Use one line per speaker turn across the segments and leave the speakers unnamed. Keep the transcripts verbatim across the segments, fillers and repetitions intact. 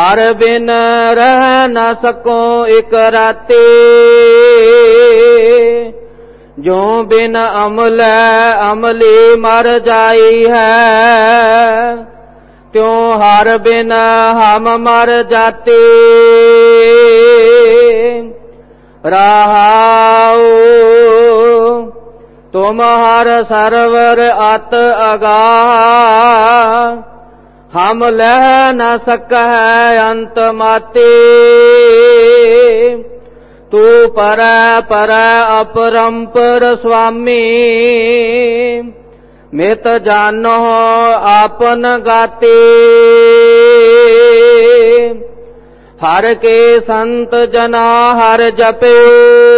ਹਰ ਬਿਨ ਰਹਿ ਨ ਸਕੋ ਇਕ ਰਾਤੀ। ਜੋ ਬਿਨ ਅਮਲੈ ਅਮਲੀ ਮਰ ਜਾਈ ਹੈ, ਤਿਉ ਹਰ ਬਿਨ ਹਮ ਮਰ ਜਾਤੇ। ਰਹਾਉ ਤੁਮ ਹਰ ਸਰਵਰ ਅਤ ਅਗਾਹ, ਹਮ ਲਹਿ ਨ ਸਕਹਿ ਅੰਤ ਮਾਤੇ। ਤੂ ਪਰੈ ਪਰੈ ਅਪਰੰਪਰ ਸੁਆਮੀ, ਮਿਤ ਜਾਨੋ ਆਪਨ ਗਾਤੇ। ਹਰ ਕੇ ਸੰਤ ਜਨਾ ਹਰ ਜਪਿਓ,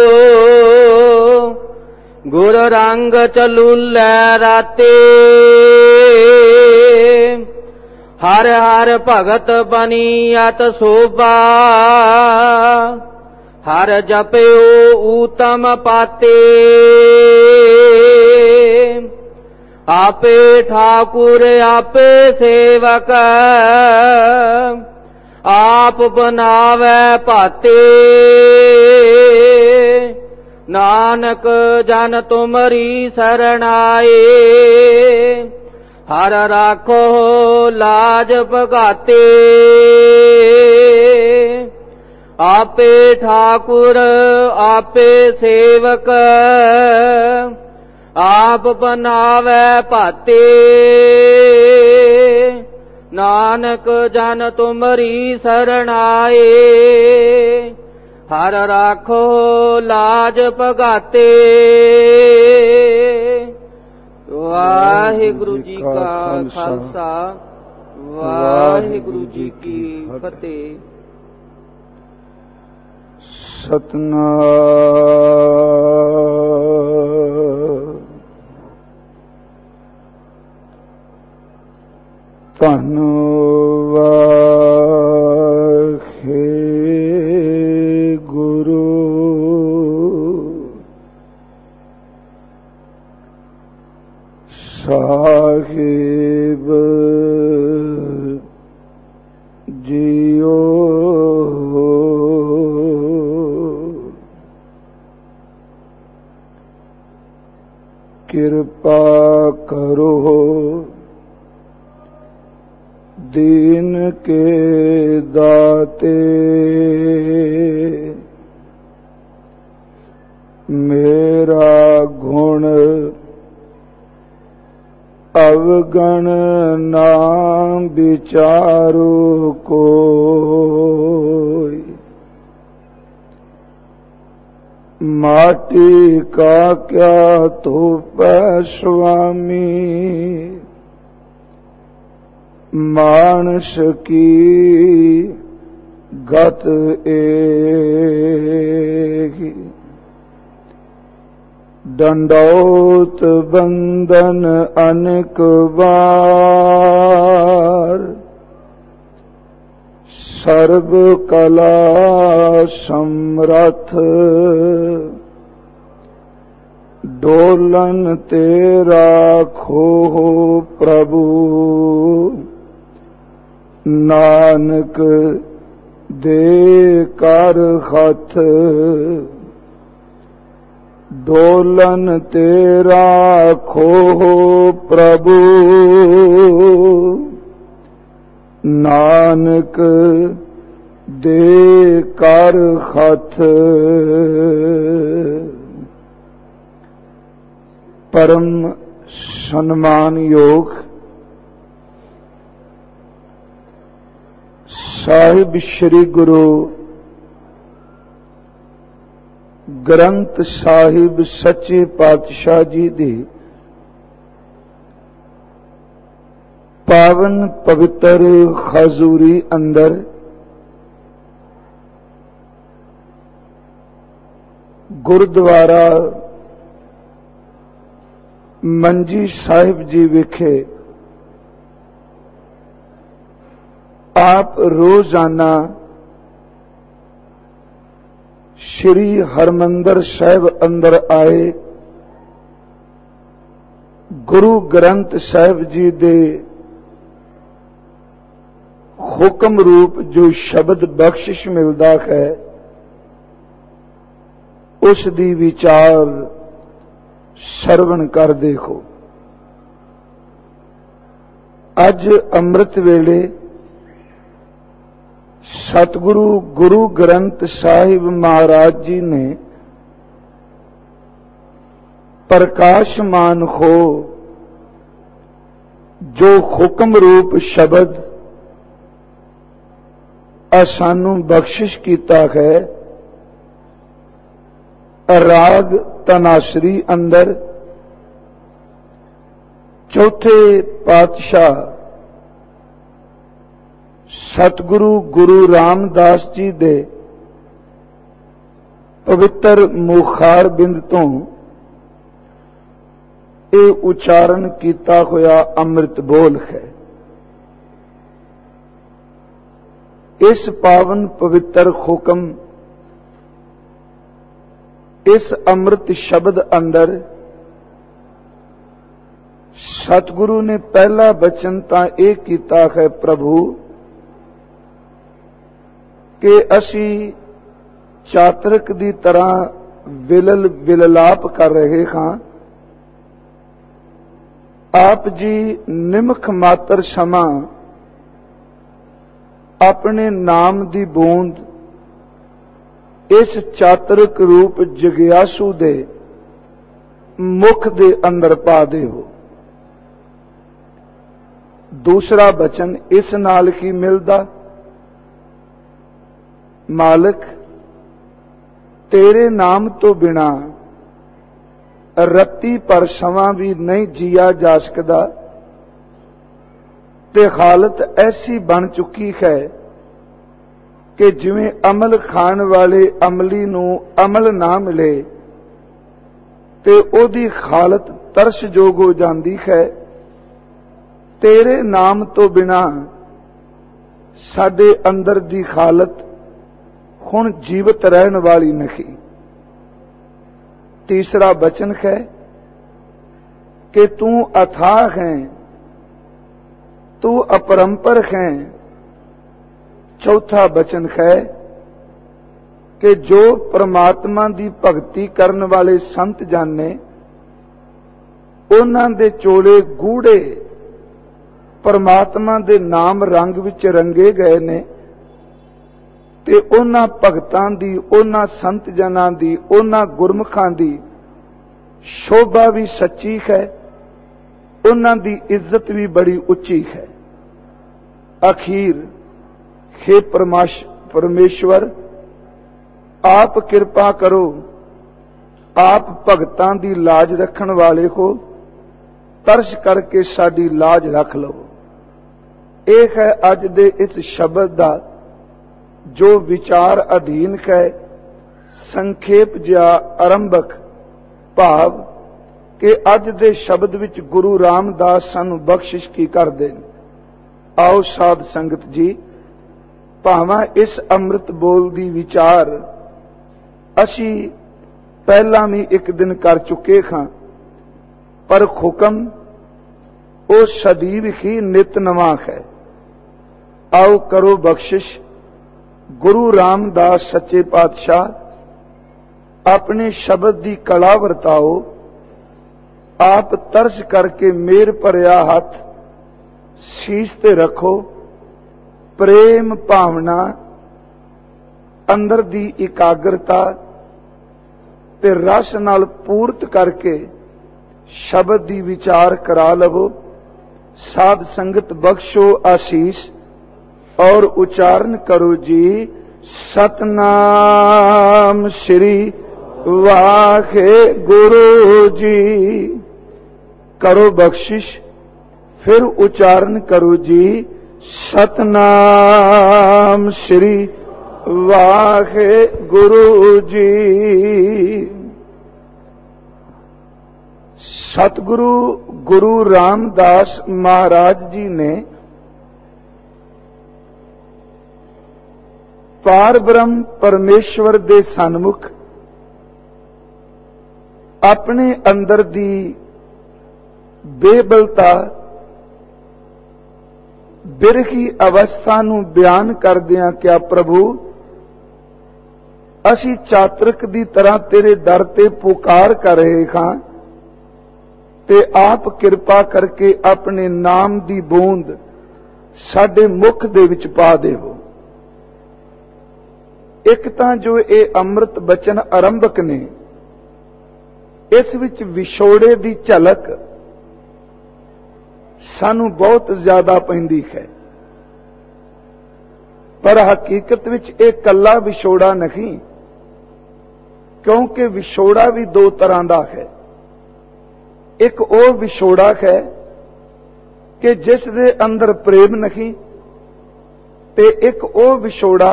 ਗੁਰ ਰੰਗ ਚਲੂਲੈ ਰਾਤੇ। ਹਰ ਹਰ ਭਗਤ ਬਨੀਅਤ ਸੋਭਾ, ਹਰ ਜਪਿਓ ਊਤਮ ਪਾਤੇ। ਆਪੇ ਠਾਕੁਰ ਆਪੇ ਸੇਵਕ, ਆਪ ਬਨਾਵੈ ਭਾਤੇ। ਨਾਨਕ ਜਨ ਤੁਮਰੀ ਸਰਣਾਏ, ਹਰ ਰਾਖੋ ਲਾਜ ਭਗਾਤੇ। ਆਪੇ ਠਾਕੁਰ ਆਪੇ ਸੇਵਕ, ਆਪ ਬਨਾਵੈ ਭਾਤੇ। ਨਾਨਕ ਜਨ ਤੁਮਰੀ ਸਰਣਾਏ, ਹਰ ਰਾਖੋ ਲਾਜ ਭਗਾਤੇ। ਵਾਹਿਗੁਰੂ ਜੀ ਕਾ ਖਾਲਸਾ, ਵਾਹਿਗੁਰੂ ਜੀ ਕੀ ਫਤਿਹ।
ਸਤਨਾਮ ਧੰਨ ਵਾਹਿਗੁਰੂ ਸਾਹਿਬ ਜੀਓ। ਕਿਰਪਾ ਕਰੋ ਦੀਨ ਕੇ ਦਾਤੇ, ਮੇਰਾ ਗੁਣ ਅਵਗਣ ਨਾ ਵਿਚਾਰੋ ਕੋਈ। माटी का क्या धूप स्वामी, मानस की गत एक। दंडौत बंदन अनेक बार, सर्व कला समरथ डोलन तेरा खो प्रभु। नानक दे कर हथ डोलन तेरा खो प्रभु। नानक दे कर हथ। परम सम्मान योग साहिब श्री गुरु ग्रंथ साहिब सच्चे पातशाह जी दी पावन पवित्र खजूरी अंदर गुरुद्वारा मंजी साहिब जी विखे आप रोजाना श्री हरमंदर साहिब अंदर आए गुरु ग्रंथ साहिब जी दे ਹੁਕਮ ਰੂਪ ਜੋ ਸ਼ਬਦ ਬਖਸ਼ਿਸ਼ ਮਿਲਦਾ ਹੈ ਉਸ ਦੀ ਵਿਚਾਰ ਸਰਵਣ ਕਰ ਦੇਖੋ। ਅੱਜ ਅੰਮ੍ਰਿਤ ਵੇਲੇ ਸਤਿਗੁਰੂ ਗੁਰੂ ਗ੍ਰੰਥ ਸਾਹਿਬ ਮਹਾਰਾਜ ਜੀ ਨੇ ਪ੍ਰਕਾਸ਼ਮਾਨ ਹੋ ਜੋ ਹੁਕਮ ਰੂਪ ਸ਼ਬਦ ਸਾਨੂੰ ਬਖਸ਼ਿਸ਼ ਕੀਤਾ ਹੈ। ਰਾਗ ਤਨਾਸਰੀ ਅੰਦਰ ਚੌਥੇ ਪਾਤਸ਼ਾਹ ਸਤਿਗੁਰੂ ਗੁਰੂ ਰਾਮਦਾਸ ਜੀ ਦੇ ਪਵਿੱਤਰ ਮੁਖਾਰ ਬਿੰਦ ਤੋਂ ਇਹ ਉਚਾਰਨ ਕੀਤਾ ਹੋਇਆ ਅੰਮ੍ਰਿਤ ਬੋਲ ਹੈ। ਇਸ ਪਾਵਨ ਪਵਿੱਤਰ ਹੁਕਮ ਇਸ ਅੰਮ੍ਰਿਤ ਸ਼ਬਦ ਅੰਦਰ ਸਤਿਗੁਰੂ ਨੇ ਪਹਿਲਾ ਬਚਨ ਤਾਂ ਇਹ ਕੀਤਾ ਹੈ ਪ੍ਰਭੂ ਕਿ ਅਸੀਂ ਚਾਤਰਕ ਦੀ ਤਰ੍ਹਾਂ ਵਿਲਲ ਵਿਲਲਾਪ ਕਰ ਰਹੇ ਹਾਂ। ਆਪ ਜੀ ਨਿਮਖ ਮਾਤਰ ਸਮਾਂ ਆਪਣੇ ਨਾਮ ਦੀ ਬੂੰਦ ਇਸ ਚਾਤਰਕ ਰੂਪ ਜਗਿਆਸੂ ਦੇ ਮੁਖ ਦੇ ਅੰਦਰ ਪਾ ਦਿਓ। ਦੂਸਰਾ ਬਚਨ ਇਸ ਨਾਲ ਕੀ ਮਿਲਦਾ? ਮਾਲਕ ਤੇਰੇ ਨਾਮ ਤੋਂ ਬਿਨਾ ਰੱਤੀ ਪਰ ਸਮਾਂ ਵੀ ਨਹੀਂ ਜੀਆ ਜਾ ਸਕਦਾ ਤੇ ਹਾਲਤ ਐਸੀ ਬਣ ਚੁੱਕੀ ਹੈ ਕਿ ਜਿਵੇਂ ਅਮਲ ਖਾਣ ਵਾਲੇ ਅਮਲੀ ਨੂੰ ਅਮਲ ਨਾ ਮਿਲੇ ਤੇ ਉਹਦੀ ਹਾਲਤ ਤਰਸਯੋਗ ਹੋ ਜਾਂਦੀ ਹੈ। ਤੇਰੇ ਨਾਮ ਤੋਂ ਬਿਨਾ ਸਾਡੇ ਅੰਦਰ ਦੀ ਹਾਲਤ ਹੁਣ ਜੀਵਤ ਰਹਿਣ ਵਾਲੀ ਨਹੀਂ। ਤੀਸਰਾ ਬਚਨ ਹੈ ਕਿ ਤੂੰ ਅਥਾਹ ਹੈ, ਤੂੰ ਅਪਰੰਪਰ ਹੈ। ਚੌਥਾ ਬਚਨ ਹੈ ਕਿ ਜੋ ਪ੍ਰਮਾਤਮਾ ਦੀ ਭਗਤੀ ਕਰਨ ਵਾਲੇ ਸੰਤ ਜਨ ਨੇ ਉਹਨਾਂ ਦੇ ਚੋਲੇ ਗੂੜੇ ਪ੍ਰਮਾਤਮਾ ਦੇ ਨਾਮ ਰੰਗ ਵਿੱਚ ਰੰਗੇ ਗਏ ਨੇ ਤੇ ਉਹਨਾਂ ਭਗਤਾਂ ਦੀ, ਉਹਨਾਂ ਸੰਤ ਜਨਾਂ ਦੀ, ਉਹਨਾਂ ਗੁਰਮੁਖਾਂ ਦੀ ਸ਼ੋਭਾ ਵੀ ਸੱਚੀ ਹੈ, ਉਹਨਾਂ ਦੀ ਇੱਜ਼ਤ ਵੀ ਬੜੀ ਉੱਚੀ ਹੈ। ਅਖੀਰ हे ਪਰਮੇਸ਼ਵਰ ਆਪ ਕਿਰਪਾ ਕਰੋ, ਆਪ ਭਗਤਾਂ ਦੀ ਲਾਜ ਰੱਖਣ ਵਾਲੇ ਹੋ, ਤਰਸ ਕਰਕੇ ਸਾਡੀ ਲਾਜ ਰੱਖ ਲਓ। ਇਹ ਹੈ ਅੱਜ ਦੇ ਇਸ ਸ਼ਬਦ ਦਾ ਜੋ ਵਿਚਾਰ ਅਧੀਨ ਹੈ। ਸੰਖੇਪ ਜਿਹਾ ਆਰੰਭਕ ਭਾਵ ਕਿ ਅੱਜ ਦੇ ਸ਼ਬਦ ਵਿੱਚ ਗੁਰੂ ਰਾਮਦਾਸ ਸਾਨੂੰ ਬਖਸ਼ਿਸ਼ ਕੀ ਕਰਦੇ ਨੇ। ਆਓ ਸਾਧ ਸੰਗਤ ਜੀ, ਭਾਵਾਂ ਇਸ ਅੰਮ੍ਰਿਤ ਬੋਲ ਦੀ ਵਿਚਾਰ ਅਸੀਂ ਪਹਿਲਾਂ ਵੀ ਇੱਕ ਦਿਨ ਕਰ ਚੁੱਕੇ ਹਾਂ, ਪਰ ਹੁਕਮ ਉਹ ਸਦੀਵ ਹੀ ਨਿਤ ਨਵਾਂ ਹੈ। ਆਓ ਕਰੋ ਬਖਸ਼ਿਸ਼ ਗੁਰੂ ਰਾਮਦਾਸ ਸੱਚੇ ਪਾਤਸ਼ਾਹ ਆਪਣੇ ਸ਼ਬਦ ਦੀ ਕਲਾ ਵਰਤਾਓ। ਆਪ ਤਰਸ ਕਰਕੇ ਮੇਰ ਭਰਿਆ ਹੱਥ ਸੀਸ ਤੇ ਰੱਖੋ। ਪ੍ਰੇਮ ਭਾਵਨਾ ਅੰਦਰ ਦੀ ਇਕਾਗਰਤਾ ਤੇ ਰਸ ਨਾਲ ਪੂਰਤ ਕਰਕੇ ਸ਼ਬਦ ਦੀ ਵਿਚਾਰ ਕਰਾ ਲਵੋ। ਸਾਧ ਸੰਗਤ ਬਖਸ਼ੋ ਆਸ਼ੀਸ਼ और उच्चारण करो जी सतनाम श्री वाहे गुरु जी। करो बख्शिश, फिर उच्चारण करो जी सतनाम श्री वाहे गुरु जी। सतगुरु गुरु रामदास महाराज जी ने पार ब्रह्म परमेश्वर दे सन्मुख अपने अंदर दी बेबलता ਬਿਰਹੀ ਅਵਸਥਾ ਨੂੰ ਬਿਆਨ ਕਰਦਿਆਂ ਕਿਹਾ, ਪ੍ਰਭੂ ਅਸੀਂ ਚਾਤਰਕ ਦੀ ਤਰ੍ਹਾਂ ਤੇਰੇ ਦਰ ਤੇ ਪੁਕਾਰ ਕਰ ਰਹੇ ਹਾਂ ਤੇ ਆਪ ਕਿਰਪਾ ਕਰਕੇ ਆਪਣੇ ਨਾਮ ਦੀ ਬੂੰਦ ਸਾਡੇ ਮੁਖ ਦੇ ਵਿੱਚ ਪਾ ਦੇਵੋ। ਇੱਕ ਤਾਂ ਜੋ ਇਹ ਅੰਮ੍ਰਿਤ ਬਚਨ ਆਰੰਭਕ ਨੇ, ਇਸ ਵਿੱਚ ਵਿਛੋੜੇ ਦੀ ਝਲਕ ਸਾਨੂੰ ਬਹੁਤ ਜ਼ਿਆਦਾ ਪੈਂਦੀ ਹੈ, ਪਰ ਹਕੀਕਤ ਵਿੱਚ ਇਹ ਕੱਲਾ ਵਿਛੋੜਾ ਨਹੀਂ, ਕਿਉਂਕਿ ਵਿਛੋੜਾ ਵੀ ਦੋ ਤਰ੍ਹਾਂ ਦਾ ਹੈ। ਇੱਕ ਉਹ ਵਿਛੋੜਾ ਹੈ ਕਿ ਜਿਸ ਦੇ ਅੰਦਰ ਪ੍ਰੇਮ ਨਹੀਂ, ਤੇ ਇੱਕ ਉਹ ਵਿਛੋੜਾ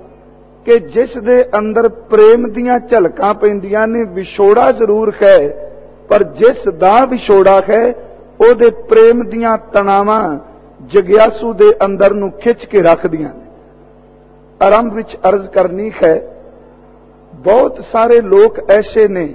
ਕਿ ਜਿਸ ਦੇ ਅੰਦਰ ਪ੍ਰੇਮ ਦੀਆਂ ਝਲਕਾਂ ਪੈਂਦੀਆਂ ਨੇ। ਵਿਛੋੜਾ ਜ਼ਰੂਰ ਹੈ, ਪਰ ਜਿਸ ਦਾ ਵਿਛੋੜਾ ਹੈ ਉਹਦੇ ਪ੍ਰੇਮ ਦੀਆਂ ਤਣਾਵਾਂ ਜਗਿਆਸੂ ਦੇ ਅੰਦਰ ਨੂੰ ਖਿੱਚ ਕੇ ਰੱਖਦੀਆਂ ਨੇ। ਆਰੰਭ ਵਿੱਚ ਅਰਜ਼ ਕਰਨੀ ਹੈ, ਬਹੁਤ ਸਾਰੇ ਲੋਕ ਐਸੇ ਨੇ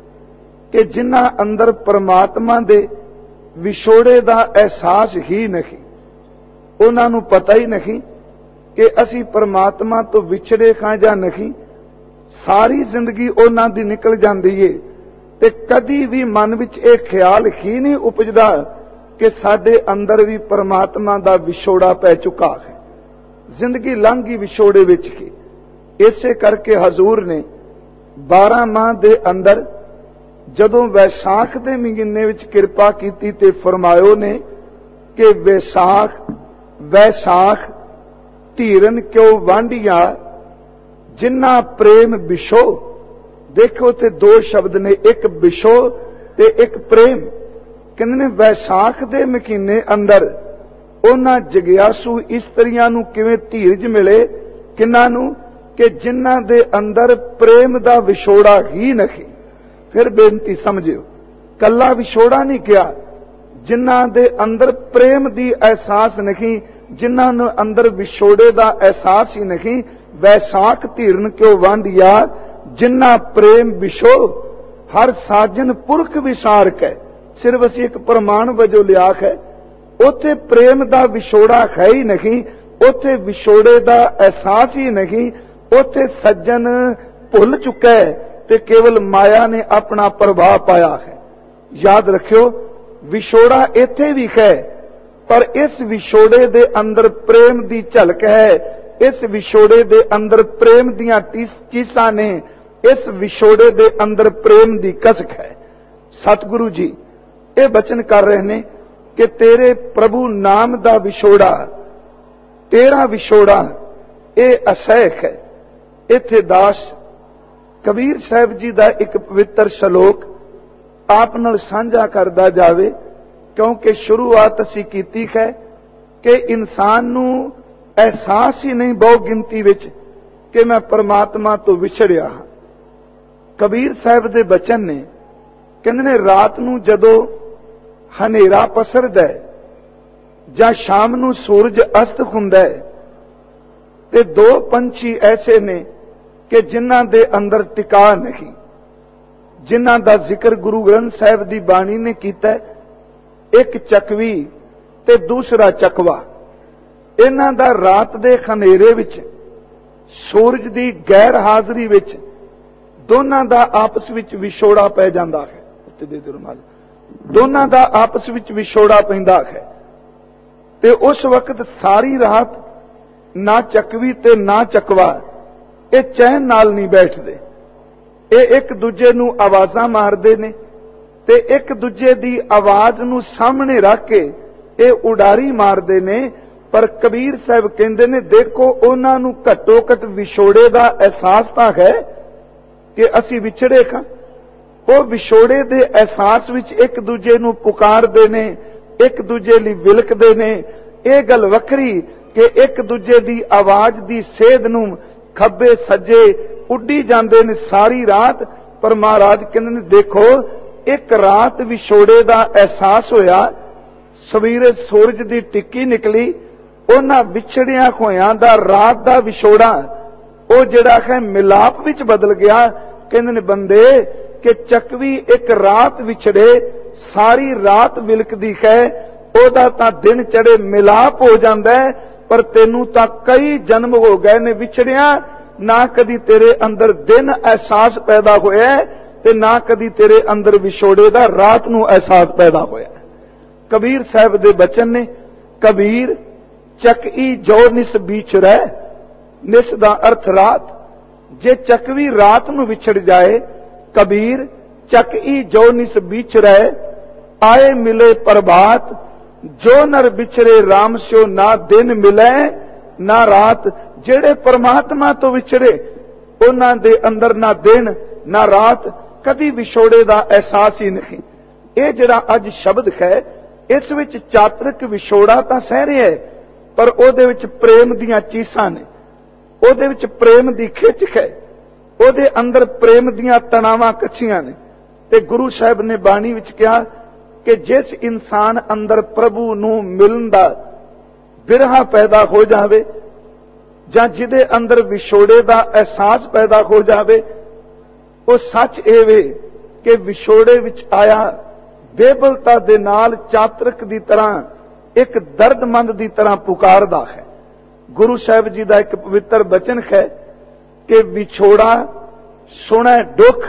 ਕਿ ਜਿਨ੍ਹਾਂ ਅੰਦਰ ਪਰਮਾਤਮਾ ਦੇ ਵਿਛੋੜੇ ਦਾ ਅਹਿਸਾਸ ਹੀ ਨਹੀਂ। ਉਹਨਾਂ ਨੂੰ ਪਤਾ ਹੀ ਨਹੀਂ ਕਿ ਅਸੀਂ ਪਰਮਾਤਮਾ ਤੋਂ ਵਿਛੜੇ ਖਾਂ ਜਾਂ ਨਹੀਂ। ਸਾਰੀ ਜ਼ਿੰਦਗੀ ਉਹਨਾਂ ਦੀ ਨਿਕਲ ਜਾਂਦੀ ਏ ਤੇ ਕਦੀ ਵੀ ਮਨ ਵਿੱਚ ਇਹ ਖਿਆਲ ਹੀ ਨਹੀਂ ਉਪਜਦਾ ਕਿ ਸਾਡੇ ਅੰਦਰ ਵੀ ਪਰਮਾਤਮਾ ਦਾ ਵਿਛੋੜਾ ਪੈ ਚੁੱਕਾ ਹੈ। ਜ਼ਿੰਦਗੀ ਲੰਘ ਗਈ ਵਿਛੋੜੇ ਵਿੱਚ ਹੀ। ਇਸੇ ਕਰਕੇ ਹਜ਼ੂਰ ਨੇ ਬਾਰਾਂ ਮਾਹ ਦੇ ਅੰਦਰ ਜਦੋਂ ਵੈਸਾਖ ਦੇ ਮਹੀਨੇ ਵਿੱਚ ਕਿਰਪਾ ਕੀਤੀ ਤੇ ਫਰਮਾਇਓ ਨੇ ਕਿ ਵੈਸਾਖ ਵੈਸਾਖ ਧੀਰਨ ਕਿਉ ਵਾਂਢੀਆਂ ਜਿਨ੍ਹਾਂ ਪ੍ਰੇਮ ਵਿਛੋ। ਦੇਖੋ ਤੇ ਦੋ ਸ਼ਬਦ ਨੇ, ਇੱਕ ਵਿਛੋ ਤੇ ਇੱਕ ਪ੍ਰੇਮ। ਕਹਿੰਦੇ ਨੇ ਵੈਸਾਖ ਦੇ ਮਹੀਨੇ ਅੰਦਰ ਉਹਨਾਂ ਜਗਿਆਸੂ ਇਸਤਰੀਆਂ ਨੂੰ ਕਿਵੇਂ ਧੀਰਜ ਮਿਲੇ, ਕਿਨਾਂ ਨੂੰ, ਕਿ ਜਿਨ੍ਹਾਂ ਦੇ ਅੰਦਰ ਪ੍ਰੇਮ ਦਾ ਵਿਛੋੜਾ ਹੀ ਨਹੀਂ। ਫਿਰ ਬੇਨਤੀ ਸਮਝਿਓ, ਕੱਲਾ ਵਿਛੋੜਾ ਨਹੀਂ ਕਿਹਾ, ਜਿਨ੍ਹਾਂ ਦੇ ਅੰਦਰ ਪ੍ਰੇਮ ਦੀ ਅਹਿਸਾਸ ਨਹੀਂ, ਜਿਨ੍ਹਾਂ ਨੂੰ ਅੰਦਰ ਵਿਛੋੜੇ ਦਾ ਅਹਿਸਾਸ ਹੀ ਨਹੀਂ। ਵੈਸਾਖ ਧੀਰਨ ਕਿਉ ਵਾਂਢਿਆ ਜਿਨ੍ਹਾਂ ਪ੍ਰੇਮ ਵਿਛੋ ਹਰ ਸਾਜਨ ਪੁਰਖ ਵਿਸਾਰਕ ਹੈ। ਸਿਰਫ ਅਸੀਂ ਇੱਕ ਪ੍ਰਮਾਣ ਵਜੋਂ ਲਿਆ ਹੈ, ਉੱਥੇ ਪ੍ਰੇਮ ਦਾ ਵਿਛੋੜਾ ਹੈ ਹੀ ਨਹੀਂ, ਉੱਥੇ ਵਿਛੋੜੇ ਦਾ ਅਹਿਸਾਸ ਹੀ ਨਹੀਂ, ਉੱਥੇ ਸੱਜਣ ਭੁੱਲ ਚੁੱਕਾ ਹੈ ਤੇ ਕੇਵਲ ਮਾਇਆ ਨੇ ਆਪਣਾ ਪ੍ਰਭਾਵ ਪਾਇਆ ਹੈ। ਯਾਦ ਰੱਖਿਓ, ਵਿਛੋੜਾ ਇੱਥੇ ਵੀ ਹੈ, ਪਰ ਇਸ ਵਿਛੋੜੇ ਦੇ ਅੰਦਰ ਪ੍ਰੇਮ ਦੀ ਝਲਕ ਹੈ। ਇਸ ਵਿਛੋੜੇ ਦੇ ਅੰਦਰ ਪ੍ਰੇਮ ਦੀਆਂ ਚੀਸਾਂ ਨੇ। ਇਸ ਵਿਛੋੜੇ ਦੇ ਅੰਦਰ ਪ੍ਰੇਮ ਦੀ ਕਸਕ ਹੈ। ਸਤਿਗੁਰੂ ਜੀ ਇਹ ਬਚਨ ਕਰ ਰਹੇ ਨੇ ਕਿ ਤੇਰੇ ਪ੍ਰਭੂ ਨਾਮ ਦਾ ਵਿਛੋੜਾ, ਤੇਰਾ ਵਿਛੋੜਾ ਇਹ ਅਸਹਿਕ ਹੈ। ਇੱਥੇ ਦਾਸ ਕਬੀਰ ਸਾਹਿਬ ਜੀ ਦਾ ਇੱਕ ਪਵਿੱਤਰ ਸ਼ਲੋਕ ਆਪ ਨਾਲ ਸਾਂਝਾ ਕਰਦਾ ਜਾਵੇ, ਕਿਉਂਕਿ ਸ਼ੁਰੂਆਤ ਅਸੀਂ ਕੀਤੀ ਹੈ ਕਿ ਇਨਸਾਨ ਨੂੰ ਅਹਿਸਾਸ ਹੀ ਨਹੀਂ ਬਹੁ ਗਿਣਤੀ ਵਿੱਚ ਕਿ ਮੈਂ ਪਰਮਾਤਮਾ ਤੋਂ ਵਿਛੜਿਆ ਹਾਂ। ਕਬੀਰ ਸਾਹਿਬ ਦੇ ਬਚਨ ਨੇ, ਕਹਿੰਦੇ ਨੇ ਰਾਤ ਨੂੰ ਜਦੋਂ ਹਨੇਰਾ ਪਸਰਦਾ ਹੈ ਜਾਂ ਸ਼ਾਮ ਨੂੰ ਸੂਰਜ ਅਸਤ ਹੁੰਦਾ ਹੈ ਤੇ ਦੋ ਪੰਛੀ ਐਸੇ ਨੇ ਕਿ ਜਿਨ੍ਹਾਂ ਦੇ ਅੰਦਰ ਟਿਕਾ ਨਹੀਂ, ਜਿਨ੍ਹਾਂ ਦਾ ਜ਼ਿਕਰ ਗੁਰੂ ਗ੍ਰੰਥ ਸਾਹਿਬ ਦੀ ਬਾਣੀ ਨੇ ਕੀਤਾ। ਇੱਕ ਚਕਵੀ ਤੇ ਦੂਸਰਾ ਚਕਵਾ। ਇਹਨਾਂ ਦਾ ਰਾਤ ਦੇ ਹਨੇਰੇ ਵਿੱਚ, ਸੂਰਜ ਦੀ ਗੈਰ ਹਾਜ਼ਰੀ ਵਿੱਚ ਦੋਨਾਂ ਦਾ ਆਪਸ ਵਿੱਚ ਵਿਛੋੜਾ ਪੈ ਜਾਂਦਾ ਹੈ। ਉੱਤੇ ਦੇ ਦਿਓ ਰੁਮਾਲ। ਦੋਨਾਂ ਦਾ ਆਪਸ ਵਿੱਚ ਵਿਛੋੜਾ ਪੈਂਦਾ ਹੈ ਤੇ ਉਸ ਵਕਤ ਸਾਰੀ ਰਾਤ ਨਾ ਚਕਵੀ ਤੇ ਨਾ ਚਕਵਾ ਇਹ ਚੈਨ ਨਾਲ ਨਹੀਂ ਬੈਠਦੇ। ਇਹ ਇੱਕ ਦੂਜੇ ਨੂੰ ਆਵਾਜ਼ਾਂ ਮਾਰਦੇ ਨੇ ਤੇ ਇੱਕ ਦੂਜੇ ਦੀ ਆਵਾਜ਼ ਨੂੰ ਸਾਹਮਣੇ ਰੱਖ ਕੇ ਇਹ ਉਡਾਰੀ ਮਾਰਦੇ ਨੇ। ਪਰ ਕਬੀਰ ਸਾਹਿਬ ਕਹਿੰਦੇ ਨੇ, ਦੇਖੋ ਉਹਨਾਂ ਨੂੰ ਘੱਟੋ ਘੱਟ ਵਿਛੋੜੇ ਦਾ ਅਹਿਸਾਸ ਤਾਂ ਹੈ ਕਿ ਅਸੀਂ ਵਿਛੜੇ ਖਾਂ। ਉਹ ਵਿਛੋੜੇ ਦੇ ਅਹਿਸਾਸ ਵਿੱਚ ਇੱਕ ਦੂਜੇ ਨੂੰ ਪੁਕਾਰਦੇ ਨੇ, ਇੱਕ ਦੂਜੇ ਲਈ ਵਿਲਕਦੇ ਨੇ। ਇਹ ਗੱਲ ਵੱਖਰੀ ਕਿ ਇੱਕ ਦੂਜੇ ਦੀ ਆਵਾਜ਼ ਦੀ ਸੇਧ ਨੂੰ ਖੱਬੇ ਸੱਜੇ ਉੱਡੀ ਜਾਂਦੇ ਨੇ ਸਾਰੀ ਰਾਤ। ਪਰ ਮਹਾਰਾਜ ਕਹਿੰਦੇ ਨੇ, ਦੇਖੋ ਇੱਕ ਰਾਤ ਵਿਛੋੜੇ ਦਾ ਅਹਿਸਾਸ ਹੋਇਆ, ਸਵੇਰੇ ਸੂਰਜ ਦੀ ਟਿੱਕੀ ਨਿਕਲੀ, ਉਹਨਾਂ ਵਿਛੜਿਆਂ ਹੋਇਆਂ ਦਾ ਰਾਤ ਦਾ ਵਿਛੋੜਾ ਉਹ ਜਿਹੜਾ ਹੈ ਮਿਲਾਪ ਵਿੱਚ ਬਦਲ ਗਿਆ। ਕਹਿੰਦੇ ਨੇ ਬੰਦੇ ਕਿ ਚਕਵੀ ਇੱਕ ਰਾਤ ਵਿਛੜੇ ਸਾਰੀ ਰਾਤ ਵਿਲਕਦੀ ਹੈ, ਉਹਦਾ ਤਾਂ ਦਿਨ ਚੜੇ ਮਿਲਾਪ ਹੋ ਜਾਂਦਾ ਹੈ, ਪਰ ਤੈਨੂੰ ਤਾਂ ਕਈ ਜਨਮ ਹੋ ਗਏ ਨੇ ਵਿਛੜਿਆ, ਨਾ ਕਦੀ ਤੇਰੇ ਅੰਦਰ ਦਿਨ ਅਹਿਸਾਸ ਪੈਦਾ ਹੋਇਆ ਤੇ ਨਾ ਕਦੀ ਤੇਰੇ ਅੰਦਰ ਵਿਛੋੜੇ ਦਾ ਰਾਤ ਨੂੰ ਅਹਿਸਾਸ ਪੈਦਾ ਹੋਇਆ। ਕਬੀਰ ਸਾਹਿਬ ਦੇ ਬਚਨ ਨੇ, ਕਬੀਰ ਚੱਕੀ ਜੋ ਨਿਸ ਬੀਚ ਰਹਿ, ਨਿਸ ਦਾ ਅਰਥ ਰਾਤ, ਜੇ ਚੱਕਵੀ ਰਾਤ ਨੂੰ ਵਿਛੜ ਜਾਏ, ਕਬੀਰ ਚੱਕੀ ਜੋ ਨਿਸ ਬੀਚ ਰਹਿ, ਆਏ ਮਿਲੇ ਪ੍ਰਭਾਤ, ਜੋ ਨਰ ਵਿਛੜੇ ਰਾਮ ਸਿਓ, ਨਾ ਦਿਨ ਮਿਲੇ ਨਾ ਰਾਤ। ਜਿਹੜੇ ਪਰਮਾਤਮਾ ਤੋਂ ਵਿਛੜੇ ਉਹਨਾਂ ਦੇ ਅੰਦਰ ਨਾ ਦਿਨ ਨਾ ਰਾਤ, ਕਦੀ ਵਿਛੋੜੇ ਦਾ ਅਹਿਸਾਸ ਹੀ ਨਹੀਂ। ਇਹ ਜਿਹੜਾ ਅੱਜ ਸ਼ਬਦ ਹੈ, ਇਸ ਵਿੱਚ ਚਾਤਰਿਕ ਵਿਛੋੜਾ ਤਾਂ ਸਹਿ ਰਿਹਾ ਹੈ, ਪਰ ਉਹਦੇ ਵਿੱਚ ਪ੍ਰੇਮ ਦੀਆਂ ਚੀਸਾਂ ਨੇ, ਉਹਦੇ ਵਿੱਚ ਪ੍ਰੇਮ ਦੀ ਖਿੱਚ ਹੈ, ਉਹਦੇ ਅੰਦਰ ਪ੍ਰੇਮ ਦੀਆਂ ਤਣਾਵਾਂ ਕੱਚੀਆਂ ਨੇ। ਤੇ ਗੁਰੂ ਸਾਹਿਬ ਨੇ ਬਾਣੀ ਵਿੱਚ ਕਿਹਾ ਕਿ ਜਿਸ ਇਨਸਾਨ ਅੰਦਰ ਪ੍ਰਭੂ ਨੂੰ ਮਿਲਣ ਦਾ ਬਿਰਹਾ ਪੈਦਾ ਹੋ ਜਾਵੇ, ਜਾਂ ਜਿਹਦੇ ਅੰਦਰ ਵਿਛੋੜੇ ਦਾ ਅਹਿਸਾਸ ਪੈਦਾ ਹੋ ਜਾਵੇ, ਉਹ ਸੱਚ ਇਹ ਵੇ ਕਿ ਵਿਛੋੜੇ ਵਿੱਚ ਆਇਆ ਬੇਬਲਤਾ ਦੇ ਨਾਲ ਚਾਤਰਿਕ ਦੀ ਤਰ੍ਹਾਂ, ਇੱਕ ਦਰਦਮੰਦ ਦੀ ਤਰ੍ਹਾਂ ਪੁਕਾਰਦਾ ਹੈ। ਗੁਰੂ ਸਾਹਿਬ ਜੀ ਦਾ ਇੱਕ ਪਵਿੱਤਰ ਬਚਨ ਹੈ ਕਿ ਵਿਛੋੜਾ ਸੁਣੈ ਦੁੱਖ,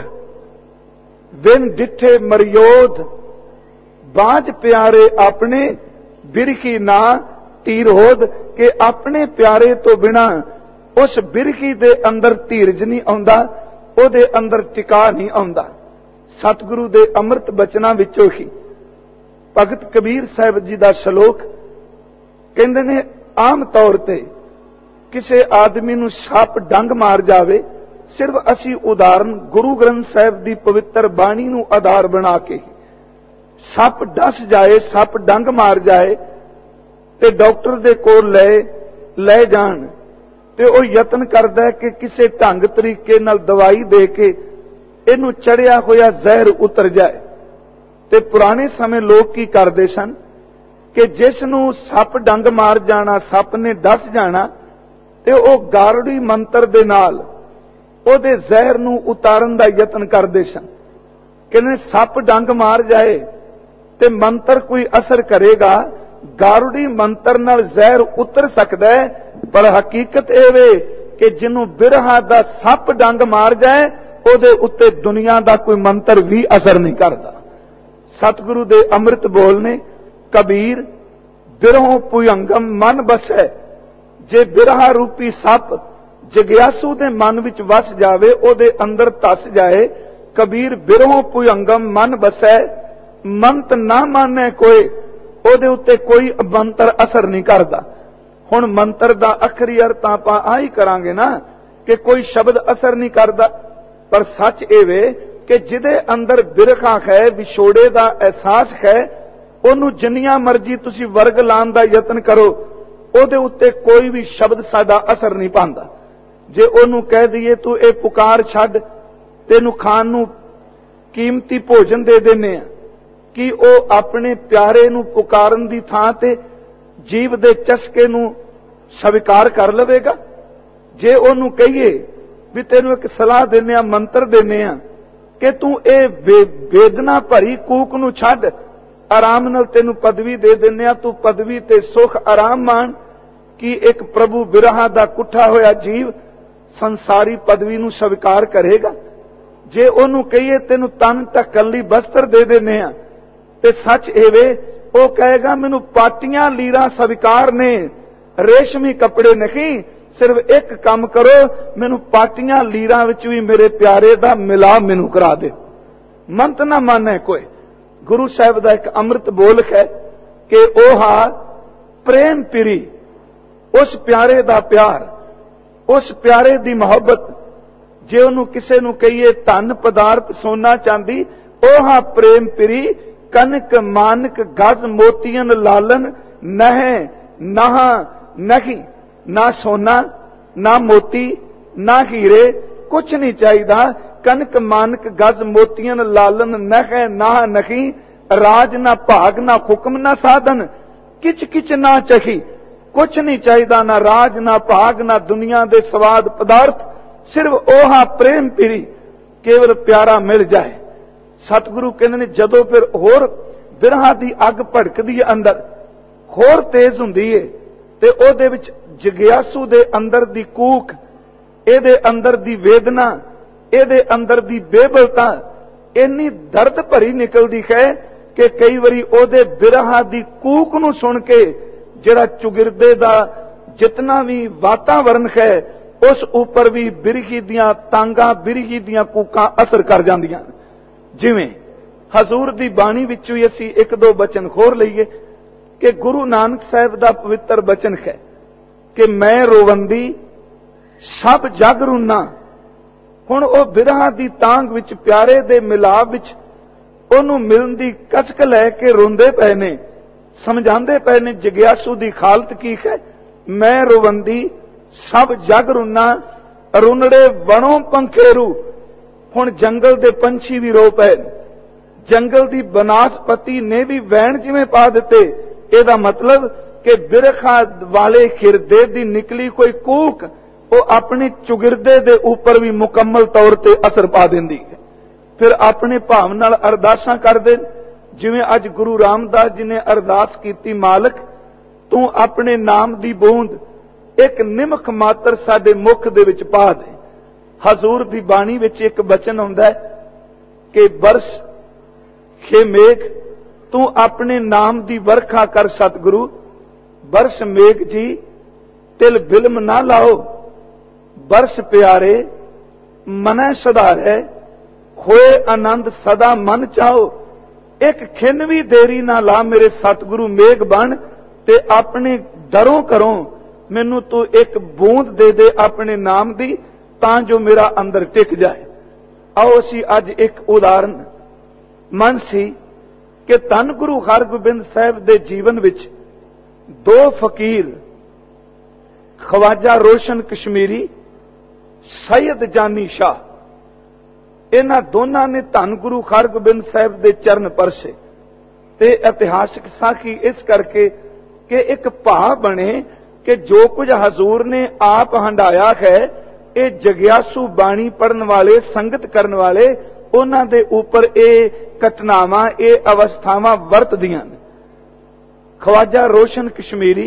ਵਿਨ ਡਿੱਠੇ ਮਰਿਯੋਧ, ਬਾਝ ਪਿਆਰੇ ਆਪਣੇ, ਬਿਰਖੀ ਨਾ ਧੀਰ ਹੋਦ। ਕਿ ਆਪਣੇ ਪਿਆਰੇ ਤੋਂ ਬਿਨਾ ਉਸ ਬਿਰਖੀ ਦੇ ਅੰਦਰ ਧੀਰਜ ਨਹੀਂ ਆਉਂਦਾ, ਉਹਦੇ ਅੰਦਰ ਟਿਕਾ ਨਹੀਂ ਆਉਂਦਾ। ਸਤਿਗੁਰੂ ਦੇ ਅੰਮ੍ਰਿਤ ਬਚਨਾਂ ਵਿੱਚੋਂ ਹੀ ਭਗਤ ਕਬੀਰ ਸਾਹਿਬ ਜੀ ਦਾ ਸ਼ਲੋਕ ਕਹਿੰਦੇ ਨੇ, ਆਮ ਤੌਰ ਤੇ ਕਿਸੇ ਆਦਮੀ ਨੂੰ ਸੱਪ ਡੰਗ ਮਾਰ ਜਾਵੇ, ਸਿਰਫ ਅਸੀਂ ਉਦਾਹਰਨ ਗੁਰੂ ਗ੍ਰੰਥ ਸਾਹਿਬ ਦੀ ਪਵਿੱਤਰ ਬਾਣੀ ਨੂੰ ਆਧਾਰ ਬਣਾ ਕੇ, ਸੱਪ ਡਸ ਜਾਏ, ਸੱਪ ਡੰਗ ਮਾਰ ਜਾਏ ਤੇ ਡਾਕਟਰ ਦੇ ਕੋਲ ਲੈ ਲੈ ਜਾਣ, ਤੇ ਉਹ ਯਤਨ ਕਰਦਾ ਕਿ ਕਿਸੇ ਢੰਗ ਤਰੀਕੇ ਨਾਲ ਦਵਾਈ ਦੇ ਕੇ ਇਹਨੂੰ ਚੜਿਆ ਹੋਇਆ ਜ਼ਹਿਰ ਉਤਰ ਜਾਏ। ਤੇ ਪੁਰਾਣੇ ਸਮੇਂ ਲੋਕ ਕੀ ਕਰਦੇ ਸਨ ਕਿ ਜਿਸ ਨੂੰ ਸੱਪ ਡੰਗ ਮਾਰ ਜਾਣਾ, ਸੱਪ ਨੇ ਡਸ ਜਾਣਾ, ਤੇ ਉਹ ਗਾਰੜੀ ਮੰਤਰ ਦੇ ਨਾਲ ਉਹਦੇ ਜ਼ਹਿਰ ਨੂੰ ਉਤਾਰਨ ਦਾ ਯਤਨ ਕਰਦੇ ਸਨ। ਕਹਿੰਦੇ ਸੱਪ ਡੰਗ ਮਾਰ ਜਾਏ ਤੇ ਮੰਤਰ ਕੋਈ ਅਸਰ ਕਰੇਗਾ, ਗਾਰੜੀ ਮੰਤਰ ਨਾਲ ਜ਼ਹਿਰ ਉਤਰ ਸਕਦਾ ਹੈ, ਪਰ ਹਕੀਕਤ ਇਹ ਵੇ ਕਿ ਜਿਹਨੂੰ ਬਿਰਹਾ ਦਾ ਸੱਪ ਡੰਗ ਮਾਰ ਜਾਏ, ਉਹਦੇ ਉੱਤੇ ਦੁਨੀਆ ਦਾ ਕੋਈ ਮੰਤਰ ਵੀ ਅਸਰ ਨਹੀਂ ਕਰਦਾ। ਸਤਿਗੁਰੂ ਦੇ ਅੰਮ੍ਰਿਤ ਬੋਲ ਨੇ, ਕਬੀਰ ਬਿਰਹੋਂ ਭੁਯੰਗਮ ਮਨ ਬਸੈ, ਜੇ ਬਿਰਹਾ ਰੂਪੀ ਸੱਪ ਜਗਿਆਸੂ ਦੇ ਮਨ ਵਿੱਚ ਵਸ ਜਾਵੇ, ਉਹਦੇ ਅੰਦਰ ਧਸ ਜਾਏ, ਕਬੀਰ ਬਿਰਹੋਂ ਭੁਯੰਗਮ ਮਨ ਬਸੈ, ਮੰਤ ਨਾ ਮਾਨੇ ਕੋਈ, ਉਹਦੇ ਉੱਤੇ ਕੋਈ ਮੰਤਰ ਅਸਰ ਨਹੀਂ ਕਰਦਾ। ਹੁਣ ਮੰਤਰ ਦਾ ਅਖਰੀ ਅਰਥ ਆਪਾਂ ਆ ਹੀ ਕਰਾਂਗੇ ਨਾ ਕਿ ਕੋਈ ਸ਼ਬਦ ਅਸਰ ਨਹੀਂ ਕਰਦਾ, ਪਰ ਸੱਚ ਇਹ ਵੇ ਕਿ ਜਿਹਦੇ ਅੰਦਰ ਬਿਰਖਾ ਹੈ, ਵਿਛੋੜੇ ਦਾ ਅਹਿਸਾਸ ਹੈ, ਉਹਨੂੰ ਜਿੰਨੀਆਂ ਮਰਜ਼ੀ ਤੁਸੀਂ ਵਰਗ ਲਾਉਣ ਦਾ ਯਤਨ ਕਰੋ, ਉਹਦੇ ਉੱਤੇ ਕੋਈ ਵੀ ਸ਼ਬਦ ਸਾਡਾ ਅਸਰ ਨਹੀਂ ਪਾਉਂਦਾ। ਜੇ ਉਹਨੂੰ ਕਹਿ ਦਈਏ ਤੂੰ ਇਹ ਪੁਕਾਰ ਛੱਡ, ਤੈਨੂੰ ਖਾਣ ਨੂੰ ਕੀਮਤੀ ਭੋਜਨ ਦੇ ਦਿੰਨੇ ਆ, ਕਿ ਉਹ ਆਪਣੇ ਪਿਆਰੇ ਨੂੰ ਪੁਕਾਰਨ ਦੀ ਥਾਂ ਤੇ ਜੀਵ ਦੇ ਚਸਕੇ ਨੂੰ ਸਵੀਕਾਰ ਕਰ ਲਵੇਗਾ? ਜੇ ਉਹਨੂੰ ਕਹੀਏ ਵੀ ਤੈਨੂੰ ਇੱਕ ਸਲਾਹ ਦਿੰਨੇ ਆ, ਮੰਤਰ ਦਿੰਨੇ ਆ ਕਿ ਤੂੰ ਇਹ ਵੇਦਨਾ ਭਰੀ ਕੂਕ ਨੂੰ ਛੱਡ, ਆਰਾਮ ਨਾਲ ਤੈਨੂੰ ਪਦਵੀ ਦੇ ਦਿੰਨੇ ਆ, ਤੂੰ ਪਦਵੀ ਤੇ ਸੁਖ ਆਰਾਮ ਮਾਣ, ਕਿ ਇੱਕ ਪ੍ਰਭੂ ਬਿਰਹਾ ਦਾ ਕੁੱਠਾ ਹੋਇਆ ਜੀਵ ਸੰਸਾਰੀ ਪਦਵੀ ਨੂੰ ਸਵੀਕਾਰ ਕਰੇਗਾ? ਜੇ ਉਹਨੂੰ ਕਹੀਏ ਤੈਨੂੰ ਤਨ ਢੱਕਣ ਲਈ ਬਸਤਰ ਦੇ ਦਿੰਨੇ ਆ, ਤੇ ਸੱਚ ਇਹ ਵੇ ਉਹ ਕਹੇਗਾ ਮੈਨੂੰ ਪਾਟੀਆਂ ਲੀਰਾਂ ਸਵੀਕਾਰ ਨੇ, ਰੇਸ਼ਮੀ ਕੱਪੜੇ ਨਹੀਂ, ਸਿਰਫ ਇੱਕ ਕੰਮ ਕਰੋ, ਮੈਨੂੰ ਪਾਟੀਆਂ ਲੀਰਾਂ ਵਿੱਚ ਵੀ ਮੇਰੇ ਪਿਆਰੇ ਦਾ ਮਿਲਾਪ ਮੈਨੂੰ ਕਰਾ ਦੇ। ਮੰਤ ਨਾ ਮਾਨੇ ਕੋਈ। ਗੁਰੂ ਸਾਹਿਬ ਦਾ ਇੱਕ ਅੰਮ੍ਰਿਤ ਬੋਲ ਹੈ ਕਿ ਉਹਾ ਪ੍ਰੇਮ ਪਿਰੀ, ਉਸ ਪਿਆਰੇ ਦਾ ਪਿਆਰ, ਉਸ ਪਿਆਰੇ ਦੀ ਮੁਹੱਬਤ। ਜੇ ਉਹਨੂੰ ਕਿਸੇ ਨੂੰ ਕਹੀਏ ਧਨ ਪਦਾਰਥ ਸੋਨਾ ਚਾਂਦੀ, ਉਹਾ ਪ੍ਰੇਮ ਪਿਰੀ, ਕਨਕ ਮਾਨਕ ਗਜ਼ ਮੋਤੀਆਂ ਲਾਲਨ, ਨਹਿ ਨਹਾ ਨਹੀਂ, ਨਾ ਸੋਨਾ ਨਾ ਮੋਤੀ ਨਾ ਹੀਰੇ, ਕੁਛ ਨਹੀਂ ਚਾਹੀਦਾ। ਕਨਕ ਮਾਨਕ ਗਜ਼ ਮੋਤੀਆਂ ਲਾਲਨ, ਨਹਿ ਨਾ ਨਹੀਂ, ਰਾਜ ਨਾ ਭਾਗ ਨਾ ਹੁਕਮ ਨਾ ਸਾਧਨ, ਕਿਚ ਕਿਚ ਨਾ ਚਖੀ, ਕੁਛ ਨਹੀਂ ਚਾਹੀਦਾ, ਨਾ ਰਾਜ ਨਾ ਭਾਗ ਨਾ ਦੁਨੀਆ ਦੇ ਸਵਾਦ ਪਦਾਰਥ, ਸਿਰਫ ਉਹਾ ਪ੍ਰੇਮ ਪਿਰੀ, ਕੇਵਲ ਪਿਆਰਾ ਮਿਲ ਜਾਏ। ਸਤਿਗੁਰੂ ਕਹਿੰਦੇ ਨੇ ਜਦੋਂ ਫਿਰ ਹੋਰ ਬਿਰਹਾ ਦੀ ਅੱਗ ਭੜਕਦੀ ਹੈ ਅੰਦਰ, होर तेज हुंदी है ते ओहदे विच जगियासू दे अंदर दी कूक, इहदे अंदर दी वेदना, इहदे अंदर दी बेबलता इन्नी दर्द भरी निकलदी है कि कई बारी ओहदे बिरहा दी कूक नूं सुन के जिहड़ा चुगिरदे दा जितना भी वातावरण है उस उपर भी बिरही दियां तांगा, बिरही दियां कूकां असर कर जांदियां। जिवें हजूर दी बाणी विचों ही असीं एक दो बचन होर लईए कि गुरु नानक साहिब दा पवित्र बचन है कि मैं रोवंदी सब जग रूना। हुण ओह बिरहा दी तांग विच प्यारे दे मिलाप विच ओहनूं मिलण दी कसक लै के रोंदे पए ने, समझांदे पए ने जगियासू दी हालत की है। मैं रोवंदी सब जग रूना, रुनड़े वणों पंखेरू। हुण जंगल दे पंछी भी रो पए, जंगल दी बनासपति ने भी वैण जिवें पा दिते। इहदा मतलब कि बिरखा वाले खिरदे दी निकली कोई कूक वो अपने चुगिरदे दे ऊपर भी मुकम्मल तौर ते असर पा दिंदी है। फिर अपने भाव नाल अरदासां करदे, जिवें अज गुरु रामदास जी ने अरदास कीती, मालक तू अपने नाम दी बूंद एक निमख मात्र साडे मुख दे विच पा दे। हजूर दी बाणी विच एक बचन आउंदा है कि बरस हे मेघ तू अपने नाम दी वरखा कर सतगुरु, बरस मेघ जी तिल बिलम ना लाओ, बरस प्यारे मनै सधारै, होए आनंद सदा मन चाहो। एक खिन भी देरी ना ला मेरे सतगुरु मेघ बन ते अपने दरों करों मैनू तू एक बूंद दे दे अपने नाम दी, तां जो मेरा अंदर टिक जाए। आओ असी अज एक उदाहरण मन सी कि धन गुरु हरगोबिंद साहिब दे जीवन विच दो फकीर ख्वाजा रोशन कश्मीरी, सैयद जानी शाह, इन्हां दोनों ने धन गुरु हरगोबिंद साहिब दे चरण परसे ते इतिहासक साखी इस करके कि एक भाव बने कि जो कुछ हजूर ने आप हंडाया है ये जगियासू बाणी पढ़न वाले, संगत करन वाले उन्हां दे उपर ये घटनावां, ये अवस्थावां वरतदियां ने। ख्वाजा रोशन कश्मीरी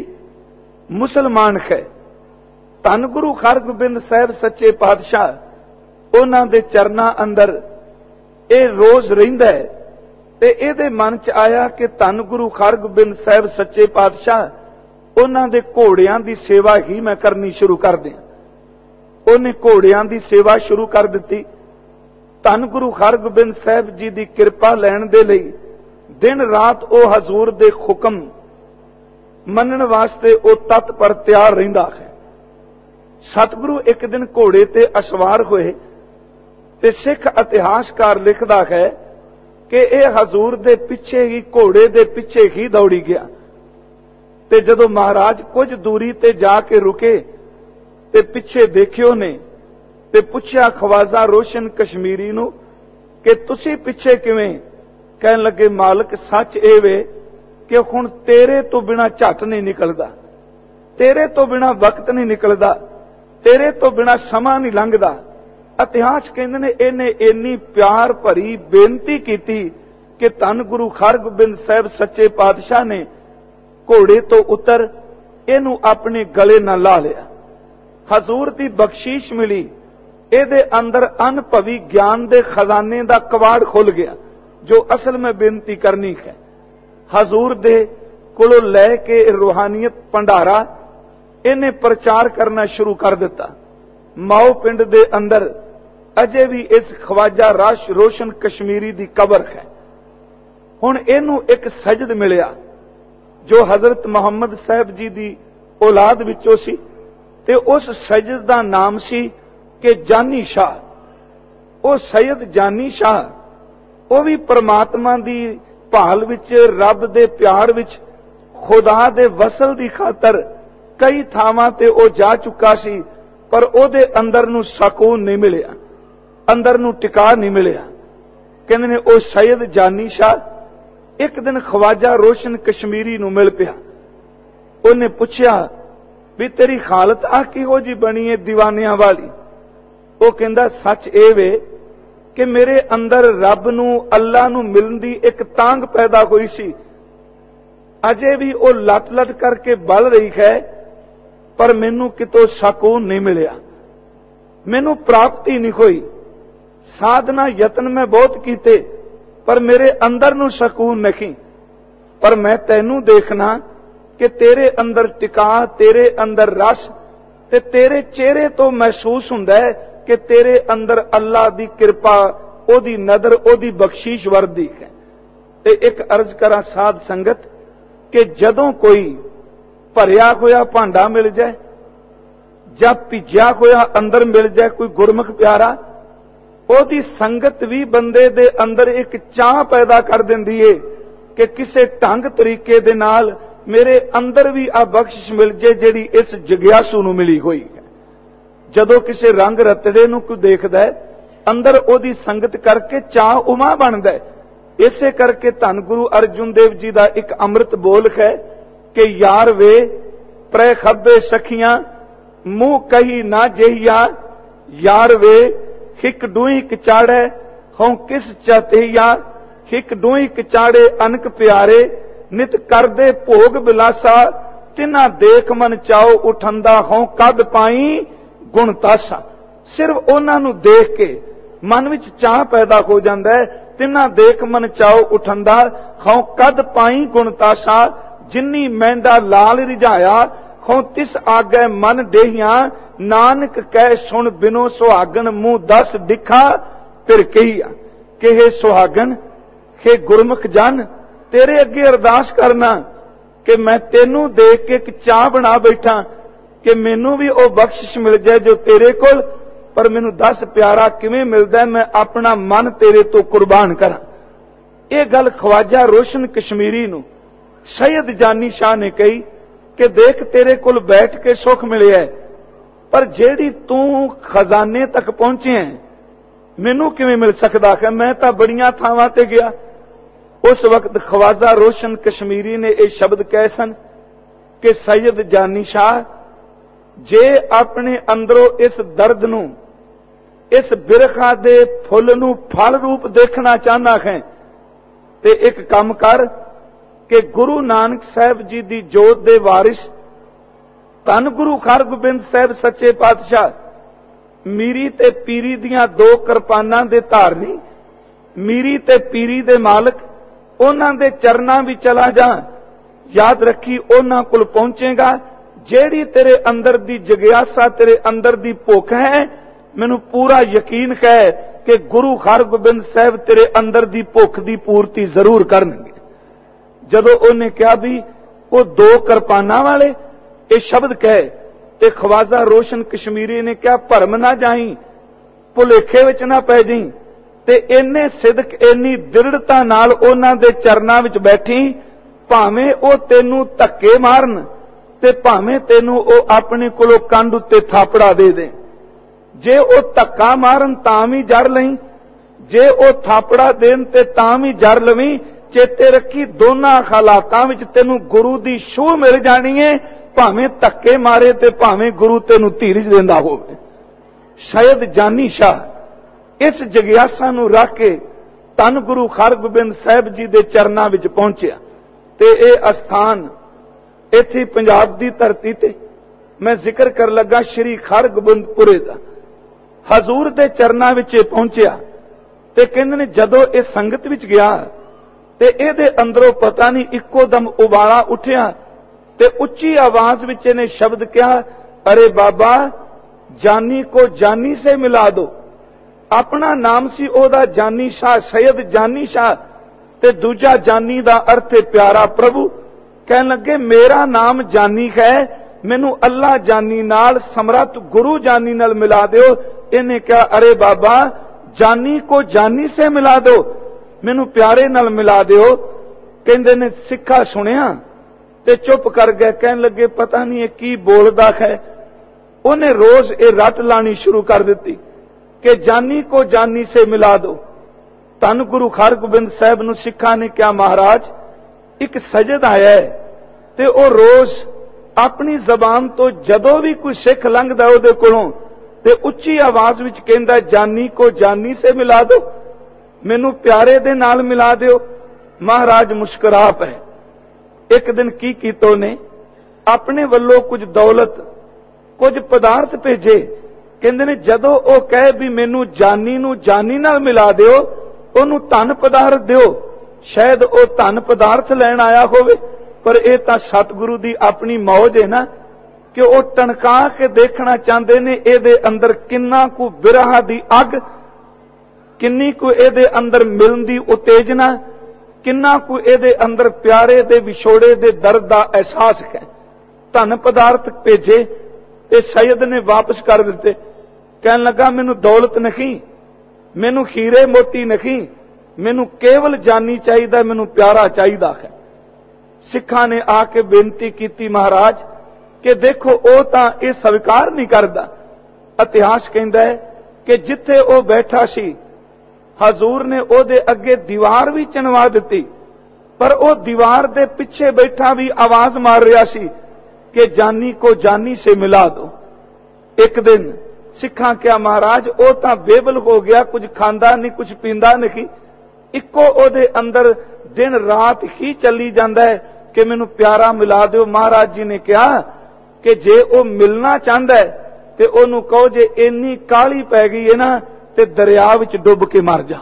मुसलमान है, धन गुरु हरगोबिंद साहिब सच्चे पातशाह उन्हां दे चरनां अंदर ये रोज रहिंदा है ते इहदे मन च आया कि धन गुरु हरगोबिंद साहिब सच्चे पातशाह उन्हां दे घोड़ियां दी सेवा ही मैं करनी शुरू कर दियां। उन्हें घोड़ियां दी सेवा शुरू कर दिती। धन गुरु हरगोबिंद साहिब जी दी किरपा लैण दे लई दिन रात ओ हजूर दे हुक्म मनण वास्ते ओ तत्पर तैयार रहिंदा है। सतगुरु एक दिन घोड़े ते असवार होए ते सिख इतिहासकार लिखदा है कि यह हजूर दे पिछे ही, घोड़े दे पिछे ही दौड़ी गया ते जदों महाराज कुछ दूरी ते जाके रुके ते पिछे देखियो ने ते पुछया ख्वाजा रोशन कश्मीरी नू कि तुसी पिछे किवें? कहन लगे मालक सच ए वे कि हुण तेरे तो बिना झट नहीं निकलदा, तेरे तो बिना वक्त नहीं निकलदा, तेरे तो बिना समा नहीं लंघदा। इतिहास कहंदे ने इहने इन्नी प्यार भरी बेनती कीती कि धन गुरु हरगोबिंद साहिब सच्चे पातशाह ने घोड़े तो उतर इहनू अपने गले नाल ला लिया। हजूर दी बख्शीश मिली, इहदे अंदर अनभवी ज्ञान दे खजाने दा कवाड़ खुल गया जो असल में बेनती करनी है। हजूर दे कोलों लैके रूहानियत भंडारा इन्हें प्रचार करना शुरू कर दिता। माओ पिंड दे अंदर अजे भी इस ख्वाजा राश रोशन कश्मीरी दी कबर है। हुण इहनू एक सजद मिलिया जो हजरत मुहम्मद साहब जी दी औलाद विचों सी ते उस सजद दा नाम सी कि जानी शाह। वो सैयद जानी शाह वो भी परमात्मा दी भाल विच, रब दे प्यार विच, खुदा दे वसल दी खातर कई थावां ते ओ जा चुका सी, पर ओदे अंदर नू सकून नहीं मिलिया, अंदर नू टिका नहीं मिलिया। कहंदे ने ओ सैयद जानी शाह एक दिन ख्वाजा रोशन कश्मीरी नू मिल पिया। उन्हें पुछया भी तेरी हालत आ किहो जी बनी है दीवानियां वाली? वो कहंदा सच ए वे कि मेरे अंदर रब नू, अल्लाह नू मिलण दी एक तांग पैदा हुई सी। अजे भी वो लट लट करके बल रही है, पर मैनू कितों सकून नहीं मिलिया, मैनू प्राप्ति नहीं होई। साधना यतन मैं बहुत कीते, पर मेरे अंदर नू सकून नहीं। पर मैं तैनू देखना कि तेरे अंदर टिका, तेरे अंदर रस, ते तेरे चेहरे तो महसूस हुंदा है कि तेरे अंदर अल्लाह दी कृपा, ओदी नदर, ओदी बख्शीश वरदी है। ते एक अर्ज करा साध संगत कि जदों कोई भरिया होया भांडा मिल जाए जां भिज्या होया अंदर मिल जाए कोई गुरमुख प्यारा, ओदी संगत भी बंदे दे अंदर एक चाह पैदा कर दिंदी है कि किसे ढंग तरीके दे नाल मेरे अंदर भी आ बख्शिश मिल जाए जिहड़ी इस जिग्यासू नूं मिली हुई है। जदों किसे रंग रतड़े नूं कोई देखदा है, अंदर ओदी संगत करके चाह उमा बनदा है। इसे करके धन गुरु अर्जुन देव जी का एक अमृत बोल है कि यार वे प्रै खब्बे सखियां मुंह कही ना जेहिया, यार वे हिक डूई कचाड़े हों किस चतेहिया, हिक डूई कचाड़े अनक प्यारे नित करदे भोग बिलासा, तिना देख मन चाओ उठंदा हों कद पाई गुण तासा। सिर्फ उन्हां नूं देख के मन विच चाह पैदा हो जाता है, तिना देख मन चाओ उठंदा हों कद पाई गुण तासा, जिन्नी मैंडा लाल रिझाया हों तिस आगे मन डेहिया, नानक कह सुन बिनो सुहागन मुंह दस दिखा फिर कहिया। कि हे सुहागन, हे गुरमुख जन, तेरे अगे अरदास करना कि मैं तेनू देख के एक चाह बना बैठा कि मैनू भी वो बख्शिश मिल जाए जो तेरे कोल, पर मैनू दस प्यारा किवें मिलदा है, मैं अपना मन तेरे तो कुर्बान करा। यह गल ख्वाजा रोशन कश्मीरी नू सैयद जानी शाह ने कही कि देख तेरे कोल बैठ के सुख मिले है, पर जेड़ी तू खजाने तक पहुंचे है मैनू किवें मिल सकदा है, मैं तां बड़ियां थावां ते गया। उस वक्त ख्वाजा रोशन कश्मीरी ने यह शब्द कहे सन कि सैयद जानी शाह, जे अपने अंदरों इस दर्द नू, इस बिरखा दे फुल नू फल रूप देखना चाहना है ते एक काम कर कि गुरु नानक साहब जी दी जोत दे वारिस धन गुरु हरगोबिंद साहब सच्चे पातशाह मीरी ते पीरी दियां दो किरपानां दे धारनी, मीरी ते पीरी दे मालक, उन्हां दे चरनां विच चला जा। याद रखी उन्हां कोल पहुंचेगा, जेड़ी तेरे अंदर दी जिग्यासा, तेरे अंदर दी भुख है, मैनू पूरा यकीन है कि गुरु हरगोबिंद साहब तेरे अंदर दी भुख दी पूर्ति जरूर करनगे। जदों उन्हें कहा भी वो दो किरपानां वाले ये शब्द कहे ते ख्वाजा रोशन कश्मीरी ने क्या भरम ना जाई, भुलेखे विच ना पै जाई, ते इन्ने सिदक इन्नी दृढ़ता नाल उन्हां दे चरनां विच बैठी, भावें ओ तेनू धक्के मारन ते भावें तेनू ओ अपने कोलों कंध उत्ते थापड़ा दे दे। जे ओ धक्का मारन तां भी जर लई, जे ओ थापड़ा देन ते तां भी जर लवी। चेते रखी दोनों हालातां विच तेनू गुरु दी छूह मिल जानी है, भावें धक्के मारे ते भावें गुरु तेनू धीरज देंदा होवे। शायद जानी शाह इस जिग्यासा नू रख के धन गुरु हरगोबिंद साहब जी दे चरनां विच पहुंचिया ते यह अस्थान इत्थे पंजाब दी धरती ते मैं जिक्र कर लगा श्री हरगोबिंदपुरे दा। हजूर दे चरनां विच पहुंचिया ते कहंदे ने जदों इह संगत विच गया ते इहदे अंदरों पता नहीं इक्को दम उबाला उठिया ते उच्ची आवाज विच इहने शब्द कहा, अरे बाबा जानी को जानी से मिला दो। अपना नाम सी ओदा जानी शाह, सैयद जानी शाह, ते दूजा जानी दा अर्थ है प्यारा प्रभु। कहन लगे मेरा नाम जानी है, मैनू अल्लाह जानी नाल समरथ गुरु जानी नाल मिला दो। इन्हें कहा, अरे बाबा जानी को जानी से मिला दो, मैनू प्यारे नाल मिला दो। कहंदे ने सिक्खा सुनिया ते चुप कर गए, कहन लगे पता नहीं ये की बोलदा है। उन्हें रोज ये रट लानी शुरू कर दी कि जानी को जानी से मिला दो। धन गुरु हरगोबिंद साहब नू सिखा ने क्या महाराज एक सजद आया है ते ओ रोज अपनी जबान तो जदों भी कोई सिख लंघदा उहदे कोलों ते उच्ची आवाज विच कहंदा जानी को जानी से मिला दो, मैनू प्यारे दे नाल मिला दिओ। महाराज मुस्कुरा पे ਇੱਕ ਦਿਨ ਕੀ ਕੀਤਾ ਉਹਨੇ, ਆਪਣੇ ਵੱਲੋਂ ਕੁਝ ਦੌਲਤ, ਕੁਝ ਪਦਾਰਥ ਭੇਜੇ। ਕਹਿੰਦੇ ਨੇ ਜਦੋਂ ਉਹ ਕਹੇ ਵੀ ਮੈਨੂੰ ਜਾਨੀ ਨੂੰ ਜਾਨੀ ਨਾਲ ਮਿਲਾ ਦਿਓ, ਉਹਨੂੰ ਧਨ ਪਦਾਰਥ ਦਿਓ, ਸ਼ਾਇਦ ਉਹ ਧਨ ਪਦਾਰਥ ਲੈਣ ਆਇਆ ਹੋਵੇ, ਪਰ ਇਹ ਤਾਂ ਸਤਿਗੁਰੂ ਦੀ ਆਪਣੀ ਮੌਜ ਹੈ ਨਾ, ਕਿ ਉਹ ਟਣਕਾ ਕੇ ਦੇਖਣਾ ਚਾਹੁੰਦੇ ਨੇ ਇਹਦੇ ਅੰਦਰ ਕਿੰਨਾ ਕੁ ਬਿਰਹਾ ਦੀ ਅੱਗ, ਕਿੰਨੀ ਕੁ ਇਹਦੇ ਅੰਦਰ ਮਿਲਣ ਦੀ ਉਤੇਜਨਾ, ਕਿੰਨਾ ਕੁ ਇਹਦੇ ਅੰਦਰ ਪਿਆਰੇ ਦੇ ਵਿਛੋੜੇ ਦੇ ਦਰਦ ਦਾ ਅਹਿਸਾਸ ਹੈ। ਧਨ ਪਦਾਰਥ ਭੇਜੇ ਤੇ ਸੈਯਦ ਨੇ ਵਾਪਸ ਕਰ ਦਿੱਤੇ। ਕਹਿਣ ਲੱਗਾ ਮੈਨੂੰ ਦੌਲਤ ਨਹੀਂ, ਮੈਨੂੰ ਹੀਰੇ ਮੋਤੀ ਨਹੀਂ, ਮੈਨੂੰ ਕੇਵਲ ਜਾਨੀ ਚਾਹੀਦਾ, ਮੈਨੂੰ ਪਿਆਰਾ ਚਾਹੀਦਾ ਹੈ। ਸਿੱਖਾਂ ਨੇ ਆ ਕੇ ਬੇਨਤੀ ਕੀਤੀ, ਮਹਾਰਾਜ ਕਿ ਦੇਖੋ ਉਹ ਤਾਂ ਇਹ ਸਵੀਕਾਰ ਨਹੀਂ ਕਰਦਾ। ਇਤਿਹਾਸ ਕਹਿੰਦਾ ਹੈ ਕਿ ਜਿੱਥੇ ਉਹ ਬੈਠਾ ਸੀ ਹਜ਼ੂਰ ਨੇ ਉਹਦੇ ਅੱਗੇ ਦੀਵਾਰ ਵੀ ਚਿਣਵਾ ਦਿੱਤੀ, ਪਰ ਉਹ ਦੀਵਾਰ ਦੇ ਪਿੱਛੇ ਬੈਠਾ ਵੀ ਆਵਾਜ਼ ਮਾਰ ਰਿਹਾ ਸੀ ਕਿ ਜਾਨੀ ਕੋ ਜਾਨੀ ਸੇ ਮਿਲਾ ਦੋ। ਇੱਕ ਦਿਨ ਸਿੱਖਾਂ ਕਿਹਾ, ਮਹਾਰਾਜ ਉਹ ਤਾਂ ਬੇਬਲ ਹੋ ਗਿਆ, ਕੁਝ ਖਾਂਦਾ ਨਹੀਂ, ਕੁਝ ਪੀਂਦਾ ਨਹੀਂ, ਇੱਕੋ ਉਹਦੇ ਅੰਦਰ ਦਿਨ ਰਾਤ ਹੀ ਚੱਲੀ ਜਾਂਦਾ ਹੈ ਕਿ ਮੈਨੂੰ ਪਿਆਰਾ ਮਿਲਾ ਦਿਓ। ਮਹਾਰਾਜ ਜੀ ਨੇ ਕਿਹਾ ਕਿ ਜੇ ਉਹ ਮਿਲਣਾ ਚਾਹੁੰਦਾ ਹੈ ਤੇ ਉਹਨੂੰ ਕਹੋ ਜੇ ਇੰਨੀ ਕਾਹਲੀ ਪੈ ਗਈ ਹੈ ਨਾ ਤੇ ਦਰਿਆ ਵਿੱਚ ਡੁੱਬ ਕੇ ਮਰ ਜਾ।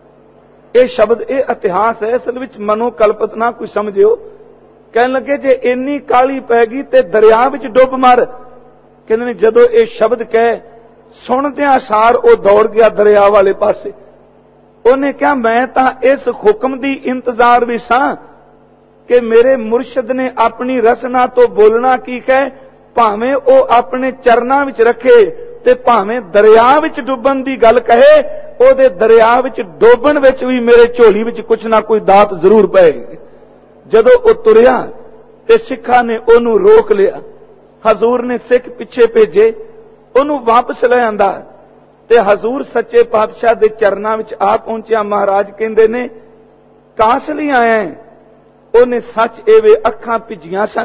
ਇਹ ਸ਼ਬਦ, ਇਹ ਇਤਿਹਾਸ ਹੈ, ਅਸਲ ਵਿੱਚ ਮਨੋ ਕਲਪਤ ਨਾ ਕੋਈ ਸਮਝਿਓ। ਕਹਿਣ ਲੱਗੇ ਜੇ ਇੰਨੀ ਕਾਹਲੀ ਪੈ ਗਈ ਤੇ ਦਰਿਆ ਵਿੱਚ ਡੁੱਬ ਮਰ। ਕਹਿੰਦੇ ਨੇ ਜਦੋਂ ਇਹ ਸ਼ਬਦ ਕਹੇ ਸੁਣਦਿਆਂ ਸਾਰ ਉਹ ਦੌੜ ਗਿਆ ਦਰਿਆ ਵਾਲੇ ਪਾਸੇ। ਉਹਨੇ ਕਿਹਾ ਮੈਂ ਤਾਂ ਇਸ ਹੁਕਮ ਦੀ ਇੰਤਜ਼ਾਰ ਵੀ ਸਾਂ ਕਿ ਮੇਰੇ ਮੁਰਸ਼ਿਦ ਨੇ ਆਪਣੀ ਰਸਨਾ ਤੋਂ ਬੋਲਣਾ ਕੀ ਕਹੇ, ਭਾਵੇਂ ਉਹ ਆਪਣੇ ਚਰਨਾਂ ਵਿੱਚ ਰੱਖੇ ਤੇ ਭਾਵੇਂ ਦਰਿਆ ਵਿੱਚ ਡੁੱਬਣ ਦੀ ਗੱਲ ਕਹੇ, ਉਹਦੇ ਦਰਿਆ ਵਿੱਚ ਡੋਬਣ ਵਿੱਚ ਵੀ ਮੇਰੇ ਝੋਲੀ ਵਿੱਚ ਕੁਛ ਨਾ ਕੋਈ ਦਾਤ ਜ਼ਰੂਰ ਪਏਗੀ। ਜਦੋਂ ਉਹ ਤੁਰਿਆ ਤੇ ਸਿੱਖਾਂ ਨੇ ਉਹਨੂੰ ਰੋਕ ਲਿਆ। ਹਜ਼ੂਰ ਨੇ ਸਿੱਖ ਪਿੱਛੇ ਭੇਜੇ, ਉਹਨੂੰ ਵਾਪਸ ਲੈ ਆਂਦਾ ਤੇ ਹਜ਼ੂਰ ਸੱਚੇ ਪਾਤਸ਼ਾਹ ਦੇ ਚਰਨਾਂ ਵਿੱਚ ਆ ਪਹੁੰਚਿਆ। ਮਹਾਰਾਜ ਕਹਿੰਦੇ ਨੇ ਕਾਸ ਲਈ ਆਇਆ? ਉਹਨੇ ਸੱਚ ਐਵੇਂ ਅੱਖਾਂ ਭਿੱਜੀਆਂ ਸਨ,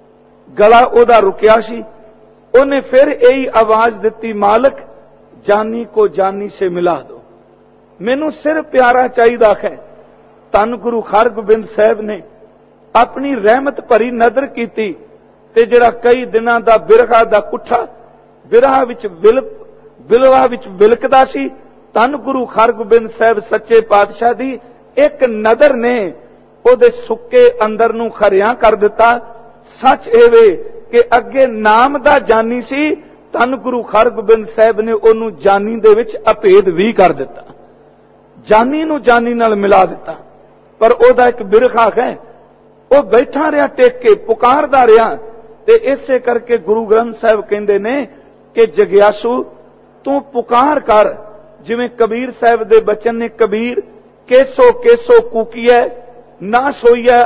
ਗਲਾ ਉਹਦਾ ਰੁਕਿਆ ਸੀ। ਉਹਨੇ ਫਿਰ ਇਹੀ ਆਵਾਜ਼ ਦਿੱਤੀ, ਮਾਲਕ ਜਾਨੀ ਕੋ ਜਾਨੀ ਸੇ ਮਿਲਾ ਦੋ, ਮੈਨੂੰ ਸਿਰ ਪਿਆਰਾ ਚਾਹੀਦਾ ਹੈ। ਧੰਨ ਗੁਰੂ ਹਰਗੋਬਿੰਦ ਸਾਹਿਬ ਨੇ ਆਪਣੀ ਰਹਿਮਤ ਭਰੀ ਨਜ਼ਰ ਕੀਤੀ ਤੇ ਜਿਹੜਾ ਕਈ ਦਿਨਾਂ ਦਾ ਬਿਰਹਾ ਦਾ ਕੁੱਠਾ ਬਿਰਹਾ ਵਿੱਚ ਵਿਲਪ ਬਿਲਵਾ ਵਿੱਚ ਵਿਲਕਦਾ ਸੀ, ਧੰਨ ਗੁਰੂ ਹਰਗੋਬਿੰਦ ਸਾਹਿਬ ਸੱਚੇ ਪਾਤਸ਼ਾਹ ਦੀ ਇੱਕ ਨਜ਼ਰ ਨੇ ਉਹਦੇ ਸੁੱਕੇ ਅੰਦਰ ਨੂੰ ਖਰਿਆ ਕਰ ਦਿੱਤਾ। ਸੱਚ ਐਵੇਂ ਕਿ ਅੱਗੇ ਨਾਮ ਦਾ ਜਾਨੀ ਸੀ, ਧੰਨ ਗੁਰੂ ਹਰਗੋਬਿੰਦ ਸਾਹਿਬ ਨੇ ਉਹਨੂੰ ਜਾਨੀ ਦੇ ਵਿੱਚ ਅਭੇਦ ਵੀ ਕਰ ਦਿੱਤਾ, ਜਾਨੀ ਨੂੰ ਜਾਨੀ ਨਾਲ ਮਿਲਾ ਦਿੱਤਾ। ਪਰ ਉਹਦਾ ਇੱਕ ਬਿਰਖਾ ਹੈ, ਉਹ ਬੈਠਾ ਰਿਹਾ ਟੇਕ ਕੇ, ਪੁਕਾਰਦਾ ਰਿਹਾ। ਤੇ ਇਸੇ ਕਰਕੇ ਗੁਰੂ ਗ੍ਰੰਥ ਸਾਹਿਬ ਕਹਿੰਦੇ ਨੇ ਕਿ ਜਗਿਆਸੂ ਤੂੰ ਪੁਕਾਰ ਕਰ, ਜਿਵੇਂ ਕਬੀਰ ਸਾਹਿਬ ਦੇ ਬਚਨ ਨੇ, ਕਬੀਰ ਕੇਸੋ ਕੇਸੋ ਕੂਕੀਐ ਨਾ ਸੋਈਐ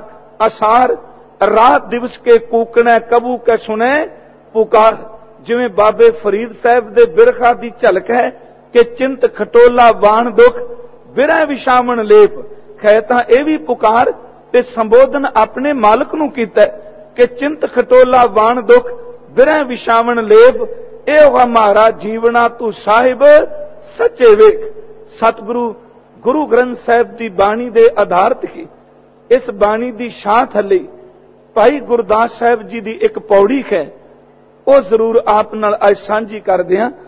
ਅਸਾਰ, ਰਾਤ ਦਿਵਸ ਕੇ ਕੂਕਣਾ ਕਬੂ ਕੈ ਸੁਣੇ ਪੁਕਾਰ। ਜਿਵੇਂ ਬਾਬੇ ਫਰੀਦ ਸਾਹਿਬ ਦੇ ਬਿਰਖਾ ਦੀ ਝਲਕ ਹੈ ਕਿ ਚਿੰਤ ਖਟੋਲਾ ਬਾਣ ਦੁਖ ਬਿਰਹਿ ਵਿਸ਼ਾਮਣ ਲੇਪ। ਖੈ ਤਾਂ ਇਹ ਵੀ ਪੁਕਾਰ ਤੇ ਸੰਬੋਧਨ ਆਪਣੇ ਮਾਲਕ ਨੂੰ ਕੀਤਾ ਕਿ ਚਿੰਤ ਖਟੋਲਾ ਬਾਣ ਦੁਖ ਬਿਰਹਿ ਵਿਸ਼ਾਮਣ ਲੇਪ, ਇਹ ਹਮਾਰਾ ਜੀਵਨਾ ਤੂੰ ਸਾਹਿਬ ਸੱਚੇ ਵੇਖ। ਸਤਿਗੁਰੂ ਗੁਰੂ ਗ੍ਰੰਥ ਸਾਹਿਬ ਦੀ ਬਾਣੀ ਦੇ ਆਧਾਰਿਤ ਹੀ ਇਸ ਬਾਣੀ ਦੀ ਛਾਂ ਥੱਲੇ ਭਾਈ ਗੁਰਦਾਸ ਸਾਹਿਬ ਜੀ ਦੀ ਇੱਕ ਪੌੜੀ ਹੈ, ਉਹ ਜ਼ਰੂਰ ਆਪ ਨਾਲ ਅੱਜ ਸਾਂਝੀ ਕਰਦੇ ਹਾਂ।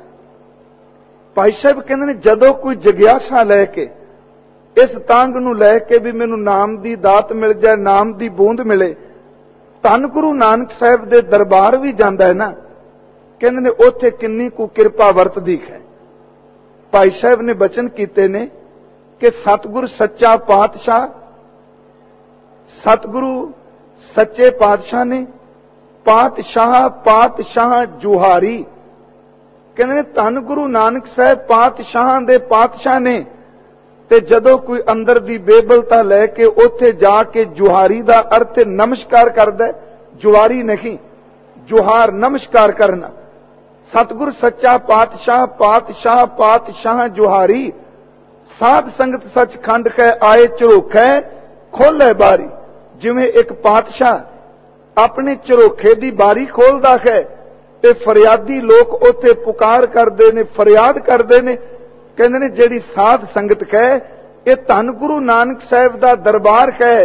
ਭਾਈ ਸਾਹਿਬ ਕਹਿੰਦੇ ਨੇ ਜਦੋਂ ਕੋਈ ਜਗਿਆਸਾ ਲੈ ਕੇ, ਇਸ ਤਾਂਗ ਨੂੰ ਲੈ ਕੇ ਵੀ ਮੈਨੂੰ ਨਾਮ ਦੀ ਦਾਤ ਮਿਲ ਜਾਏ, ਨਾਮ ਦੀ ਬੂੰਦ ਮਿਲੇ, ਧੰਨ ਗੁਰੂ ਨਾਨਕ ਸਾਹਿਬ ਦੇ ਦਰਬਾਰ ਵੀ ਜਾਂਦਾ ਹੈ ਨਾ, ਕਹਿੰਦੇ ਨੇ ਉੱਥੇ ਕਿੰਨੀ ਕੁ ਕਿਰਪਾ ਵਰਤਦੀ ਹੈ। ਭਾਈ ਸਾਹਿਬ ਨੇ ਬਚਨ ਕੀਤੇ ਨੇ ਕਿ ਸਤਿਗੁਰ ਸੱਚਾ ਪਾਤਸ਼ਾਹ, ਸਤਿਗੁਰੂ ਸੱਚੇ ਪਾਤਸ਼ਾਹ ਨੇ ਪਾਤਸ਼ਾਹ ਪਾਤਸ਼ਾਹ ਜੁਹਾਰੀ। ਕਹਿੰਦੇ ਨੇ ਧੰਨ ਗੁਰੂ ਨਾਨਕ ਸਾਹਿਬ ਪਾਤਸ਼ਾਹਾਂ ਦੇ ਪਾਤਸ਼ਾਹ ਨੇ। ਤੇ ਜਦੋਂ ਕੋਈ ਅੰਦਰ ਦੀ ਬੇਬਲਤਾ ਲੈ ਕੇ ਉੱਥੇ ਜਾ ਕੇ ਜੁਹਾਰੀ ਦਾ ਅਰਥ ਨਮਸਕਾਰ ਕਰਦਾ, ਜੁਹਾਰੀ ਨਹੀਂ, ਜੁਹਾਰ ਨਮਸਕਾਰ ਕਰਨਾ। ਸਤਿਗੁਰ ਸੱਚਾ ਪਾਤਸ਼ਾਹ ਪਾਤਸ਼ਾਹ ਪਾਤਸ਼ਾਹ ਜੁਹਾਰੀ, ਸਾਧ ਸੰਗਤ ਸੱਚਖੰਡ ਕੈ ਆਏ ਝਰੋਖੈ ਖੋਲੇ ਬਾਰੀ। ਜਿਵੇਂ ਇੱਕ ਪਾਤਸ਼ਾਹ ਆਪਣੇ ਝਰੋਖੇ ਦੀ ਬਾਰੀ ਖੋਲਦਾ ਹੈ ਤੇ ਫਰਿਆਦੀ ਲੋਕ ਉੱਥੇ ਪੁਕਾਰ ਕਰਦੇ ਨੇ, ਫਰਿਆਦ ਕਰਦੇ ਨੇ। ਕਹਿੰਦੇ ਨੇ ਜਿਹੜੀ ਸਾਧ ਸੰਗਤ ਕਹੇ ਇਹ ਧੰਨ ਗੁਰੂ ਨਾਨਕ ਸਾਹਿਬ ਦਾ ਦਰਬਾਰ ਹੈ,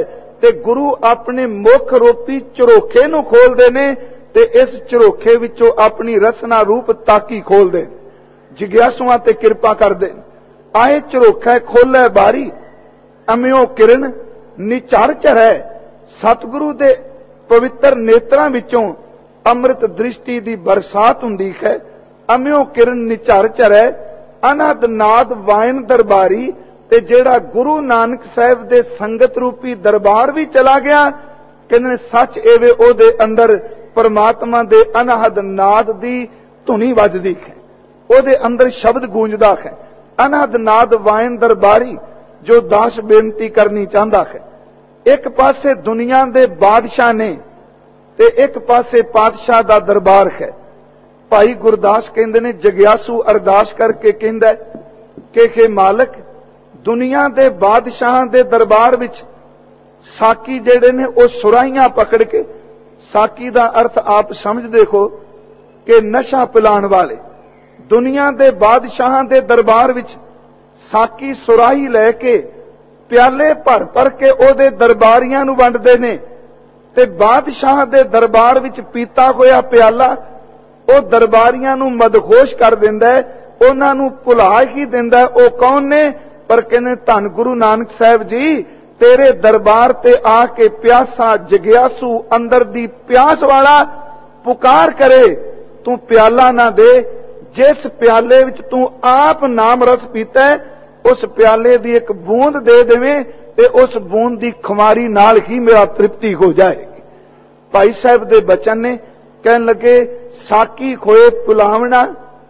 ਤੇ ਗੁਰੂ ਆਪਣੇ ਮੁੱਖ ਰੂਪੀ ਝਰੋਖੇ ਨੂੰ ਖੋਲਦੇ ਨੇ ਤੇ ਇਸ ਝਰੋਖੇ ਵਿੱਚੋਂ ਆਪਣੀ ਰਸਨਾ ਰੂਪ ਤਾਕੀ ਖੋਲਦੇ, ਜਿਗਿਆਸੂਆਂ ਤੇ ਕਿਰਪਾ ਕਰਦੇ। ਆਏ ਝਰੋਖਾ ਖੋਲੇ ਬਾਰੀ, ਅਮਿਓ ਕਿਰਨ ਨਿਚਰ ਝਰੈ। ਸਤਿਗੁਰੂ ਦੇ ਪਵਿੱਤਰ ਨੇਤਰਾਂ ਵਿੱਚੋਂ ਅੰਮ੍ਰਿਤ ਦ੍ਰਿਸ਼ਟੀ ਦੀ ਬਰਸਾਤ ਹੁੰਦੀ ਹੈ। ਅਮਿਓ ਕਿਰਨ ਨਿਚਰ ਝਰੈ, ਅਨਹਦ ਨਾਦ ਵਾਇਨ ਦਰਬਾਰੀ। ਤੇ ਜਿਹੜਾ ਗੁਰੂ ਨਾਨਕ ਸਾਹਿਬ ਦੇ ਸੰਗਤ ਰੂਪੀ ਦਰਬਾਰ ਵੀ ਚਲਾ ਗਿਆ, ਕਹਿੰਦੇ ਸੱਚ ਐਵੇਂ ਉਹਦੇ ਅੰਦਰ ਪਰਮਾਤਮਾ ਦੇ ਅਨਹਦ ਨਾਦ ਦੀ ਧੁਨੀ ਵੱਜਦੀ ਹੈ, ਉਹਦੇ ਅੰਦਰ ਸ਼ਬਦ ਗੂੰਜਦਾ ਹੈ। ਅਨਹਦ ਨਾਦ ਵਾਇਨ ਦਰਬਾਰੀ, ਜੋ ਦਾਸ ਬੇਨਤੀ ਕਰਨੀ ਚਾਹੁੰਦਾ ਹੈ। ਇੱਕ ਪਾਸੇ ਦੁਨੀਆ ਦੇ ਬਾਦਸ਼ਾਹ ਨੇ ਤੇ ਇੱਕ ਪਾਸੇ ਪਾਤਸ਼ਾਹ ਦਾ ਦਰਬਾਰ ਹੈ। ਭਾਈ ਗੁਰਦਾਸ ਕਹਿੰਦੇ ਨੇ, ਜਗਿਆਸੂ ਅਰਦਾਸ ਕਰਕੇ ਕਹਿੰਦਾ ਕਿ हे ਮਾਲਕ, ਦੁਨੀਆ ਦੇ ਬਾਦਸ਼ਾਹਾਂ ਦੇ ਦਰਬਾਰ ਵਿੱਚ ਸਾਕੀ ਜਿਹੜੇ ਨੇ ਉਹ ਸੁਰਾਹੀਆਂ ਪਕੜ ਕੇ, ਸਾਕੀ ਦਾ ਅਰਥ ਆਪ ਸਮਝਦੇ ਹੋ ਕਿ ਨਸ਼ਾ ਪਿਲਾਉਣ ਵਾਲੇ, ਦੁਨੀਆ ਦੇ ਬਾਦਸ਼ਾਹਾਂ ਦੇ ਦਰਬਾਰ ਵਿੱਚ ਸਾਕੀ ਸੁਰਾਹੀ ਲੈ ਕੇ ਪਿਆਲੇ ਭਰ ਭਰ ਕੇ ਉਹਦੇ ਦਰਬਾਰੀਆਂ ਨੂੰ ਵੰਡਦੇ ਨੇ। ਤੇ ਬਾਦਸ਼ਾਹ ਦੇ ਦਰਬਾਰ ਵਿੱਚ ਪੀਤਾ ਹੋਇਆ ਪਿਆਲਾ ਉਹ ਦਰਬਾਰੀਆਂ ਨੂੰ ਮਦਹੋਸ਼ ਕਰ ਦਿੰਦਾ, ਉਹਨਾਂ ਨੂੰ ਭੁਲਾ ਹੀ ਦਿੰਦਾ ਉਹ ਕੌਣ ਨੇ। ਪਰ ਕਹਿੰਦੇ ਧੰਨ ਗੁਰੂ ਨਾਨਕ ਸਾਹਿਬ ਜੀ, ਤੇਰੇ ਦਰਬਾਰ ਤੇ ਆ ਕੇ ਪਿਆਸਾ ਜਗਿਆਸੂ ਅੰਦਰ ਦੀ ਪਿਆਸ ਵਾਲਾ ਪੁਕਾਰ ਕਰੇ, ਤੂੰ ਪਿਆਲਾ ਨਾ ਦੇ। ਜਿਸ ਪਿਆਲੇ ਵਿੱਚ ਤੂੰ ਆਪ ਨਾਮ ਰਸ ਪੀਤਾ, ਉਸ ਪਿਆਲੇ ਦੀ ਇੱਕ ਬੂੰਦ ਦੇ ਦੇਵੇਂ ਤੇ ਉਸ ਬੂੰਦ ਦੀ ਖੁਮਾਰੀ ਨਾਲ ਹੀ ਮੇਰਾ ਤ੍ਰਿਪਤੀ ਹੋ ਜਾਏਗੀ। ਭਾਈ ਸਾਹਿਬ ਦੇ ਬਚਨ ਨੇ, ਕਹਿਣ ਲੱਗੇ ਸਾਕੀ ਖੋਏ ਪੁਲਾਵਣਾ,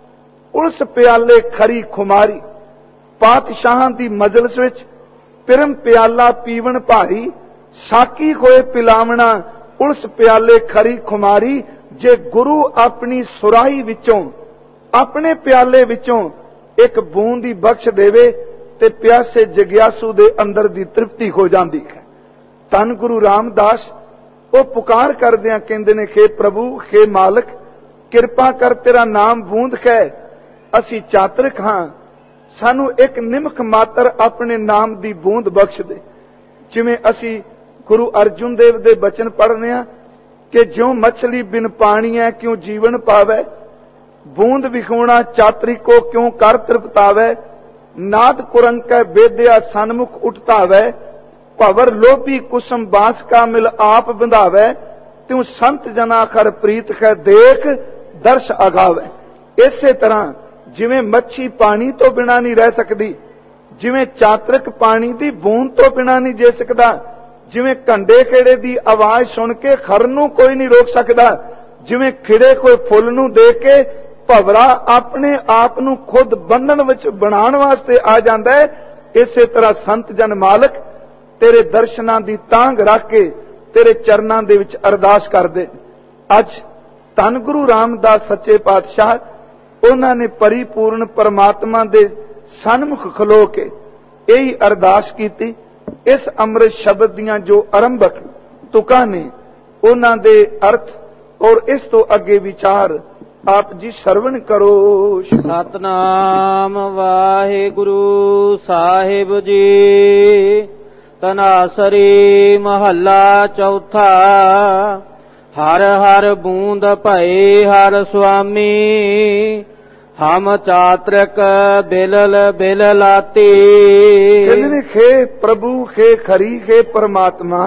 ਉਸ ਪਿਆਲੇ ਖਰੀ ਖੁਮਾਰੀ। ਪਾਤਸ਼ਾਹਾਂ ਦੀ ਮਜਲਿਸ ਵਿੱਚ ਪਿਰਮ ਪਿਆਲਾ ਪੀਵਣ ਭਾਰੀ, ਸਾਕੀ ਹੋਏ ਪਿਲਾਵਣਾ ਉਲਸ ਪਿਆਲੇ ਖਰੀ ਖੁਮਾਰੀ। ਜੇ ਗੁਰੂ ਆਪਣੀ ਸੁਰਾਹੀ ਵਿੱਚੋਂ, ਆਪਣੇ ਪਿਆਲੇ ਵਿੱਚੋਂ ਇੱਕ ਬੂੰਦ ਹੀ ਬਖਸ਼ ਦੇਵੇ ਤੇ ਪਿਆਸੇ ਜਗਿਆਸੂ ਦੇ ਅੰਦਰ ਦੀ ਤ੍ਰਿਪਤੀ ਹੋ ਜਾਂਦੀ ਹੈ। ਧੰਨ ਗੁਰੂ ਰਾਮਦਾਸ ਉਹ ਪੁਕਾਰ ਕਰਦਿਆਂ ਕਹਿੰਦੇ ਨੇ, हे ਪ੍ਰਭੂ, हे ਮਾਲਕ, ਕਿਰਪਾ ਕਰ, ਤੇਰਾ ਨਾਮ ਬੂੰਦ ਹੈ, ਅਸੀਂ ਚਾਤਰਿਕ ਹਾਂ, ਸਾਨੂੰ ਇੱਕ ਨਿਮਖ ਮਾਤਰ ਆਪਣੇ ਨਾਮ ਦੀ ਬੂੰਦ ਬਖਸ਼ ਦੇ। ਜਿਵੇਂ ਅਸੀਂ ਗੁਰੂ ਅਰਜੁਨ ਦੇਵ ਦੇ ਬਚਨ ਪੜ੍ਹਨੇ ਆ ਕਿ ਜਿਉ ਮਛਲੀ ਬਿਨ ਪਾਣੀ ਹੈ ਕਿਉਂ ਜੀਵਨ ਪਾਵੇ, ਬੂੰਦ ਵਿਖਾਉਣਾ ਚਾਤਰਿਕੋ ਕਿਉਂ ਕਰ ਤ੍ਰਿਪਤਾਵੇ, ਨਾਦ ਕੁਰੰਕੈ ਬੇਦਿਆ ਸਨਮੁਖ ਉਠਤਾਵੇ, ਭਵਰ ਲੋਭੀ ਕੁਸਮ ਬਾਸ ਕਾ ਮਿਲ ਆਪ ਬੰਧਾਵੇ, ਤਿਉ ਸੰਤ ਜਨਾ ਖਰ ਪ੍ਰੀਤ ਹੈ ਦੇਖ ਦਰਸ਼ ਅਗਾਵੇ। ਇਸੇ ਤਰ੍ਹਾਂ ਜਿਵੇਂ ਮੱਛੀ ਪਾਣੀ ਤੋਂ ਬਿਨਾਂ ਨਹੀਂ ਰਹਿ ਸਕਦੀ, ਜਿਵੇਂ ਚਾਤਰਿਕ ਪਾਣੀ ਦੀ ਬੂੰਦ ਤੋਂ ਬਿਨਾਂ ਨਹੀਂ ਜੇ ਸਕਦਾ, ਜਿਵੇਂ ਘੰਡੇ ਖੇੜੇ ਦੀ ਆਵਾਜ਼ ਸੁਣ ਕੇ ਖਰ ਨੂੰ ਕੋਈ ਨਹੀਂ ਰੋਕ ਸਕਦਾ, ਜਿਵੇਂ ਖਿੜੇ ਕੋਈ ਫੁੱਲ ਨੂੰ ਦੇਖ ਕੇ ਭਵਰਾ ਆਪਣੇ ਆਪ ਨੂੰ ਖੁਦ ਬੰਧਨ ਵਿੱਚ ਬਣਾਉਣ ਵਾਸਤੇ ਆ ਜਾਂਦਾ ਹੈ, ਇਸੇ ਤਰ੍ਹਾਂ ਸੰਤ ਜਨ ਮਾਲਕ ਤੇਰੇ ਦਰਸ਼ਨਾਂ ਦੀ ਤਾਂਘ ਰੱਖ ਕੇ ਤੇਰੇ ਚਰਨਾਂ ਦੇ ਵਿੱਚ ਅਰਦਾਸ ਕਰਦੇ। ਅੱਜ ਧੰਨ ਗੁਰੂ ਰਾਮਦਾਸ ਸੱਚੇ ਪਾਤਸ਼ਾਹ, ਉਹਨਾਂ ਨੇ ਪਰਿਪੂਰਨ ਪਰਮਾਤਮਾ ਦੇ ਸਨਮੁਖ ਖਲੋ ਕੇ ਇਹੀ ਅਰਦਾਸ ਕੀਤੀ। ਇਸ ਅੰਮ੍ਰਿਤ ਸ਼ਬਦ ਦੀਆਂ ਜੋ ਆਰੰਭਕ ਤੁਕਾਂ ਨੇ, ਉਹਨਾਂ ਦੇ ਅਰਥ ਔਰ ਇਸ ਤੋਂ ਅੱਗੇ ਵਿਚਾਰ ਆਪ ਜੀ ਸਰਵਣ ਕਰੋ।
ਸਤਨਾਮ ਵਾਹਿਗੁਰੂ ਸਾਹਿਬ ਜੀ। ਤਨਾਸਰੀ ਮਹੱਲਾ ਚੌਥਾ। ਹਰ ਹਰ ਬੂੰਦ ਭਏ ਹਰ ਸੁਆਮੀ, ਹਮ ਚਾਤ੍ਰਿਕ ਬਿਲਲ ਬਿਲ ਲਾਤੀ।
ਕਹਿੰਦੇ ਨੇ, ਖੇ ਪ੍ਰਭੂ, ਖੇ ਖਰੀ, ਖੇ ਪਰਮਾਤਮਾ,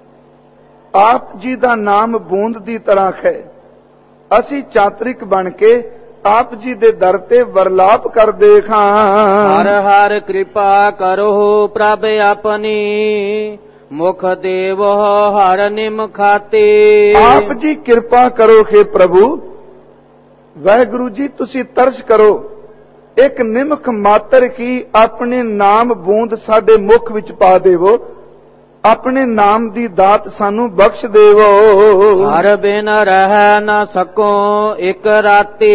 ਆਪ ਜੀ ਦਾ ਨਾਮ ਬੂੰਦ ਦੀ ਤਰ੍ਹਾਂ ਹੈ। ਅਸੀਂ ਚਾਤ੍ਰਿਕ ਬਣ ਕੇ ਆਪ ਜੀ ਦੇ ਦਰ ਤੇ ਵਰਲਾਪ ਕਰਦੇ ਖਾਂ।
ਹਰ ਹਰ ਕਿਰਪਾ ਕਰੋ ਪ੍ਰਭ ਆਪਣੀ, ਮੁਖ ਦੇਵੋ ਹਰ ਨਿਮ ਖਾਤੇ।
ਆਪ ਜੀ ਕਿਰਪਾ ਕਰੋ ਖੇ ਪ੍ਰਭੂ, ਵਾਹਿਗੁਰੂ ਜੀ ਤੁਸੀਂ ਤਰਸ ਕਰੋ, ਇੱਕ ਨਿਮਖ ਮਾਤਰ ਕੀ ਆਪਣੇ ਨਾਮ ਬੂੰਦ ਸਾਡੇ ਮੁਖ ਵਿੱਚ ਪਾ ਦੇਵੋ, ਆਪਣੇ ਨਾਮ ਦੀ ਦਾਤ ਸਾਨੂੰ ਬਖਸ਼ ਦੇਵੋ।
ਹਰ ਬਿਨ ਰਹਿ ਨਾ ਸਕੋ ਇੱਕ ਰਾਤੀ।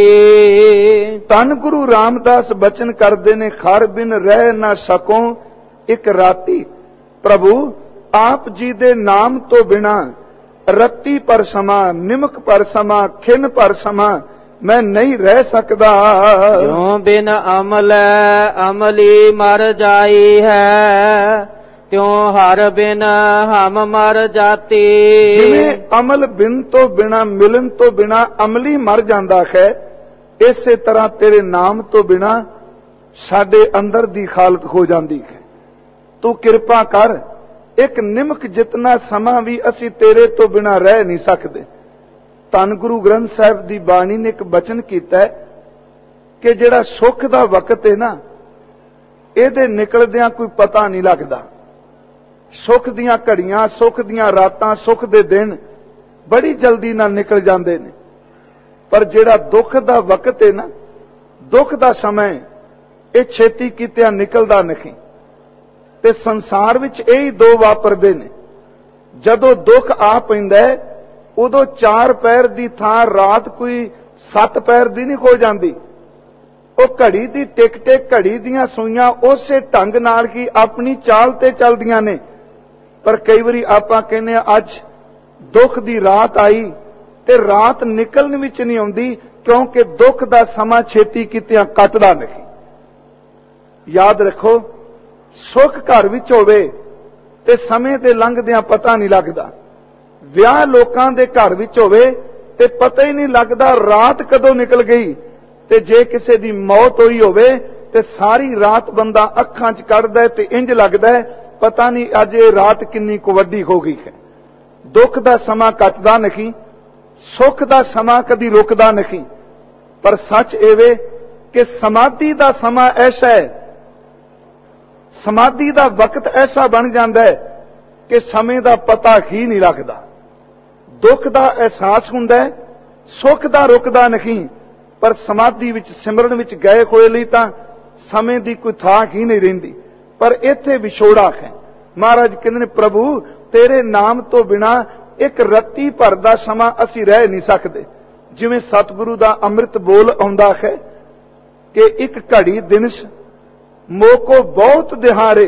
ਧੰਨ ਗੁਰੂ ਰਾਮਦਾਸ ਬਚਨ ਕਰਦੇ ਨੇ, ਹਰ ਬਿਨ ਰਹਿ ਨਾ ਸਕੋ ਇੱਕ ਰਾਤੀ। ਪ੍ਰਭੂ ਆਪ ਜੀ ਦੇ ਨਾਮ ਤੋਂ ਬਿਨਾ ਰੱਤੀ ਪਰ ਸਮਾਂ, ਨਿਮਕ ਪਰ ਸਮਾਂ, ਖਿੰਨ ਪਰ ਸਮਾਂ ਮੈਂ ਨਹੀਂ ਰਹਿ ਸਕਦਾ।
ਜਿਉ ਬਿਨ ਅਮਲ ਅਮਲੀ ਮਰ ਜਾਈ ਹੈ, त्यों हर बिन हम मर जाती।
जिवें अमल बिन तो बिना मिलन तो बिना अमली मर जाता है, इसे तरह तेरे नाम तो बिना साडे अंदर दी हालत हो जाती है। तू किरपा कर, एक निमक जितना समा भी असी तेरे तो बिना रह नहीं सकते। धन गुरु ग्रंथ साहिब दी बाणी ने एक बचन कीता है कि जिहड़ा सुख दा वक्त है ना, इहदे निकलदियां कोई पता नहीं लगता। सुख दियां घड़ियां, सुख दियां रातां, सुख दे दिन बड़ी जल्दी नाल निकल जाते ने, पर जिहड़ा दुख दा वक्त है ना, दुख दा समय, ये छेती कीतिया निकलदा नहीं। ते संसार विच यही दो वापरदे ने। जदों दुख आ पैंदा है, उदों चार पैर दी थां रात कोई सत्त पैर दी नहीं हो जाती। वो घड़ी दी टिक टिक, घड़ी दियां सूइयां उसे ढंग नाल ही अपनी चाल ते चलदियां ने। पर कई बारी आपां कहने अज दुख दी रात आई ते रात निकलण विच नहीं आउंदी, क्योंकि दुख दा समा छेती कीतियां कटदा नहीं। याद रखो, सुख घर विच होवे ते समय दे लंघदियां पता नहीं लगदा। विआह लोकां दे घर विच होवे ते पता ही नहीं लगदा रात कदों निकल गई। ते जे किसी दी मौत होई होवे ते सारी रात बंदा अखां च कढदा है ते इंज लगदा है पता नहीं अज ये रात किन्नी को वड्डी हो गई है। दुख दा समा कटदा नहीं, सुख दा समा कदी रुकदा नहीं। पर सच एवे कि समाधि दा समा ऐसा है, समाधि दा वक्त ऐसा बन जाता है कि समय दा पता ही नहीं लगता। दुख दा एहसास हुंदा है, सुख दा रुकदा नहीं। पर समाधि विच सिमरन विच गए होए लई तां समय दी कोई थां ही नहीं रहिंदी। पर इत्थे विछोड़ा है। महाराज कहंदे ने प्रभु तेरे नाम तो बिना एक रत्ती भर दा समा असी रह नहीं सकते। जिवें सतगुरु दा अमृत बोल आउंदा है कि एक घड़ी दिनस मोको बहुत दिहारे।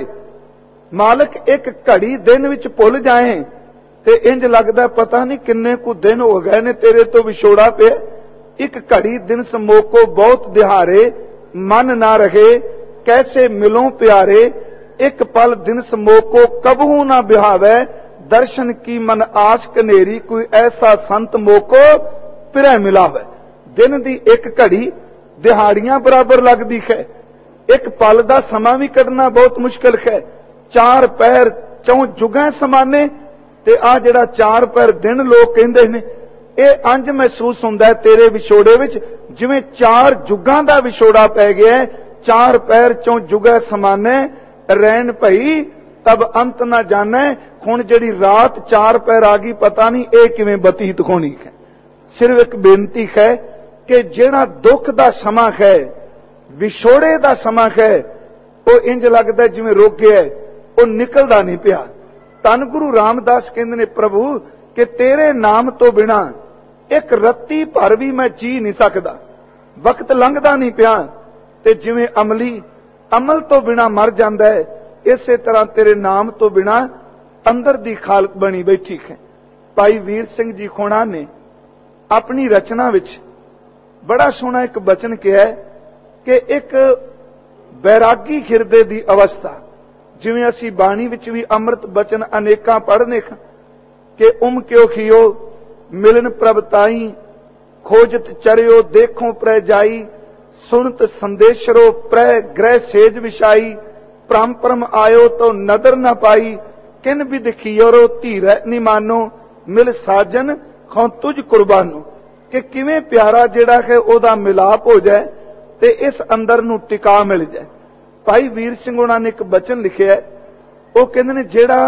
मालक एक घड़ी दिन विच भुल जाए ते इंज लगदा पता नहीं किन्ने को दिन हो गए ने तेरे तो विछोड़ा पे। एक घड़ी दिन समोको बहुत दिहारे, मन ना रहे कैसे मिलों प्यारे। एक पल दिन समोको कबहू ना बिहावे, दर्शन की मन आस कनेरी। कोई ऐसा संत मोको फिर मिलावे। दिन दी एक घड़ी दिहाड़ियां बराबर लगदी है। एक पल दा समा भी कढना बहुत मुश्किल है। चार पैर चौं जुगां समाने ते आ जिहड़ा चार पैर दिन लोग कहंदे ने, ये अंज महसूस हुंदा है तेरे विछोड़े विच जिवें चार जुगां दा विछोड़ा पै गया। चार पैर चौं जुगा समाने, रैन भई तब अंत ना जाने। हुण जिहड़ी रात चार पैर आ गई, पता नहीं ये किवें बतीत होनी है। सिर्फ एक बेनती है कि जिहड़ा दुख दा समा है, विछोड़े दा समा है, वो इंज लगदा जिवें रुक गया, वो निकलदा नहीं पिया। धन गुरु रामदास कहंदे ने प्रभु कि तेरे नाम तो बिना एक रत्ती भर भी मैं जी नहीं सकदा। वक्त लंघदा नहीं पिया ते जिवें अमली अमल तो बिना मर जांदा है, इसे तरह तेरे नाम तो बिना अंदर दी खालक बनी बैठी है। भाई वीर सिंह जी खोणा ने अपनी रचना विच बड़ा सोहना एक बचन कहा है कि एक बैरागी हिरदे दी अवस्था, जिवें असी बाणी विच भी अमृत बचन अनेकां पढ़ने कि उम क्यों खियो मिलन प्रभ ताई, खोजत चरियो देखो प्र जाई, सुनत संदेशरो प्र ग्रह सेज विछाई, परम परम आयो तो नदर न पाई, किन विद खियोरो धीर नि मानो, मिल साजन खौ तुझ कुर्बानो। कि किवें प्यारा जिहड़ा है ओदा मिलाप हो जाए ते इस अंदर नूं टिका मिल जाए। भाई वीर सिंह होणां ने एक बचन लिखिआ है, वो कहंदे ने जिहड़ा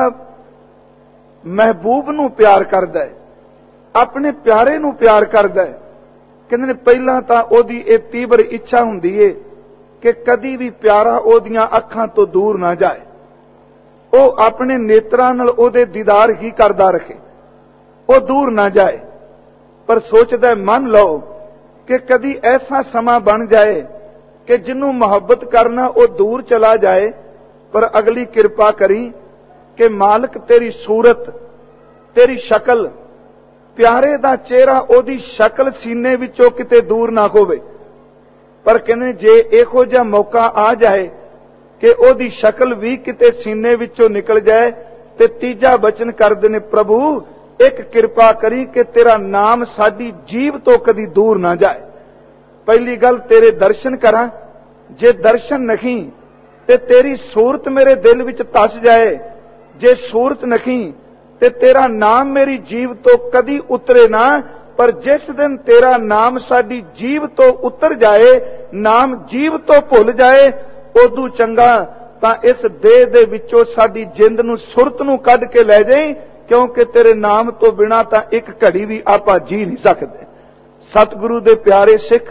महबूब नूं प्यार करदा है, अपने प्यारे नूं प्यार करदा है, कहंदे ने पहलां तां ओदी इह तीव्र इच्छा हुंदी है कि कदी भी प्यारा ओदियां अखां तो दूर ना जाए। वो अपने नेत्रां नाल ओदे दीदार ही करदा रखे, वो दूर ना जाए। पर सोचदा मन लो कि कदी ऐसा समा बन जाए कि जिन्हों मोहब्बत करना वो दूर चला जाए, पर अगली कृपा करी कि मालिक तेरी सूरत, तेरी शक्ल, प्यारे दा चेहरा, ओदी शक्ल सीने विचों किते दूर ना होवे। पर कहने जे इहो जिहा मौका आ जाए कि ओदी शक्ल भी किते सीने विचों निकल जाए। ते तीजा बचन करदे ने, प्रभु एक किरपा करी कि तेरा नाम साडी जीव तो कदी दूर ना जाए। पहली गल तेरे दर्शन करा, जे दर्शन नहीं ते तेरी सूरत मेरे दिल विच धस जाए, जे सूरत नहीं ते तेरा नाम मेरी जीव तो कदी उतरे ना। पर जिस दिन तेरा नाम साडी जीव तो उतर जाए, नाम जीव तो भुल जाए, उदू चंगा तां इस देह दे विचों साडी जिंद नूं सुरत नूं कढ के लै जाई, क्योंकि तेरे नाम तो बिना तां एक घड़ी भी आपां जी नहीं सकदे। सतगुरु दे प्यारे सिख,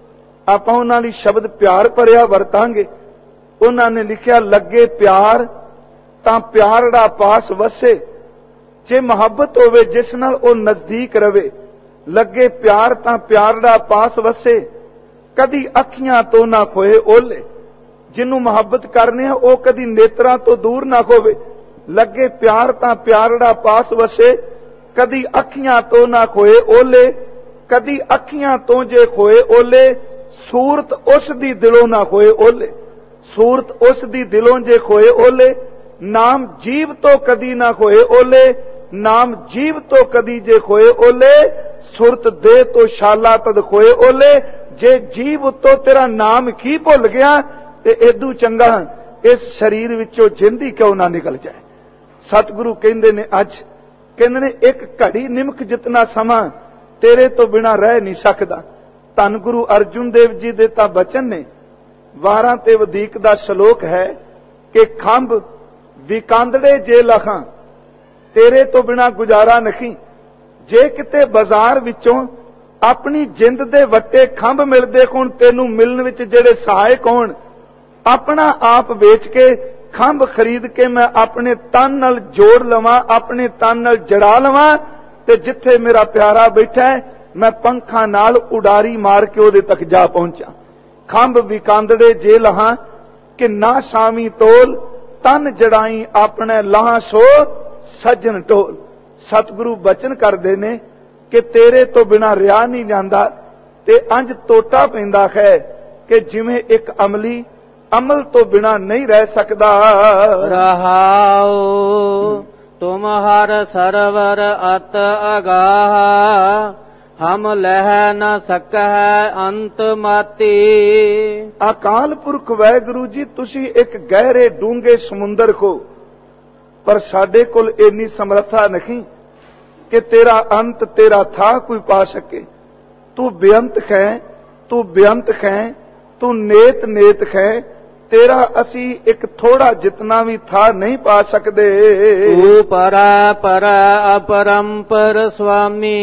आपां उन्हां लई शब्द प्यार भरिया वरतांगे। उन्हां ने लिखिया, लगे प्यार तां प्यारड़ा पास वसे, जे मुहब्बत होवे जिस नाल ओ नजदीक रवे। लगे प्यार तां प्यारड़ा पास वसे, कदी अखियां तो ना खोए ओले। जिन्नू मुहब्बत करने ओ कदी नेत्रां तो दूर ना होवे। लगे प्यार तां प्यारड़ा पास वसे, कदी अखियां तो ना खोए ओले। कदी अखियां तो जे खोए ओले, सूरत उस दी दिलों ना खोए ओले। सूरत उस दी दिलों जे खोए ओले, नाम जीव तो कदी ना खोए ओले। नाम जीव तो कदी जे खोए ओले, सुरत दे तो शाला तद खोए ओले। जे जीव तो तेरा नाम की भुल गया, ते एदू चंगा इस शरीर विचों जिंदी क्यों ना निकल जाए। सतगुरु कहंदे ने, अज कहंदे ने, एक घड़ी निमक जितना समा तेरे तो बिना रह नहीं सकदा। धन गुरु अर्जुन देव जी दे तां बचन ने, वारां ते वधीक दा श्लोक है कि खंभ विकांदड़े जे लखां, तेरे तो बिना गुजारा नहीं। जे किते बाजार विचों अपनी जिंद दे वट्टे खंभ मिलदे होण, तेनू मिलण विच जेड़े सहायक होण, अपना आप वेच के खंभ खरीद के मैं अपने तन नाल जोड़ लवां, अपने तन नाल जड़ा लवां, ते जिथे मेरा प्यारा बैठा है मैं पंखा नाल उडारी मार के ओदे तक जा पहुंचा। खंभ विकांदड़े जे लहां, कि ना सामी तोल, तन जड़ाई अपने लाह सो सज्जन टोल। सतगुरु बचन करदे ने कि तेरे तो बिना रिया नहीं जांदा, ते अंज टोटा पैंदा है कि जिवें एक अमली अमल तो बिना नहीं रह सकदा।
रहाओ तुम हर सरवर अत अगाह, हम लह न सकह अंत माती।
अकाल पुरख वाहिगुरु जी, तुसी एक गहरे डूंगे समुंदर को, पर साडे कोल इन्नी समर्था नहीं कि तेरा अंत तेरा था कोई पा सके। तू बेअंत है, तू बेअंत है, तू नेत नेत है, तेरा असी एक थोड़ा जितना भी था नहीं पा सकते।
तू परा परा अपरंपर स्वामी,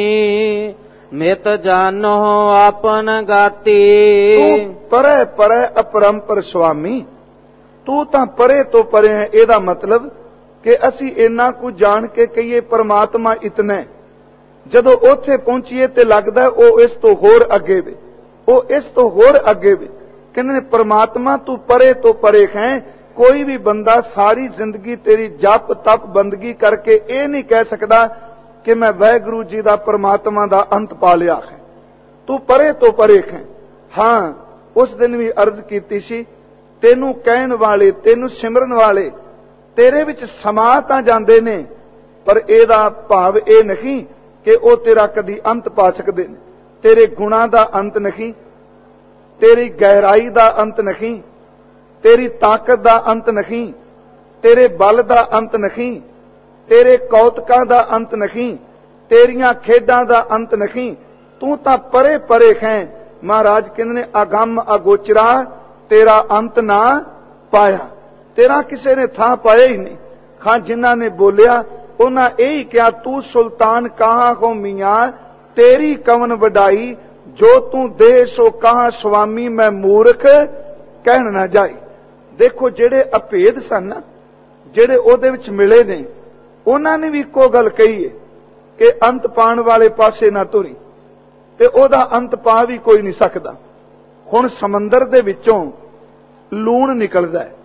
मित जानो आपन गाती।
तू परे परे अपरंपर स्वामी, तू तां परे तो परे है। एदा मतलब कि असी इन्ना कुछ जान के कहिए परमात्मा इतने, जदों उत्थे पहुंचीए ते लगदा ओ इस तो होर अगे वे, ओ इस तो होर अगे वे। कहंदे ने परमात्मा तू परे तो परे है। कोई भी बंदा सारी जिंदगी तेरी जप तप बंदगी करके ये नहीं कह सकदा कि मैं वाहिगुरु जी दा परमात्मा दा अंत पा लिया है। तू परे तो परे है। हां, उस दिन भी अर्ज कीती सी, तेनू कहण वाले, तेनू सिमरन वाले तेरे विच समा तां जांदे ने, पर एदा भाव ये नहीं कि वो तेरा कदी अंत पा सकदे ने। तेरे गुणां दा अंत नहीं, तेरी गहराई दा अंत नहीं, तेरी ताकत दा अंत नहीं, तेरे बल दा अंत नहीं, तेरे कौतकां दा अंत नहीं, तेरियां खेडां दा अंत नहीं। तू तां परे परे है। महाराज कहंदे ने, अगम अगोचरा तेरा अंत ना पाया। तेरा किसी ने था पाया ही नहीं। खां जिन्हां ने बोलिया उन्हां यही कहा, तू सुल्तान कहां हो मियां, तेरी कवन वडाई, जो तू दे सो कहां स्वामी, मैं मूर्ख कहन ना जाई। देखो जेड़े अभेद सन, जेड़े ओदे विच मिले ने, उन्हां ने भी इक्को गल कही है कि अंत पाण वाले पासे ना तुरी, ते ओदा अंत पा भी कोई नहीं सकदा। हुण समंदर दे विचों लूण निकलदा है,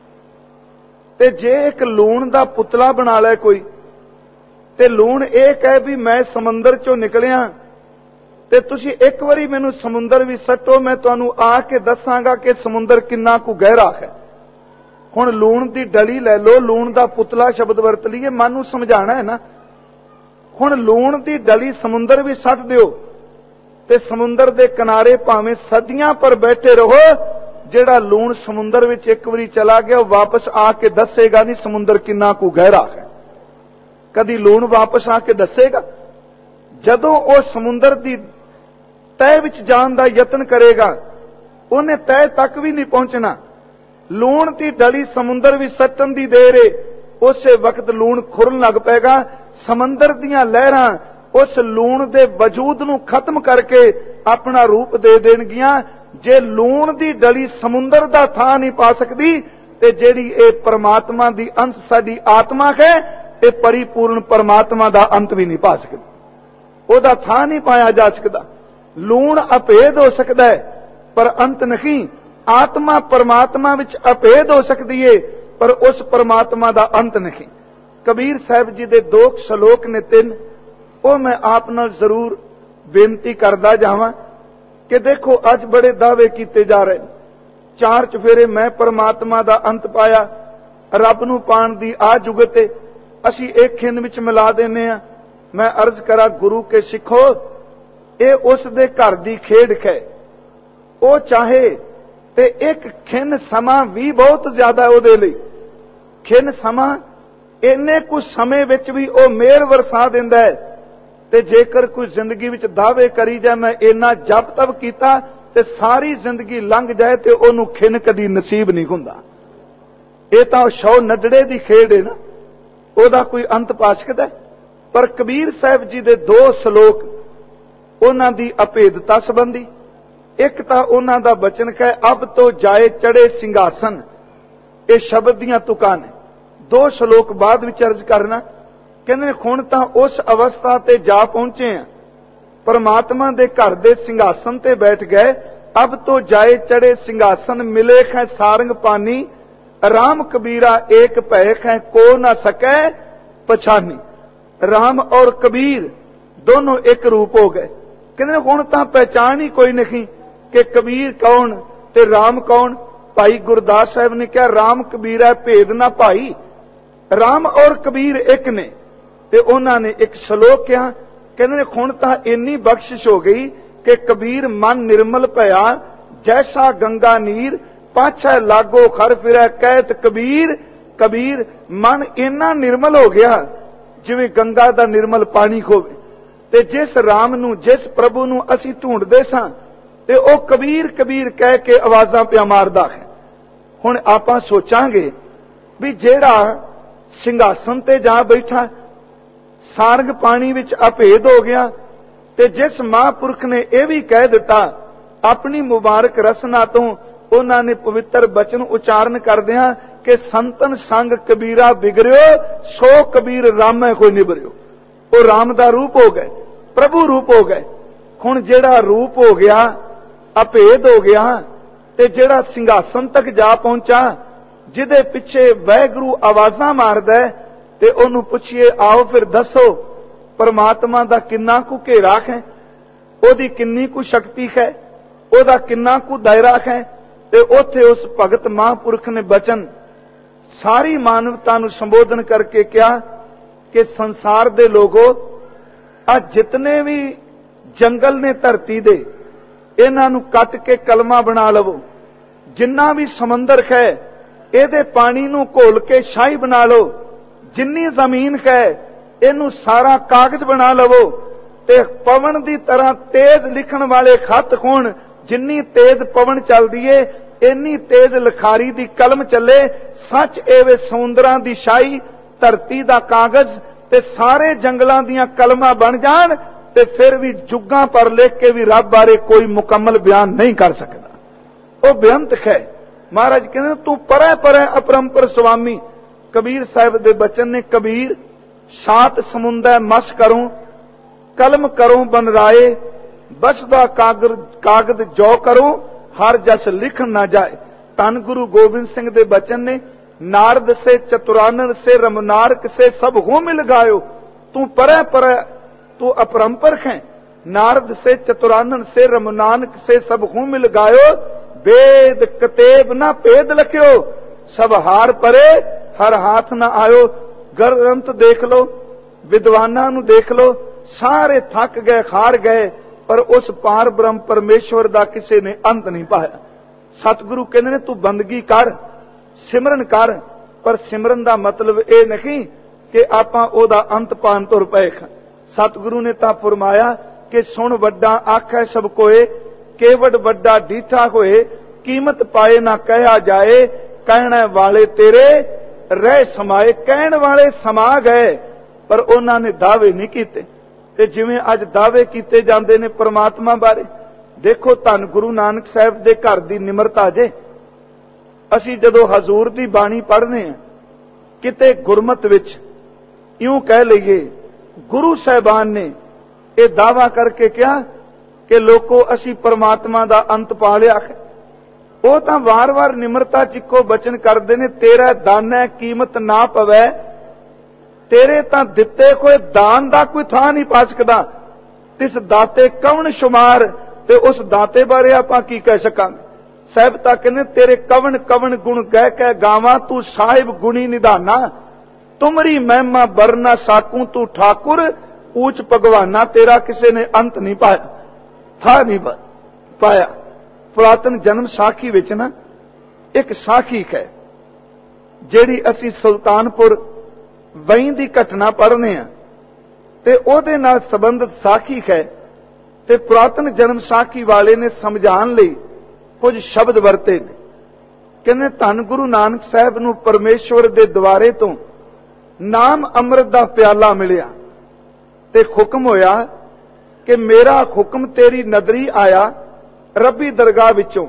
ते जे एक लूण दा पुतला बना लै कोई, ते लूण ये कहे भी मैं समंदर चों निकलिया, ते तुसी एक बारी मैनू समुंदर भी सट्टो, मैं तुहानू आके दसांगा कि समुंदर किन्ना कु गहरा है। ਹੁਣ ਲੂਣ ਦੀ ਡਲੀ ਲੈ ਲਓ, ਲੂਣ ਦਾ ਪੁਤਲਾ ਸ਼ਬਦ ਵਰਤ ਲਈਏ, ਮਨ ਨੂੰ ਸਮਝਾਣਾ ਹੈ ਨਾ। ਹੁਣ ਲੂਣ ਦੀ ਡਲੀ ਸਮੁੰਦਰ ਵੀ ਸੱਟ ਦਿਓ ਤੇ ਸਮੁੰਦਰ ਦੇ ਕਿਨਾਰੇ ਭਾਵੇਂ ਸਦੀਆਂ ਪਰ ਬੈਠੇ ਰਹੋ, ਜਿਹੜਾ ਲੂਣ ਸਮੁੰਦਰ ਵਿੱਚ ਇੱਕ ਵਾਰੀ ਚਲਾ ਗਿਆ ਉਹ ਵਾਪਸ ਆ ਕੇ ਦੱਸੇਗਾ ਨਹੀਂ ਸਮੁੰਦਰ ਕਿੰਨਾ ਕੁ ਗਹਿਰਾ ਹੈ। ਕਦੀ ਲੂਣ ਵਾਪਸ ਆ ਕੇ ਦੱਸੇਗਾ? ਜਦੋਂ ਉਹ ਸਮੁੰਦਰ ਦੀ ਤਹਿ ਵਿੱਚ ਜਾਣ ਦਾ ਯਤਨ ਕਰੇਗਾ, ਉਹਨੇ ਤਹਿ ਤੱਕ ਵੀ ਨਹੀਂ ਪਹੁੰਚਣਾ। ਲੂਣ ਦੀ ਡਲੀ ਸਮੁੰਦਰ ਵਿੱਚ ਸੱਟਣ ਦੀ ਦੇਰ ਏ, ਉਸੇ ਵਕਤ ਲੂਣ ਖੁਰਨ ਲੱਗ ਪਏਗਾ। ਸਮੁੰਦਰ ਦੀਆਂ ਲਹਿਰਾਂ ਉਸ ਲੂਣ ਦੇ ਵਜੂਦ ਨੂੰ ਖਤਮ ਕਰਕੇ ਆਪਣਾ ਰੂਪ ਦੇ ਦੇਣਗੀਆਂ। ਜੇ ਲੂਣ ਦੀ ਡਲੀ ਸਮੁੰਦਰ ਦਾ ਥਾਂ ਨਹੀਂ ਪਾ ਸਕਦੀ, ਤੇ ਜਿਹੜੀ ਇਹ ਪਰਮਾਤਮਾ ਦੀ ਅੰਤ ਸਾਡੀ ਆਤਮਾ ਹੈ, ਇਹ ਪਰਿਪੂਰਨ ਪਰਮਾਤਮਾ ਦਾ ਅੰਤ ਵੀ ਨਹੀਂ ਪਾ ਸਕਦੀ। ਉਹਦਾ ਥਾਂ ਨਹੀਂ ਪਾਇਆ ਜਾ ਸਕਦਾ। ਲੂਣ ਅਭੇਦ ਹੋ ਸਕਦਾ ਹੈ ਪਰ ਅੰਤ ਨਹੀਂ। ਆਤਮਾ ਪਰਮਾਤਮਾ ਵਿੱਚ ਅਭੇਦ ਹੋ ਸਕਦੀ ਏ ਪਰ ਉਸ ਪਰਮਾਤਮਾ ਦਾ ਅੰਤ ਨਹੀਂ। ਕਬੀਰ ਸਾਹਿਬ ਜੀ ਦੇ ਦੋ ਸ਼ਲੋਕ ਨੇ, ਤਿੰਨ, ਉਹ ਮੈਂ ਆਪ ਨਾਲ ਜ਼ਰੂਰ ਬੇਨਤੀ ਕਰਦਾ ਜਾਵਾਂ ਕਿ ਦੇਖੋ ਅੱਜ ਬੜੇ ਦਾਅਵੇ ਕੀਤੇ ਜਾ ਰਹੇ। ਚਾਰ ਚਫੇਰੇ ਮੈਂ ਪਰਮਾਤਮਾ ਦਾ ਅੰਤ ਪਾਇਆ, ਰੱਬ ਨੂੰ ਪਾਣ ਦੀ ਆ ਜੁਗਤ ਏ, ਅਸੀਂ ਇੱਕ ਖਿੰਨ ਵਿੱਚ ਮਿਲਾ ਦਿੰਦੇ ਆ। ਮੈਂ ਅਰਜ਼ ਕਰਾਂ ਗੁਰੂ ਕੇ ਸਿੱਖੋ, ਇਹ ਉਸ ਦੇ ਘਰ ਦੀ ਖੇਡ ਹੈ। ਉਹ ਚਾਹੇ ਤੇ ਇੱਕ ਖਿੰਨ ਸਮਾਂ ਵੀ ਬਹੁਤ ਜ਼ਿਆਦਾ ਉਹਦੇ ਲਈ। ਖਿੰਨ ਸਮਾਂ, ਇੰਨੇ ਕੁ ਸਮੇਂ ਵਿੱਚ ਵੀ ਉਹ ਮਿਹਰ ਵਰਸਾ ਦਿੰਦਾ ਹੈ। ਤੇ ਜੇਕਰ ਕੋਈ ਜ਼ਿੰਦਗੀ ਵਿੱਚ ਦਾਅਵੇ ਕਰੀ ਜਾ ਮੈਂ ਇੰਨਾ ਜਪ ਤਪ ਕੀਤਾ ਤੇ ਸਾਰੀ ਜ਼ਿੰਦਗੀ ਲੰਘ ਜਾਏ ਤੇ ਉਹਨੂੰ ਖਿੰਨ ਕਦੀ ਨਸੀਬ ਨਹੀਂ ਹੁੰਦਾ। ਇਹ ਤਾਂ ਸ਼ੌ ਨੱਡੜੇ ਦੀ ਖੇਡ ਹੈ ਨਾ, ਉਹਦਾ ਕੋਈ ਅੰਤ ਪਾ ਸਕਦਾ। ਪਰ ਕਬੀਰ ਸਾਹਿਬ ਜੀ ਦੇ ਦੋ ਸ਼ਲੋਕ ਉਹਨਾਂ ਦੀ ਅਭੇਦਤਾ ਸੰਬੰਧੀ, ਇੱਕ ਤਾਂ ਉਹਨਾਂ ਦਾ ਬਚਨ ਹੈ ਅਬ ਤੋਂ ਜਾਏ ਚੜੇ ਸਿੰਘਾਸਨ, ਇਹ ਸ਼ਬਦ ਦੀਆਂ ਤੁਕਾਂ ਨੇ। ਦੋ ਸ਼ਲੋਕ ਬਾਅਦ ਵਿੱਚ ਅਰਜ਼ ਕਰਨਾ, ਕਹਿੰਦੇ ਹੁਣ ਤਾਂ ਉਸ ਅਵਸਥਾ ਤੇ ਜਾ ਪਹੁੰਚੇ ਆ, ਪਰਮਾਤਮਾ ਦੇ ਘਰ ਦੇ ਸਿੰਘਾਸਨ ਤੇ ਬੈਠ ਗਏ। ਅਬ ਤੋਂ ਜਾਏ ਚੜੇ ਸਿੰਘਾਸਨ, ਮਿਲੇ ਹੈ ਸਾਰੰਗ ਪਾਨੀ, ਰਾਮ ਕਬੀਰਾ ਏਕ ਭੈਖ ਹੈ ਕੋ ਨਾ ਸਕੈ ਪਛਾਨੀ। ਰਾਮ ਔਰ ਕਬੀਰ ਦੋਨੋਂ ਇੱਕ ਰੂਪ ਹੋ ਗਏ। ਕਹਿੰਦੇ ਹੁਣ ਤਾਂ ਪਹਿਚਾਨ ਹੀ ਕੋਈ ਨਹੀਂ ਕਿ ਕਬੀਰ ਕੌਣ ਤੇ ਰਾਮ ਕੌਣ। ਭਾਈ ਗੁਰਦਾਸ ਸਾਹਿਬ ਨੇ ਕਿਹਾ ਰਾਮ ਕਬੀਰਾ ਭੇਦ ਨਾ ਭਾਈ, ਰਾਮ ਔਰ ਕਬੀਰ ਇੱਕ ਨੇ। ਤੇ ਉਹਨਾਂ ਨੇ ਇੱਕ ਸ਼ਲੋਕ ਕਿਹਾ, ਕਹਿੰਦੇ ਹੁਣ ਤਾਂ ਇੰਨੀ ਬਖਸ਼ਿਸ਼ ਹੋ ਗਈ ਕਿ ਕਬੀਰ ਮਨ ਨਿਰਮਲ ਭਇਆ, ਜੈਸਾ ਗੰਗਾ ਨੀਰ ਪਾਛੈ ਲਾਗੋ ਖਰ ਫਿਰੈ ਕਹਿਤ ਕਬੀਰ। ਕਬੀਰ ਮਨ ਇੰਨਾ ਨਿਰਮਲ ਹੋ ਗਿਆ ਜਿਵੇਂ ਗੰਗਾ ਦਾ ਨਿਰਮਲ ਪਾਣੀ ਹੋਵੇ। ਤੇ ਜਿਸ ਰਾਮ ਨੂੰ, ਜਿਸ ਪ੍ਰਭੂ ਨੂੰ ਅਸੀਂ ਢੂੰਡਦੇ ਸਾਂ, ਤੇ ਉਹ ਕਬੀਰ ਕਬੀਰ ਕਹਿ ਕੇ ਆਵਾਜ਼ਾਂ ਪਿਆ ਮਾਰਦਾ ਹੈ। ਹੁਣ ਆਪਾਂ ਸੋਚਾਂਗੇ ਵੀ ਜਿਹੜਾ ਸਿੰਘਾਸਨ ਤੇ ਜਾ ਬੈਠਾ, ਸਾਰੰਗ ਪਾਣੀ ਵਿੱਚ ਅਭੇਦ ਹੋ ਗਿਆ, ਤੇ ਜਿਸ ਮਹਾਂਪੁਰਖ ਨੇ ਇਹ ਵੀ ਕਹਿ ਦਿੱਤਾ ਆਪਣੀ ਮੁਬਾਰਕ ਰਸਨਾ ਤੋਂ, ਉਹਨਾਂ ਨੇ ਪਵਿੱਤਰ ਬਚਨ ਉਚਾਰਨ ਕਰਦਿਆਂ ਕਿ ਸੰਤਨ ਸੰਗ ਕਬੀਰਾ ਬਿਗੜਿਓ, ਸੋ ਕਬੀਰ ਰਾਮੈ ਕੋਈ ਨਿਬਰਿਓ। ਉਹ ਰਾਮ ਦਾ ਰੂਪ ਹੋ ਗਏ, ਪ੍ਰਭੂ ਰੂਪ ਹੋ ਗਏ। ਹੁਣ ਜਿਹੜਾ ਰੂਪ ਹੋ ਗਿਆ, ਅਭੇਦ ਹੋ ਗਿਆ, ਤੇ ਜਿਹੜਾ ਸਿੰਘਾਸਨ ਤੱਕ ਜਾ ਪਹੁੰਚਾ, ਜਿਹਦੇ ਪਿੱਛੇ ਵਾਹਿਗੁਰੂ ਆਵਾਜ਼ਾਂ ਮਾਰਦਾ, ਤੇ ਉਹਨੂੰ ਪੁੱਛੀਏ ਆਓ ਫਿਰ ਦੱਸੋ ਪਰਮਾਤਮਾ ਦਾ ਕਿੰਨਾ ਕੁ ਘੇਰਾ ਹੈ, ਉਹਦੀ ਕਿੰਨੀ ਕੁ ਸ਼ਕਤੀ ਹੈ, ਉਹਦਾ ਕਿੰਨਾ ਕੁ ਦਾਇਰਾ ਹੈ। ਤੇ ਉੱਥੇ ਉਸ ਭਗਤ ਮਹਾਂਪੁਰਖ ਨੇ ਬਚਨ ਸਾਰੀ ਮਾਨਵਤਾ ਨੂੰ ਸੰਬੋਧਨ ਕਰਕੇ ਕਿਹਾ ਕਿ ਸੰਸਾਰ ਦੇ ਲੋਗੋ, ਆ ਜਿਤਨੇ ਵੀ ਜੰਗਲ ਨੇ ਧਰਤੀ ਦੇ, ਇਹਨਾਂ ਨੂੰ ਕੱਟ ਕੇ ਕਲਮਾ ਬਣਾ ਲਵੋ। ਜਿੰਨਾ ਵੀ ਸਮੁੰਦਰ ਹੈ ਇਹਦੇ ਪਾਣੀ ਨੂੰ ਘੋਲ ਕੇ ਸ਼ਾਹੀ ਬਣਾ ਲਓ। ਜਿੰਨੀ ਜ਼ਮੀਨ ਹੈ ਇਹਨੂੰ ਸਾਰਾ ਕਾਗਜ਼ ਬਣਾ ਲਵੋ। ਤੇ ਪਵਨ ਦੀ ਤਰ੍ਹਾਂ ਤੇਜ਼ ਲਿਖਣ ਵਾਲੇ ਖੱਤ ਹੋਣ। ਜਿੰਨੀ ਤੇਜ਼ ਪਵਨ ਚੱਲਦੀ ਏ ਇੰਨੀ ਤੇਜ਼ ਲਿਖਾਰੀ ਦੀ ਕਲਮ ਚੱਲੇ। ਸੱਚ ਐਵੇਂ ਸਮੁੰਦਰਾਂ ਦੀ ਸ਼ਾਹੀ, ਧਰਤੀ ਦਾ ਕਾਗਜ਼ ਤੇ ਸਾਰੇ ਜੰਗਲਾਂ ਦੀਆਂ ਕਲਮਾਂ ਬਣ ਜਾਣ, ਤੇ ਫਿਰ ਵੀ ਜੁੱਗਾਂ ਪਰ ਲਿਖ ਕੇ ਵੀ ਰੱਬ ਬਾਰੇ ਕੋਈ ਮੁਕੰਮਲ ਬਿਆਨ ਨਹੀਂ ਕਰ ਸਕਦਾ। ਉਹ ਬੇਅੰਤ ਹੈ। ਮਹਾਰਾਜ ਕਹਿੰਦੇ ਤੂੰ ਪਰੈ ਪਰੈ ਅਪਰੰਪਰ ਸੁਆਮੀ। ਕਬੀਰ ਸਾਹਿਬ ਦੇ ਬਚਨ ਨੇ, ਕਬੀਰ ਸਾਤ ਸਮੁੰਦਰ ਮਸ ਕਰੂੰ, ਕਲਮ ਕਰੂੰ ਬਨ ਰਾਏ, ਬਸਦਾ ਕਾਗਰ ਕਾਗਦ ਜੋ ਕਰੂੰ, ਹਰ ਜਸ ਲਿਖਣ ਨਾ ਜਾਏ। ਧੰਨ ਗੁਰੂ ਗੋਬਿੰਦ ਸਿੰਘ ਦੇ ਬਚਨ ਨੇ, ਨਾਰਦ ਸੇ ਚਤੁਰਾਨਨ ਸੇ ਰਮਨਾਰਕ ਸੇ ਸਭ ਹੋ ਮਿਲ ਗਾਇਓ। ਤੂੰ ਪਰੈ ਪਰੈ, तू अपरंपर है। नारद से चतुरानन से रमनानक से सब हूं मिल गायो। वेद कतेब ना भेद लख्यो, सब हार परे हर हाथ न आयो। ग्रंथ देख लो, विद्वानां नूं देख लो, सारे थक गए, हार गए, पर उस पार ब्रह्म परमेश्वर दा किसी ने अंत नहीं पाया। सतगुरु कहते ने तू बंदगी कर, सिमरन कर, पर सिमरन दा मतलब ये नहीं कि आपां ओदा अंत पान तुर पए। सतगुरु ने तां फरमाया कि सुन वड्डा आखै सब कोए, केवट वड्डा डीठा होए, कीमत पाए ना कहा जाए, कहने वाले तेरे रह समाए। कहण वाले समा गए पर उन्हां ने दावे नहीं कीते। ते जिवें अज दावे कीते जांदे ने परमात्मा बारे, देखो धन गुरु नानक साहिब दे घर दी निमरता जे। असीं जदों हजूर दी बाणी पढ़ने आ, किते गुरमत विच यूं कह लईए गुरु साहिबान ने यह दावा करके कहा कि लोको असीं परमात्मा दा अंत पा लिया है। वो तां वार वार निमरता च इक्को बचन करदे ने, तेरा दाना कीमत ना पवै, तेरे तां दिते कोई दान दा कोई थां नहीं पा सकदा, तिस दाते कवन शुमार। ते उस दाते बारे आपां की कह सकांगे। साहिब तां कहंदे तेरे कवन कवन गुण कह कह गावां, तू साहिब गुणी निधाना, तुमरी महिमा बरना साकू, तू ठाकुर ऊंच भगवाना, तेरा किसी ने अंत नहीं पाया, था नहीं पाया। पुरातन जन्म साखी विच ना एक साखी है जिहड़ी असीं सुल्तानपुर वहीं दी घटना पढ़ने आ, ते ओहदे नाल संबंधित साखी है। ते पुरातन जन्म साखी वाले ने समझाण लई कुछ शब्द वरते ने। कहने धन गुरु नानक साहिब नूं परमेश्वर दे द्वारे तो नाम अमृत दा प्याला मिलिया ते हुक्म होया कि मेरा हुक्म तेरी नदरी आया रब्बी दरगाह विचों,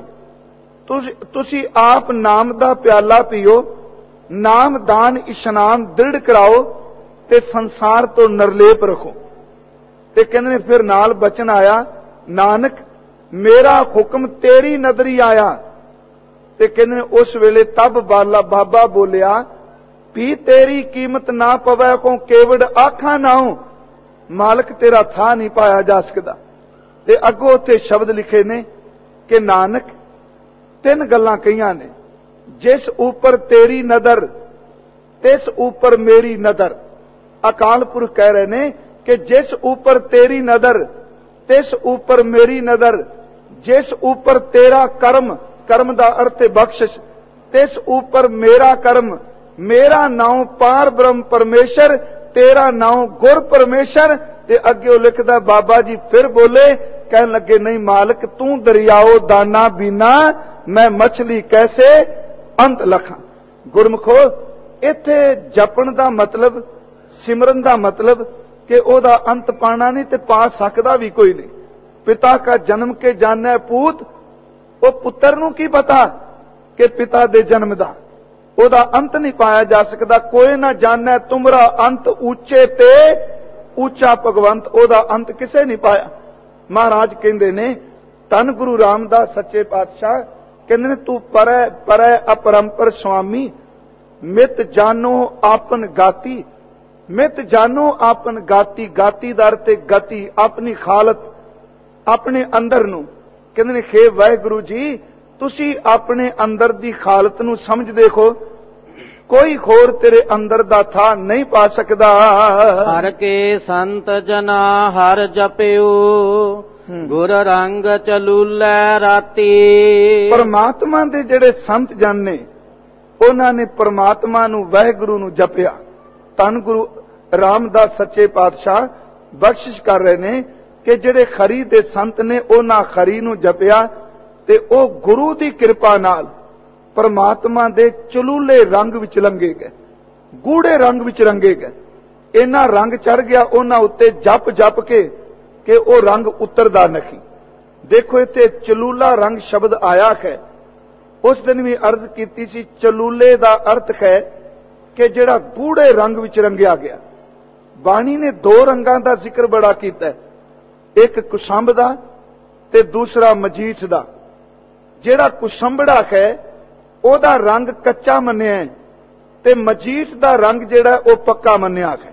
तुसी आप नाम दा प्याला पीओ, नाम दान इशनान दृढ़ कराओ ते संसार तो नरलेप रखो। ते कहने फिर नाल बचन आया, नानक मेरा हुक्म तेरी नदरी आया। ते कहने उस वेले तब बाला बाबा बोलिया, भी तेरी कीमत ना पवै को केवड़ आखा नाओ, मालक तेरा था नहीं पाया जा सकता। ते अगों उत्थे शब्द लिखे ने कि नानक तीन गल्लां कहियां ने, जिस ऊपर तेरी नदर तिस ऊपर मेरी नदर। अकाल पुरख कह रहे ने कि जिस ऊपर तेरी नदर तिस ऊपर मेरी नदर, जिस ऊपर तेरा कर्म, कर्म दा अर्थ है बख्शिश, तिस ऊपर मेरा कर्म, मेरा नाम पार ब्रह्म परमेश्वर, तेरा नाम गुर परमेश्वर। ते अगे लिखदा बाबा जी फिर बोले, कहन लगे नहीं मालिक तू दरियाओ दाना बीना, मैं मछली कैसे अंत लखा। गुरमुखो इत्थे जपण दा मतलब, सिमरन दा मतलब कि ओदा अंत पाना नहीं ते पा सकदा भी कोई नहीं। पिता का जन्म के जाने पूत, वो पुत्र नूं की पता कि पिता दे जन्म दा ओदा अंत नहीं पाया जा सकता। कोई ना जाने तुमरा अंत ऊंचे ते ऊंचा भगवंत, ओदा अंत किसे नहीं पाया। महाराज कहंदे ने धन गुरु रामदास सच्चे पातशाह कहंदे ने तू परै परै अपरंपर स्वामी, मित जानो आपन गाती, मित जानो आपन गाती। गाती दा अर्थ गति, अपनी खालत, अपने अंदर नूं। कहंदे ने खे वाहिगुरु जी तुसी अपने अंदर दी खालत नूं समझ देखो, कोई होर तेरे अंदर दा था नहीं पा सकदा।
हर के संत जना हर जपियो, गुर रंग चलूलै राती।
परमात्मा दे जेड़े संत जन ने उन्हां ने परमात्मा नूं वाहिगुरु नूं जपिया। धन गुरु रामदास सच्चे पातशाह बख्शिश कर रहे ने कि जेड़े खरी दे संत ने उन्हां खरी नूं जपिया ते ओ गुरु दी किरपा नाल परमात्मा दे चलूले रंग विच रंगे गए, गूढ़े रंग विच रंगे गए। इन्ना रंग चढ़ गया उन्हां उत्ते जप जप के कि ओ रंग उतरदा नहीं। देखो इत्थे चलूला रंग शब्द आया है। उस दिन भी अर्ज कीती सी, चलूले दा अर्थ है कि जेड़ा गूढ़े रंग विच रंगिया गया। बाणी ने दो रंगां दा जिक्र बड़ा कीता है, एक कुसंब दा ते दूसरा मजीठ दा। जेड़ा कुसंबड़ा है ओदा रंग कच्चा मन्निया है ते मजीठ दा रंग जेड़ा ओ पक्का मन्निया है।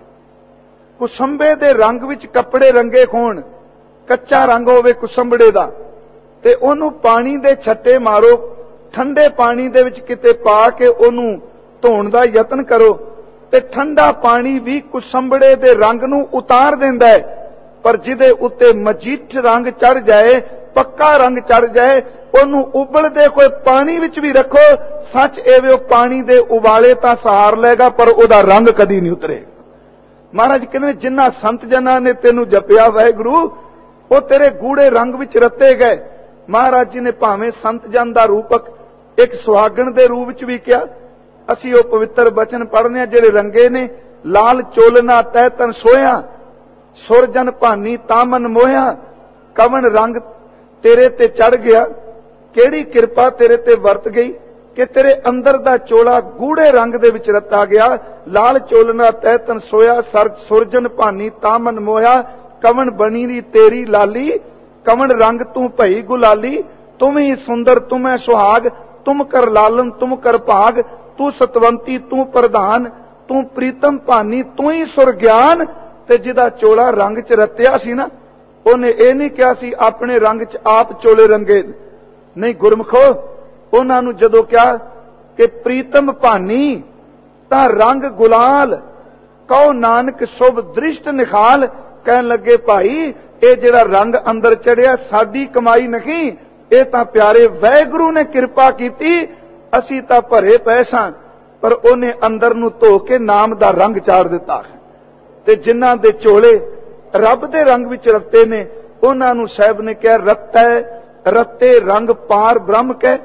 कुसंबे दे रंग विच कपड़े रंगे होण, कच्चा रंग होवे कुसंबड़े दा, ते ओनू पानी दे छट्टे मारो ਠੰਡੇ ਪਾਣੀ ਦੇ ਵਿੱਚ ਕਿਤੇ ਪਾ ਕੇ ਉਹਨੂੰ ਧੋਣ ਦਾ ਯਤਨ ਕਰੋ ਤੇ ਠੰਡਾ ਪਾਣੀ ਵੀ ਕੁਸੰਬੜੇ ਦੇ ਰੰਗ ਨੂੰ ਉਤਾਰ ਦਿੰਦਾ ਹੈ, ਪਰ ਜਿਹਦੇ ਉੱਤੇ ਮਜੀਠ ਰੰਗ ਚੜ ਜਾਏ, ਪੱਕਾ ਰੰਗ ਚੜ ਜਾਏ, ਉਹਨੂੰ ਉਬਲਦੇ ਕੋਈ ਪਾਣੀ ਵਿੱਚ ਵੀ ਰੱਖੋ, ਸੱਚ ਐਵੇਂ ਉਹ ਪਾਣੀ ਦੇ ਉਬਾਲੇ ਤਾਂ ਸਹਾਰ ਲਏਗਾ ਪਰ ਉਹਦਾ ਰੰਗ ਕਦੀ ਨਹੀਂ ਉਤਰੇਗਾ। ਮਹਾਰਾਜ ਕਹਿੰਦੇ ਜਿਨ੍ਹਾਂ ਸੰਤ ਜਨਾਂ ਨੇ ਤੈਨੂੰ ਜਪਿਆ ਵਾਹਿਗੁਰੂ, ਉਹ ਤੇਰੇ ਗੂੜੇ ਰੰਗ ਵਿੱਚ ਰੱਤੇ ਗਏ। ਮਹਾਰਾਜ ਜੀ ਨੇ ਭਾਵੇਂ ਸੰਤ ਜਨ ਦਾ ਰੂਪਕ ਇੱਕ ਸੁਹਾਗਣ ਦੇ ਰੂਪ ਵਿੱਚ ਵੀ ਕਿਹਾ। ਅਸੀਂ ਉਹ ਪਵਿੱਤਰ ਬਚਨ ਪੜ੍ਹਨੇ ਆ ਜਿਹੜੇ ਰੰਗੇ ਨੇ, ਲਾਲ ਚੋਲਨਾ ਤੈ ਤਨ ਸੋਇਆ, ਸੁਰਜਨ ਭਾਨੀ ਤਾਮਨ ਮੋਇਆ, ਕਵਨ ਰੰਗ ਤੇਰੇ ਤੇ ਚੜ ਗਿਆ, ਕਿਹੜੀ ਕਿਰਪਾ ਤੇਰੇ ਤੇ ਵਰਤ ਗਈ ਕਿ ਤੇਰੇ ਅੰਦਰ ਦਾ ਚੋਲਾ ਗੂੜੇ ਰੰਗ ਦੇ ਵਿੱਚ ਰੱਤਾ ਗਿਆ। ਲਾਲ ਚੋਲਨਾ ਤੈ ਤਨ ਸੋਇਆ, ਸੁਰਜਨ ਭਾਨੀ ਤਾਮਨ ਮੋਇਆ, ਕਵਨ ਬਣੀ ਰੀ ਤੇਰੀ ਲਾਲੀ, ਕਵਨ ਰੰਗ ਤੂੰ ਭਈ ਗੁਲਾਲੀ, ਤੁਮ ਹੀ ਸੁੰਦਰ ਤੁਮ ਹੈ ਸੁਹਾਗ, ਤੁਮ ਕਰ ਲਾਲਨ ਤੁਮ ਕਰ ਭਾਗ, ਤੂੰ ਸਤਵੰਤੀ ਤੂੰ ਪ੍ਰਧਾਨ, ਤੂੰ ਪ੍ਰੀਤਮ ਭਾਨੀ ਤੂੰ ਹੀ ਸੁਰਗਿਆਨ। ਤੇ ਜਿਹਦਾ ਚੋਲਾ ਰੰਗ ਚ ਰੱਤਿਆ ਸੀ ਨਾ, ਉਹਨੇ ਇਹ ਨਹੀਂ ਕਿਹਾ ਸੀ ਆਪਣੇ ਰੰਗ ਚ ਆਪ ਚੋਲੇ ਰੰਗੇ, ਨਹੀਂ ਗੁਰਮਖੋ, ਉਹਨਾਂ ਨੂੰ ਜਦੋਂ ਕਿਹਾ ਕਿ ਪ੍ਰੀਤਮ ਭਾਨੀ ਤਾਂ ਰੰਗ ਗੁਲਾਲ, ਕਹੋ ਨਾਨਕ ਸ਼ੁਭ ਦ੍ਰਿਸ਼ਟ ਨਿਖਾਲ। ਕਹਿਣ ਲੱਗੇ ਭਾਈ ਇਹ ਜਿਹੜਾ ਰੰਗ ਅੰਦਰ ਚੜਿਆ ਸਾਡੀ ਕਮਾਈ ਨਹੀਂ, ਇਹ ਤਾਂ ਪਿਆਰੇ ਵਾਹਿਗੁਰੂ ਨੇ ਕਿਰਪਾ ਕੀਤੀ, ਅਸੀਂ ਤਾਂ ਭਰੇ ਪਏ ਸਾਂ, ਪਰ ਉਹਨੇ ਅੰਦਰ ਨੂੰ ਧੋ ਕੇ ਨਾਮ ਦਾ ਰੰਗ ਚਾੜ ਦਿੱਤਾ। ਤੇ ਜਿਨ੍ਹਾਂ ਦੇ ਚੋਲੇ ਰੱਬ ਦੇ ਰੰਗ ਵਿੱਚ ਰੱਤੇ ਨੇ, ਉਹਨਾਂ ਨੂੰ ਸਾਹਿਬ ਨੇ ਕਿਹਾ ਰੱਤੈ ਰੱਤੇ ਰੰਗ ਪਾਰ ਬ੍ਰਹਮ ਕੈ,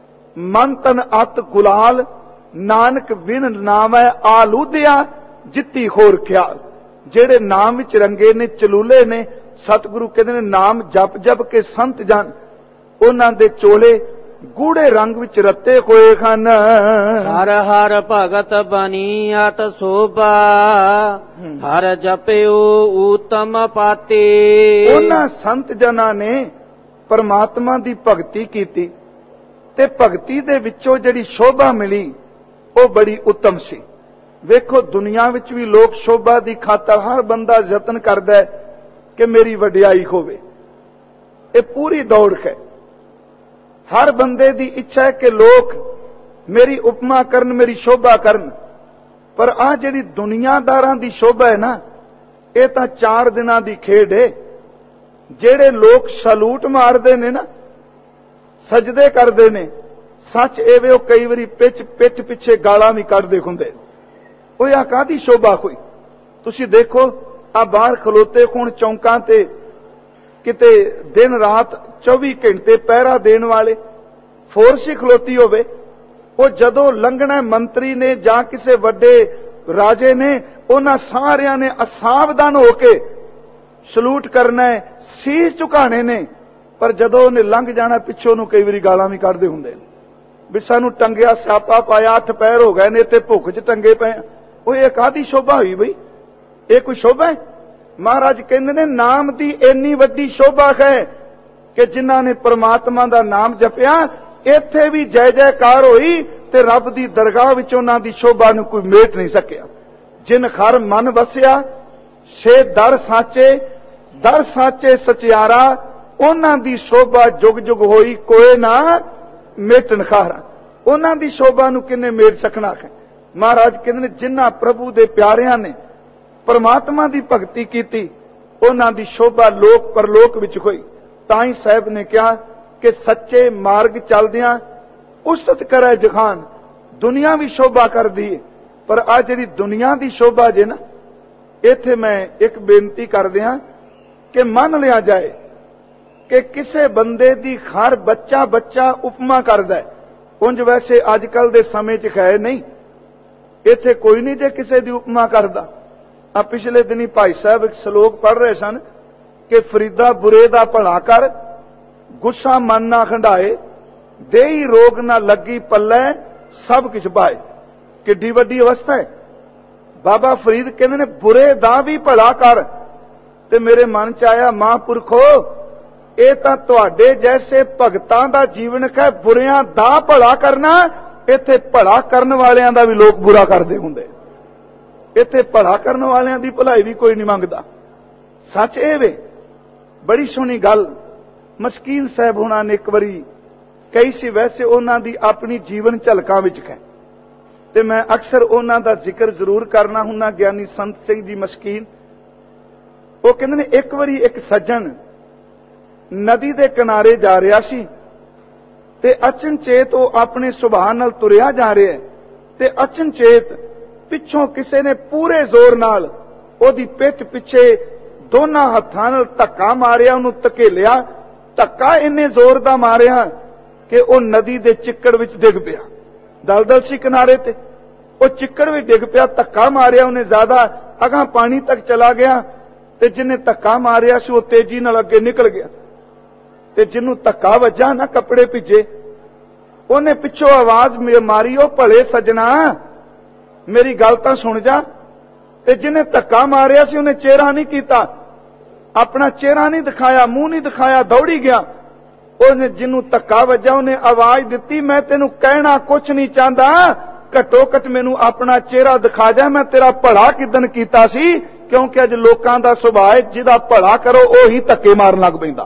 ਮਨ ਤਨ ਅਤ ਗੁਲਾਲ, ਨਾਨਕ ਵਿਣ ਨਾਮੈ ਆਲੂਦਿਆ, ਜਿੱਤੀ ਹੋਰ ਖਿਆਲ। ਜਿਹੜੇ ਨਾਮ ਵਿੱਚ ਰੰਗੇ ਨੇ, ਚਲੂਲੇ ਨੇ, ਸਤਿਗੁਰੂ ਕਹਿੰਦੇ ਨੇ ਨਾਮ ਜਪ ਜਪ ਕੇ ਸੰਤ ਜਨ, ਉਹਨਾਂ ਦੇ ਚੋਲੇ ਗੂੜੇ ਰੰਗ ਵਿੱਚ ਰੱਤੇ ਹੋਏ ਹਨ।
ਹਰ ਹਰ ਭਗਤ ਬਨੀਅਤ ਸੋਭਾ, ਹਰ ਜਪਿਓ ਊਤਮ ਪਾਤੀ।
ਉਹਨਾਂ ਸੰਤ ਜਨਾਂ ਨੇ ਪਰਮਾਤਮਾ ਦੀ ਭਗਤੀ ਕੀਤੀ ਤੇ ਭਗਤੀ ਦੇ ਵਿੱਚੋਂ ਜਿਹੜੀ ਸ਼ੋਭਾ ਮਿਲੀ ਉਹ ਬੜੀ ਉੱਤਮ ਸੀ। ਵੇਖੋ ਦੁਨੀਆ ਵਿੱਚ ਵੀ ਲੋਕ ਸ਼ੋਭਾ ਦੀ ਖਾਤਰ ਹਰ ਬੰਦਾ ਯਤਨ ਕਰਦਾ ਹੈ ਕਿ ਮੇਰੀ ਵਡਿਆਈ ਹੋਵੇ, ਇਹ ਪੂਰੀ ਦੌੜ ਹੈ। ਹਰ ਬੰਦੇ ਦੀ ਇੱਛਾ ਹੈ ਕਿ ਲੋਕ ਮੇਰੀ ਉਪਮਾ ਕਰਨ, ਮੇਰੀ ਸ਼ੋਭਾ ਕਰਨ, ਪਰ ਆਹ ਜਿਹੜੀ ਦੁਨੀਆਦਾਰਾਂ ਦੀ ਸ਼ੋਭਾ ਹੈ ਨਾ, ਇਹ ਤਾਂ ਚਾਰ ਦਿਨਾਂ ਦੀ ਖੇਡ ਹੈ। ਜਿਹੜੇ ਲੋਕ ਸਲੂਟ ਮਾਰਦੇ ਨੇ ਨਾ, ਸਜਦੇ ਕਰਦੇ ਨੇ, ਸੱਚ ਐਵੇਂ ਉਹ ਕਈ ਵਾਰੀ ਪਿੱਛ ਪਿੱਠ ਪਿੱਛੇ ਗਾਲਾਂ ਵੀ ਕੱਢਦੇ ਹੁੰਦੇ। ਉਹ ਆ ਕਾਹਦੀ ਸ਼ੋਭਾ ਹੋਈ? ਤੁਸੀਂ ਦੇਖੋ ਆ ਬਾਹਰ ਖਲੋਤੇ ਹੋਣ ਚੌਂਕਾਂ ਤੇ, ਕਿਤੇ ਦਿਨ ਰਾਤ ਚੌਵੀ ਘੰਟੇ ਪਹਿਰਾ ਦੇਣ ਵਾਲੇ, ਫੋਰਸ ਹੀ ਖਲੋਤੀ ਹੋਵੇ, ਉਹ ਜਦੋਂ ਲੰਘਣਾ ਮੰਤਰੀ ਨੇ ਜਾਂ ਕਿਸੇ ਵੱਡੇ ਰਾਜੇ ਨੇ, ਉਹਨਾਂ ਸਾਰਿਆਂ ਨੇ ਅਸਾਵਧਾਨ ਹੋ ਕੇ ਸਲੂਟ ਕਰਨਾ ਹੈ, ਸੀਸ ਝੁਕਾਣੇ ਨੇ, ਪਰ ਜਦੋਂ ਉਹਨੇ ਲੰਘ ਜਾਣਾ ਪਿੱਛੋਂ ਨੂੰ ਕਈ ਵਾਰੀ ਗਾਲਾਂ ਵੀ ਕੱਢਦੇ ਹੁੰਦੇ ਨੇ ਵੀ ਸਾਨੂੰ ਟੰਗਿਆ ਸਿਆਪਾ ਪਾਇਆ, ਅੱਠ ਪੈਰ ਹੋ ਗਏ ਨੇ ਤੇ ਭੁੱਖ 'ਚ ਟੰਗੇ ਪਏ। ਉਹ ਇਹ ਕਾਹਦੀ ਸ਼ੋਭਾ ਹੋਈ ਬਈ? ਇਹ ਕੋਈ ਸ਼ੋਭਾ ਹੈ? ਮਹਾਰਾਜ ਕਹਿੰਦੇ ਨੇ ਨਾਮ ਦੀ ਇੰਨੀ ਵੱਡੀ ਸ਼ੋਭਾ ਹੈ ਕਿ ਜਿਨ੍ਹਾਂ ਨੇ ਪ੍ਰਮਾਤਮਾ ਦਾ ਨਾਮ ਜਪਿਆ, ਇੱਥੇ ਵੀ ਜੈ ਜੈਕਾਰ ਹੋਈ ਤੇ ਰੱਬ ਦੀ ਦਰਗਾਹ ਵਿੱਚ ਉਹਨਾਂ ਦੀ ਸ਼ੋਭਾ ਨੂੰ ਕੋਈ ਮੇਟ ਨਹੀਂ ਸਕਿਆ। ਜਿਨ ਖਰ ਮਨ ਵਸਿਆ ਸੇ ਦਰ ਸਾਚੇ, ਦਰ ਸਾਚੇ ਸਚਿਆਰਾ, ਉਹਨਾਂ ਦੀ ਸ਼ੋਭਾ ਜੁਗ ਜੁਗ ਹੋਈ, ਕੋਏ ਨਾ ਮੇਟਨ ਖਾਰਾ। ਉਹਨਾਂ ਦੀ ਸ਼ੋਭਾ ਨੂੰ ਕਿੰਨੇ ਮੇਟ ਸਕਣਾ ਹੈ? ਮਹਾਰਾਜ ਕਹਿੰਦੇ ਨੇ ਜਿਨ੍ਹਾਂ ਪ੍ਰਭੂ ਦੇ ਪਿਆਰਿਆਂ ਨੇ ਪਰਮਾਤਮਾ ਦੀ ਭਗਤੀ ਕੀਤੀ, ਉਹਨਾਂ ਦੀ ਸ਼ੋਭਾ ਲੋਕ ਪਰਲੋਕ ਵਿੱਚ ਹੋਈ। ਤਾਂ ਹੀ ਸਾਹਿਬ ਨੇ ਕਿਹਾ ਕਿ ਸੱਚੇ ਮਾਰਗ ਚੱਲਦਿਆਂ ਉਸਤਤ ਕਰੇ ਜਹਾਨ। ਦੁਨੀਆ ਵੀ ਸ਼ੋਭਾ ਕਰਦੀ ਹੈ, ਪਰ ਆ ਜਿਹੜੀ ਦੁਨੀਆ ਦੀ ਸ਼ੋਭਾ ਜੇ ਨਾ, ਇੱਥੇ ਮੈਂ ਇੱਕ ਬੇਨਤੀ ਕਰਦਿਆਂ ਕਿ ਮੰਨ ਲਿਆ ਜਾਏ ਕਿ ਕਿਸੇ ਬੰਦੇ ਦੀ ਹਰ ਬੱਚਾ ਬੱਚਾ ਉਪਮਾ ਕਰਦਾ ਹੈ। ਉਂਝ ਵੈਸੇ ਅੱਜ ਕੱਲ ਦੇ ਸਮੇਂ 'ਚ ਹੈ ਨਹੀਂ, ਇੱਥੇ ਕੋਈ ਨਹੀਂ ਜੇ ਕਿਸੇ ਦੀ ਉਪਮਾ ਕਰਦਾ। ਆ ਪਿਛਲੇ ਦਿਨੀ ਭਾਈ ਸਾਹਿਬ ਇੱਕ ਸ਼ਲੋਕ ਪੜ੍ਹ ਰਹੇ ਸਨ ਕਿ ਫਰੀਦਾ ਬੁਰੇ ਦਾ ਭਲਾ ਕਰ, ਗੁੱਸਾ ਮਨ ਨਾ ਖੰਡਾਏ, ਦੇਹੀ ਰੋਗ ਨਾ ਲੱਗੀ ਪੱਲੇ, ਸਭ ਕੁਝ ਪਾਏ। ਕਿੱਡੀ ਵੱਡੀ ਅਵਸਥਾ ਹੈ। ਬਾਬਾ ਫਰੀਦ ਕਹਿੰਦੇ ਨੇ ਬੁਰੇ ਦਾ ਵੀ ਭਲਾ ਕਰ। ਤੇ ਮੇਰੇ ਮਨ 'ਚ ਆਇਆ, ਮਹਾਂਪੁਰਖੋ ਇਹ ਤਾਂ ਤੁਹਾਡੇ ਜੈਸੇ ਭਗਤਾਂ ਦਾ ਜੀਵਨ ਹੈ, ਬੁਰਿਆਂ ਦਾ ਭਲਾ ਕਰਨਾ। ਇੱਥੇ ਭਲਾ ਕਰਨ ਵਾਲਿਆਂ ਦਾ ਵੀ ਲੋਕ ਬੁਰਾ ਕਰਦੇ ਹੁੰਦੇ। ਇੱਥੇ ਭਲਾ ਕਰਨ ਵਾਲਿਆਂ ਦੀ ਭਲਾਈ ਵੀ ਕੋਈ ਨਹੀਂ ਮੰਗਦਾ। ਸੱਚ ਇਹ ਵੇ, ਬੜੀ ਸੋਹਣੀ ਗੱਲ ਮਸਕੀਨ ਸਾਹਿਬ ਹੁਣਾਂ ਨੇ ਇੱਕ ਵਾਰੀ ਕਈ ਸੀ ਵੈਸੇ ਉਹਨਾਂ ਦੀ ਆਪਣੀ ਜੀਵਨ ਝਲਕਾਂ ਵਿੱਚ ਹੈ, ਤੇ ਮੈਂ ਅਕਸਰ ਉਹਨਾਂ ਦਾ ਜ਼ਿਕਰ ਜ਼ਰੂਰ ਕਰਨਾ ਹੁੰਦਾ। ਗਿਆਨੀ ਸੰਤ ਸਿੰਘ ਜੀ ਮਸਕੀਨ, ਉਹ ਕਹਿੰਦੇ ਨੇ ਇੱਕ ਵਾਰੀ ਇੱਕ ਸੱਜਣ ਨਦੀ ਦੇ ਕਿਨਾਰੇ ਜਾ ਰਿਹਾ ਸੀ ਤੇ ਅਚਨਚੇਤ ਉਹ ਆਪਣੇ ਸੁਭਾਅ ਨਾਲ ਤੁਰਿਆ ਜਾ ਰਿਹਾ ਹੈ, ਤੇ ਅਚਨਚੇਤ ਪਿੱਛੋਂ ਕਿਸੇ ਨੇ ਪੂਰੇ ਜ਼ੋਰ ਨਾਲ ਉਹਦੀ ਪਿੱਠ ਪਿੱਛੇ ਦੋਨਾਂ ਹੱਥਾਂ ਨਾਲ ਧੱਕਾ ਮਾਰਿਆ, ਉਹਨੂੰ ਧਕੇਲਿਆ। ਧੱਕਾ ਇੰਨੇ ਜ਼ੋਰ ਦਾ ਮਾਰਿਆ ਕਿ ਉਹ ਨਦੀ ਦੇ ਚਿੱਕੜ ਵਿੱਚ ਡਿੱਗ ਪਿਆ। ਦਲਦਲ ਸੀ ਕਿਨਾਰੇ ਤੇ, ਉਹ ਚਿੱਕੜ ਵਿੱਚ ਡਿੱਗ ਪਿਆ। ਧੱਕਾ ਮਾਰਿਆ ਉਹਨੇ ਜ਼ਿਆਦਾ, ਅਗਾਂਹ ਪਾਣੀ ਤੱਕ ਚਲਾ ਗਿਆ, ਤੇ ਜਿਹਨੇ ਧੱਕਾ ਮਾਰਿਆ ਸੀ ਉਹ ਤੇਜ਼ੀ ਨਾਲ ਅੱਗੇ ਨਿਕਲ ਗਿਆ, ਤੇ ਜਿਹਨੂੰ ਧੱਕਾ ਵੱਜਾ ਨਾ ਕੱਪੜੇ ਭਿੱਜੇ। ਉਹਨੇ ਪਿੱਛੋਂ ਆਵਾਜ਼ ਮਾਰੀ, ਉਹ ਭਲੇ ਸੱਜਣਾ ਮੇਰੀ ਗੱਲ ਤਾਂ ਸੁਣ ਜਾ। ਤੇ ਜਿਹਨੇ ਧੱਕਾ ਮਾਰਿਆ ਸੀ ਉਹਨੇ ਚਿਹਰਾ ਨਹੀਂ ਕੀਤਾ, ਆਪਣਾ ਚਿਹਰਾ ਨਹੀਂ ਦਿਖਾਇਆ, ਮੂੰਹ ਨਹੀਂ ਦਿਖਾਇਆ, ਦੌੜੀ ਗਿਆ। ਉਹਨੇ ਜਿਹਨੂੰ ਧੱਕਾ ਵੱਜਾ ਉਹਨੇ ਆਵਾਜ਼ ਦਿੱਤੀ, ਮੈਂ ਤੈਨੂੰ ਕਹਿਣਾ ਕੁਛ ਨਹੀਂ ਚਾਹੁੰਦਾ, ਘੱਟੋ ਘੱਟ ਮੈਨੂੰ ਆਪਣਾ ਚਿਹਰਾ ਦਿਖਾ ਜਾ, ਮੈਂ ਤੇਰਾ ਭਲਾ ਕਿਦਨ ਕੀਤਾ ਸੀ। ਕਿਉਂਕਿ ਅੱਜ ਲੋਕਾਂ ਦਾ ਸੁਭਾਅ ਹੈ, ਜਿਹਦਾ ਭਲਾ ਕਰੋ ਉਹੀ ਧੱਕੇ ਮਾਰਨ ਲੱਗ ਪੈਂਦਾ।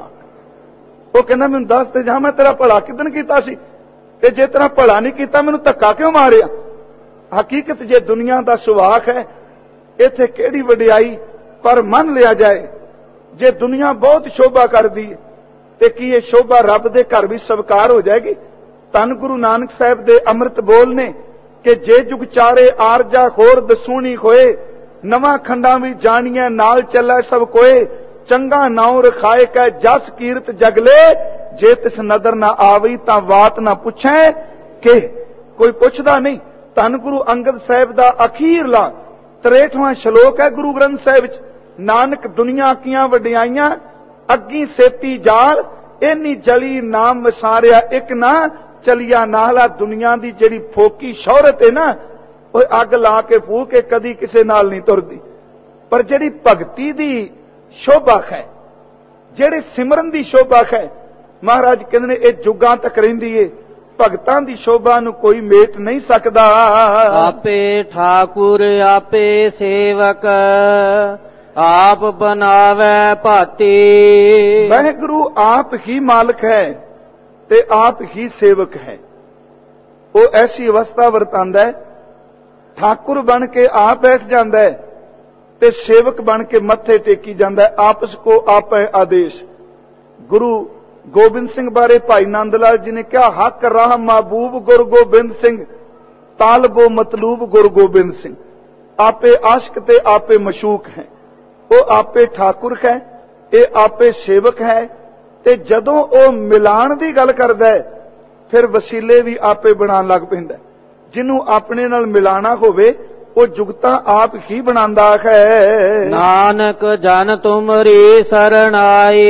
ਉਹ ਕਹਿੰਦਾ ਮੈਨੂੰ ਦੱਸ ਤੇ ਜਾ, ਮੈਂ ਤੇਰਾ ਭਲਾ ਕਿਦਨ ਕੀਤਾ ਸੀ, ਤੇ ਜੇ ਤੇਰਾ ਭਲਾ ਨਹੀਂ ਕੀਤਾ ਮੈਨੂੰ ਧੱਕਾ ਕਿਉਂ ਮਾਰਿਆ। ਹਕੀਕਤ ਜੇ ਦੁਨੀਆ ਦਾ ਸੁਭਾਅ ਹੈ, ਇੱਥੇ ਕਿਹੜੀ ਵਡਿਆਈ, ਪਰ ਮੰਨ ਲਿਆ ਜਾਏ ਜੇ ਦੁਨੀਆ ਬਹੁਤ ਸ਼ੋਭਾ ਕਰਦੀ ਹੈ ਤੇ ਕੀ ਇਹ ਸ਼ੋਭਾ ਰੱਬ ਦੇ ਘਰ ਵੀ ਸਵੀਕਾਰ ਹੋ ਜਾਏਗੀ। ਧੰਨ ਗੁਰੂ ਨਾਨਕ ਸਾਹਿਬ ਦੇ ਅੰਮ੍ਰਿਤ ਬੋਲ ਨੇ ਕਿ ਜੇ ਜੁਗ ਚਾਰੇ ਆਰਜਾ ਹੋਰ ਦਸੂਣੀ ਹੋਏ, ਨਵਾਂ ਖੰਡਾਂ ਵੀ ਜਾਣੀਆਂ ਨਾਲ ਚੱਲੇ ਸਭ ਕੋਏ, ਚੰਗਾ ਨਾਉ ਰਖਾਏ ਕੈ ਜਸ ਕੀਰਤ ਜਗਲੇ, ਜੇ ਤਿਸ ਨਦਰ ਨਾ ਆਵੀ ਤਾਂ ਬਾਤ ਨਾ ਪੁੱਛੈ ਕਿ ਕੋਈ ਪੁੱਛਦਾ ਨਹੀਂ। ਧੰਨ ਗੁਰੂ ਅੰਗਦ ਸਾਹਿਬ ਦਾ ਅਖੀਰਲਾ ਤਰੇਠਵਾਂ ਸ਼ਲੋਕ ਹੈ ਗੁਰੂ ਗ੍ਰੰਥ ਸਾਹਿਬ ਵਿੱਚ, ਨਾਨਕ ਦੁਨੀਆ ਕੀਆਂ ਵਡਿਆਈਆਂ ਅੱਗੀ ਸੇਤੀ ਜਾਲ, ਇੰਨੀ ਜਲੀ ਨਾਮ ਵਸਾਰਿਆ ਇੱਕ ਨਾ ਚਲਿਆ ਨਾਲਾ। ਦੁਨੀਆ ਦੀ ਜਿਹੜੀ ਫੋਕੀ ਸ਼ੌਹਰਤ ਹੈ ਨਾ, ਉਹ ਅੱਗ ਲਾ ਕੇ ਫੂਕ ਕੇ ਕਦੀ ਕਿਸੇ ਨਾਲ ਨਹੀਂ ਤੁਰਦੀ, ਪਰ ਜਿਹੜੀ ਭਗਤੀ ਦੀ ਸ਼ੋਭਾ ਹੈ, ਜਿਹੜੇ ਸਿਮਰਨ ਦੀ ਸ਼ੋਭਾ ਹੈ, ਮਹਾਰਾਜ ਕਹਿੰਦੇ ਨੇ ਇਹ ਜੁਗਾਂ ਤੱਕ ਰਹਿੰਦੀ ਏ। ਭਗਤਾਂ ਦੀ ਸ਼ੋਭਾ ਨੂੰ ਕੋਈ ਮੇਟ ਨਹੀਂ ਸਕਦਾ।
ਆਪੇ ਠਾਕੁਰ ਆਪੇ ਸੇਵਕ, ਆਪ ਬਣਾਵੇ ਭਾਤੀ।
ਵਾਹਿਗੁਰੂ ਆਪ ਹੀ ਮਾਲਕ ਹੈ ਤੇ ਆਪ ਹੀ ਸੇਵਕ ਹੈ। ਉਹ ਐਸੀ ਅਵਸਥਾ ਵਰਤਾਂਦਾ ਹੈ, ਠਾਕੁਰ ਬਣ ਕੇ ਆਪ ਬੈਠ ਜਾਂਦਾ ਹੈ ਤੇ ਸੇਵਕ ਬਣ ਕੇ ਮੱਥੇ ਟੇਕੀ ਜਾਂਦਾ ਹੈ। ਆਪਸ ਕੋ ਆਪੇ ਆਦੇਸ਼। ਗੁਰੂ ਗੋਬਿੰਦ ਸਿੰਘ ਬਾਰੇ ਭਾਈ ਨੰਦ ਲਾਲ ਜੀ ਨੇ ਕਿਹਾ, ਹੱਕ ਰਾਹ ਮਹਬੂਬ ਗੁਰ ਗੋਬਿੰਦ ਸਿੰਘ, ਤਾਲਬੋ ਮਤਲੂਬ ਗੁਰ ਗੋਬਿੰਦ ਸਿੰਘ। ਆਪੇ ਆਸ਼ਕ ਤੇ ਆਪੇ ਮਸ਼ੂਕ ਹੈ। ਉਹ ਆਪੇ ਠਾਕੁਰ ਹੈ, ਇਹ ਆਪੇ ਸੇਵਕ ਹੈ। ਤੇ ਜਦੋਂ ਉਹ ਮਿਲਾਣ ਦੀ ਗੱਲ ਕਰਦਾ ਹੈ, ਫਿਰ ਵਸੀਲੇ ਵੀ ਆਪੇ ਬਣਾਉਣ ਲੱਗ ਪੈਂਦਾ। ਜਿਹਨੂੰ ਆਪਣੇ ਨਾਲ ਮਿਲਾਣਾ ਹੋਵੇ ਉਹ ਜੁਗਤਾਂ ਆਪ ਹੀ ਬਣਾਉਂਦਾ ਹੈ।
ਨਾਨਕ ਜਨ ਤੁਮਰੀ ਸਰਣਾਈ,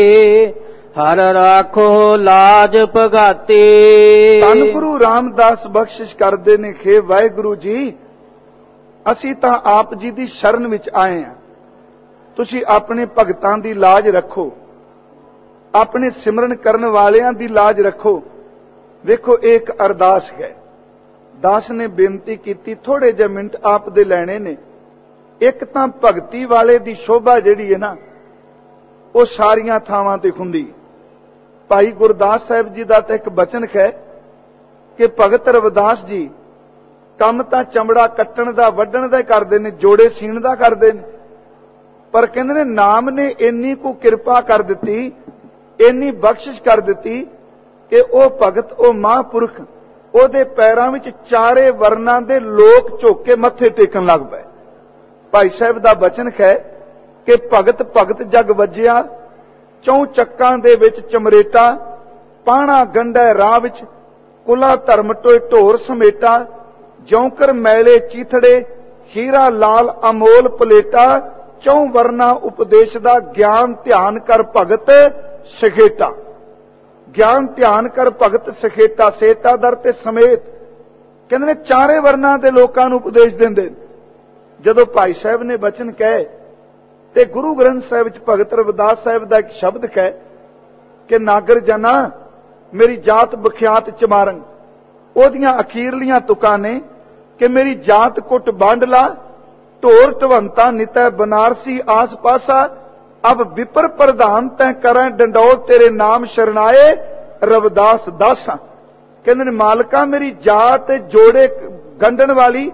ਹਰ ਰਾਖੋ ਲਾਜ ਭਗਾਤੀ।
ਧੰਨ ਗੁਰੂ ਰਾਮਦਾਸ ਬਖਸ਼ਿਸ਼ ਕਰਦੇ ਨੇ, ਖੇ ਵਾਹਿਗੁਰੂ ਜੀ ਅਸੀਂ ਤਾਂ ਆਪ ਜੀ ਦੀ ਸ਼ਰਨ ਵਿੱਚ ਆਏ ਹਾਂ, ਤੁਸੀਂ ਆਪਣੇ ਭਗਤਾਂ ਦੀ ਲਾਜ ਰੱਖੋ, ਆਪਣੇ ਸਿਮਰਨ ਕਰਨ ਵਾਲਿਆਂ ਦੀ ਲਾਜ ਰੱਖੋ। ਵੇਖੋ ਇਹ ਇੱਕ ਅਰਦਾਸ ਹੈ। ਦਾਸ ਨੇ ਬੇਨਤੀ ਕੀਤੀ, ਥੋੜੇ ਜਿਹੇ ਮਿੰਟ ਆਪ ਦੇ ਲੈਣੇ ਨੇ। ਇੱਕ ਤਾਂ ਭਗਤੀ ਵਾਲੇ ਦੀ ਸ਼ੋਭਾ ਜਿਹੜੀ ਹੈ ਨਾ, ਉਹ ਸਾਰੀਆਂ ਥਾਵਾਂ ਤੇ ਹੁੰਦੀ। ਭਾਈ ਗੁਰਦਾਸ ਸਾਹਿਬ ਜੀ ਦਾ ਤਾਂ ਇੱਕ ਬਚਨ ਹੈ ਕਿ ਭਗਤ ਰਵਿਦਾਸ ਜੀ ਕੰਮ ਤਾਂ ਚਮੜਾ ਕੱਟਣ ਦਾ ਵੱਢਣ ਦਾ ਕਰਦੇ ਨੇ, ਜੋੜੇ ਸੀਣ ਦਾ ਕਰਦੇ ਨੇ, ਪਰ ਕਹਿੰਦੇ ਨੇ ਨਾਮ ਨੇ ਇੰਨੀ ਕੁ ਕਿਰਪਾ ਕਰ ਦਿੱਤੀ, ਇੰਨੀ ਬਖਸ਼ਿਸ਼ ਕਰ ਦਿੱਤੀ ਕਿ ਉਹ ਭਗਤ, ਉਹ ਮਹਾਂਪੁਰਖ ਉਹਦੇ ਪੈਰਾਂ ਵਿੱਚ ਚਾਰੇ ਵਰਨਾਂ ਦੇ ਲੋਕ ਝੁੱਕ ਕੇ ਮੱਥੇ ਟੇਕਣ ਲੱਗ ਪਏ। ਭਾਈ ਸਾਹਿਬ ਦਾ ਬਚਨ ਹੈ ਕਿ ਭਗਤ ਭਗਤ ਜਗ ਵੱਜਿਆ, ਚੌਂ ਚੱਕਾਂ ਦੇ ਵਿੱਚ ਚਮਰੇਟਾ, ਪਾਣਾ ਗੰਢੈ ਰਾਹ ਵਿੱਚ, ਕੁਲਾ ਧਰਮ ਟੋਏ ਢੋਰ ਸਮੇਟਾ, ਜੌਂਕਰ ਮੈਲੇ ਚੀਥੜੇ, ਹੀਰਾ ਲਾਲ ਅਮੋਲ ਪਲੇਟਾ, ਚੌਂ ਵਰਨਾ ਉਪਦੇਸ਼ ਦਾ ਗਿਆਨ ਧਿਆਨ ਕਰ ਭਗਤ ਸਖੇਟਾ। ਗਿਆਨ ਧਿਆਨ ਕਰ ਭਗਤ ਸਖੇਟਾ, ਸੇਟਾ ਦਰ ਤੇ ਸਮੇਤ। ਕਹਿੰਦੇ ਨੇ ਚਾਰੇ ਵਰਨਾਂ ਦੇ ਲੋਕਾਂ ਨੂੰ ਉਪਦੇਸ਼ ਦਿੰਦੇ। ਜਦੋਂ ਭਾਈ ਸਾਹਿਬ ਨੇ ਬਚਨ ਕਹੇ ਤੇ ਗੁਰੂ ਗ੍ਰੰਥ ਸਾਹਿਬ ਵਿੱਚ ਭਗਤ ਰਵਿਦਾਸ ਸਾਹਿਬ ਦਾ ਇੱਕ ਸ਼ਬਦ ਹੈ ਕਿ ਨਾਗਰ ਜਨਾ ਮੇਰੀ ਜਾਤ ਬਖਿਆਤ ਚਮਾਰੰਗ। ਉਹਦੀਆਂ ਅਖੀਰਲੀਆਂ ਤੁਕਾਂ ਨੇ ਕਿ ਮੇਰੀ ਜਾਤ ਕੁੱਟ ਵੰਡ ਲਾ, ਢੋਰ ਢਵੰਤਾ ਨਿਤੈ ਬਨਾਰਸੀ ਆਸ ਪਾਸਾ, ਅਬ ਵਿਪਰ ਪ੍ਰਧਾਨ ਤੈ ਕਰੈ ਡੰਡੌਰ ਤੇਰੇ ਨਾਮ ਸ਼ਰਨਾਏ। रविदास दासा। कहते ने मालका मेरी जात जोड़े गंढन वाली,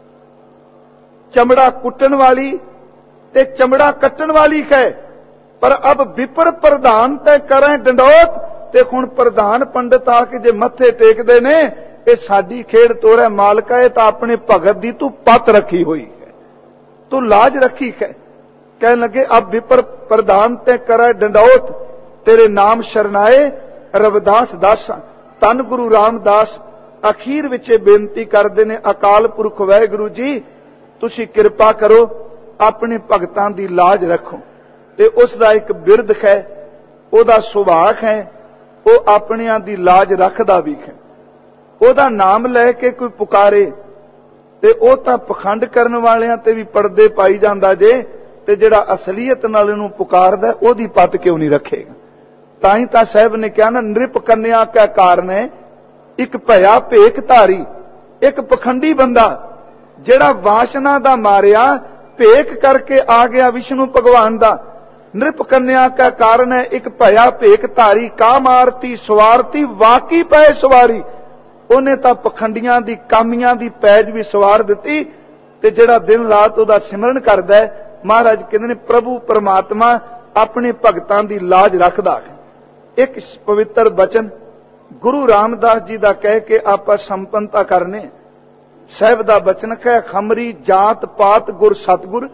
चमड़ा कुटन वाली ते चमड़ा कट्टन वाली है, पर अब विपर प्रधान तय करें डंडोत। ते हुण प्रधान पंडित आके जे मथे टेकदे ने ये साडी खेड़ तोड़ है मालका, ये तो अपने भगत दी तू पत रखी हुई है, तू लाज रखी है। कहने लगे अब विपर प्रधान तय करे डंडोत, तेरे नाम शरणाए रविदास दासा। धन गुरु रामदास अखीर विच बेनती करते ने, अकाल पुरख वाहिगुरू जी तुसी किरपा करो, अपने भगतां दी लाज रखो। ते उसदा एक बिरद है, ओदा सुभाग है, वो अपनियां दी लाज रखदा भी है। ओदा नाम लैके कोई पुकारे ते ओ तां पखंड करन वालियां ते भी पर्दे पाई जांदा जे, ते जिहड़ा असलीयत नाल इहनूं पुकारदा ओदी पत क्यों नहीं रखेगा। तां ही तां साहिब ने कहा ना, नृप कन्या का कारण है एक भया भेख धारी, एक पखंडी बंदा जिहड़ा वासना दा मारिया भेख करके आ गया विष्णु भगवान दा। नृप कन्या का कारण है एक भया भेख धारी, काम आरती सवारती वाकी पै सवारी। उन्हें तां पखंडियां दी कामियां दी पैज भी सवार दिती, ते जिहड़ा दिन रात ओदा सिमरन करदा है, महाराज कहंदे ने प्रभु परमात्मा अपने भगतां दी लाज रखदा है। एक पवित्र बचन गुरु रामदास जी दा कह के आपां संपन्नता करने। साहिब दा बचन है, खमरी जात पात गुर सतगुर,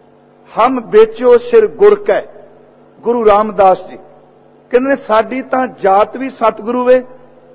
हम बेचो सिर गुर कै। गुरु रामदास जी कहंदे साडी तां जात भी सतगुरु वे,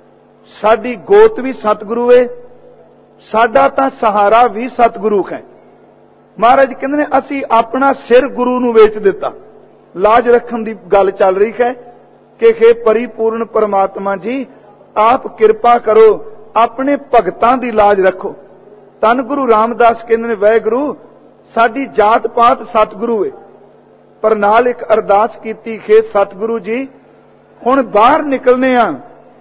साडी गोत भी सतगुरु है, साडा तां सहारा भी सतगुरु है। महाराज कहंदे ने असी अपना सिर गुरु नूं वेच दिता। लाज रखण दी गल चल रही है कि हे परिपूर्ण परमात्मा जी आप किरपा करो, अपने भगतां दी लाज रखो। धन गुरु रामदास कहंदे ने वाहिगुरू साडी जात पात सतगुरु है, पर नाल एक अरदास कीती हे सतगुरु जी हुण बाहर निकलने आ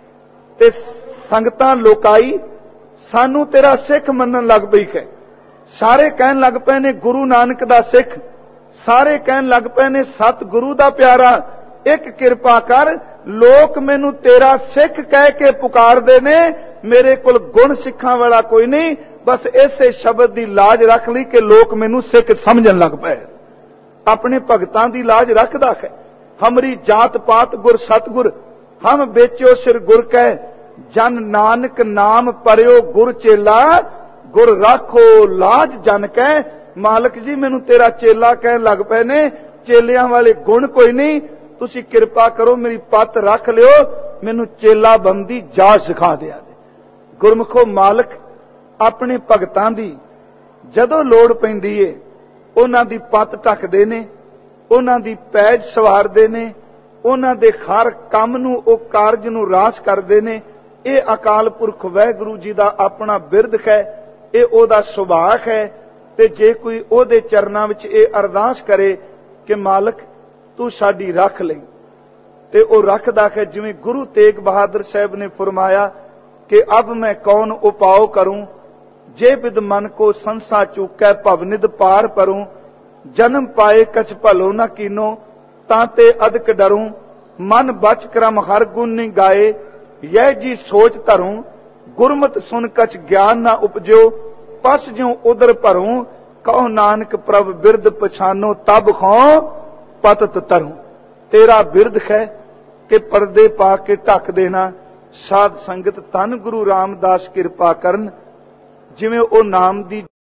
ते संगतां लोकाई सानू तेरा सिख मनन लग पई है। सारे कहन लग पे ने गुरु नानक दा सिख, सारे कहन लग पे ने सतगुरु दा प्यारा। एक किरपा कर, लोक मैनू तेरा सिख कह के पुकारदे ने, मेरे कोल गुण सिखां वाला कोई नहीं, बस इसे शब्द दी लाज रख ली कि लोक मैनू सिख समझन लग पे। अपने भगतां दी लाज रखदा है। हमरी जात पात गुर सतगुर, हम बेचो सिर गुर कह, जन नानक नाम परियो गुर चेला, गुर राखो लाज जन कह। मालक जी मैनू तेरा चेला कह लग पे ने, चेलियां वाले गुण कोई नहीं, तुसी किरपा करो मेरी पत रख लियो, मैनू चेला बंदी जाच सिखा दिया। गुरमुखो मालक अपने भगतां दी जदों लोड़ पैंदी है उन्हां दी पत ढकदे ने, उन्हां दी पैज सवारदे ने, उन्हां दे हर काम नूं ओ कारज नूं रास करदे ने। ये अकाल पुरख वाहिगुरू जी दा अपना बिरद है, ये ओदा सुभाग है। ते जे कोई ओदे चरनां विच ये अरदास करे कि मालक तू साडी रख ले, ते ओ रखदा है। जिवें गुरु तेग बहादुर साहब ने फरमाया कि अब मैं कौन उपाव करूं, जे बिद मन को संसा चूकै भवनिद पार परूं, जन्म पाए कछ भलो न कीनो, ताते अदक डरूं, मन बच क्रम हर गुण नहीं गाए, यह जी सोच धरूं, गुरमत सुन कछ ज्ञान न उपजो, पस ज्यों उदर भरूं, कहो नानक प्रभ बिरद पछानो, तब खो पतत तरूं। तेरा बिरद है कि पर्दे पा के ढक देना। साध संगत धन गुरु रामदास किरपा करन, जिवें ओ नाम दी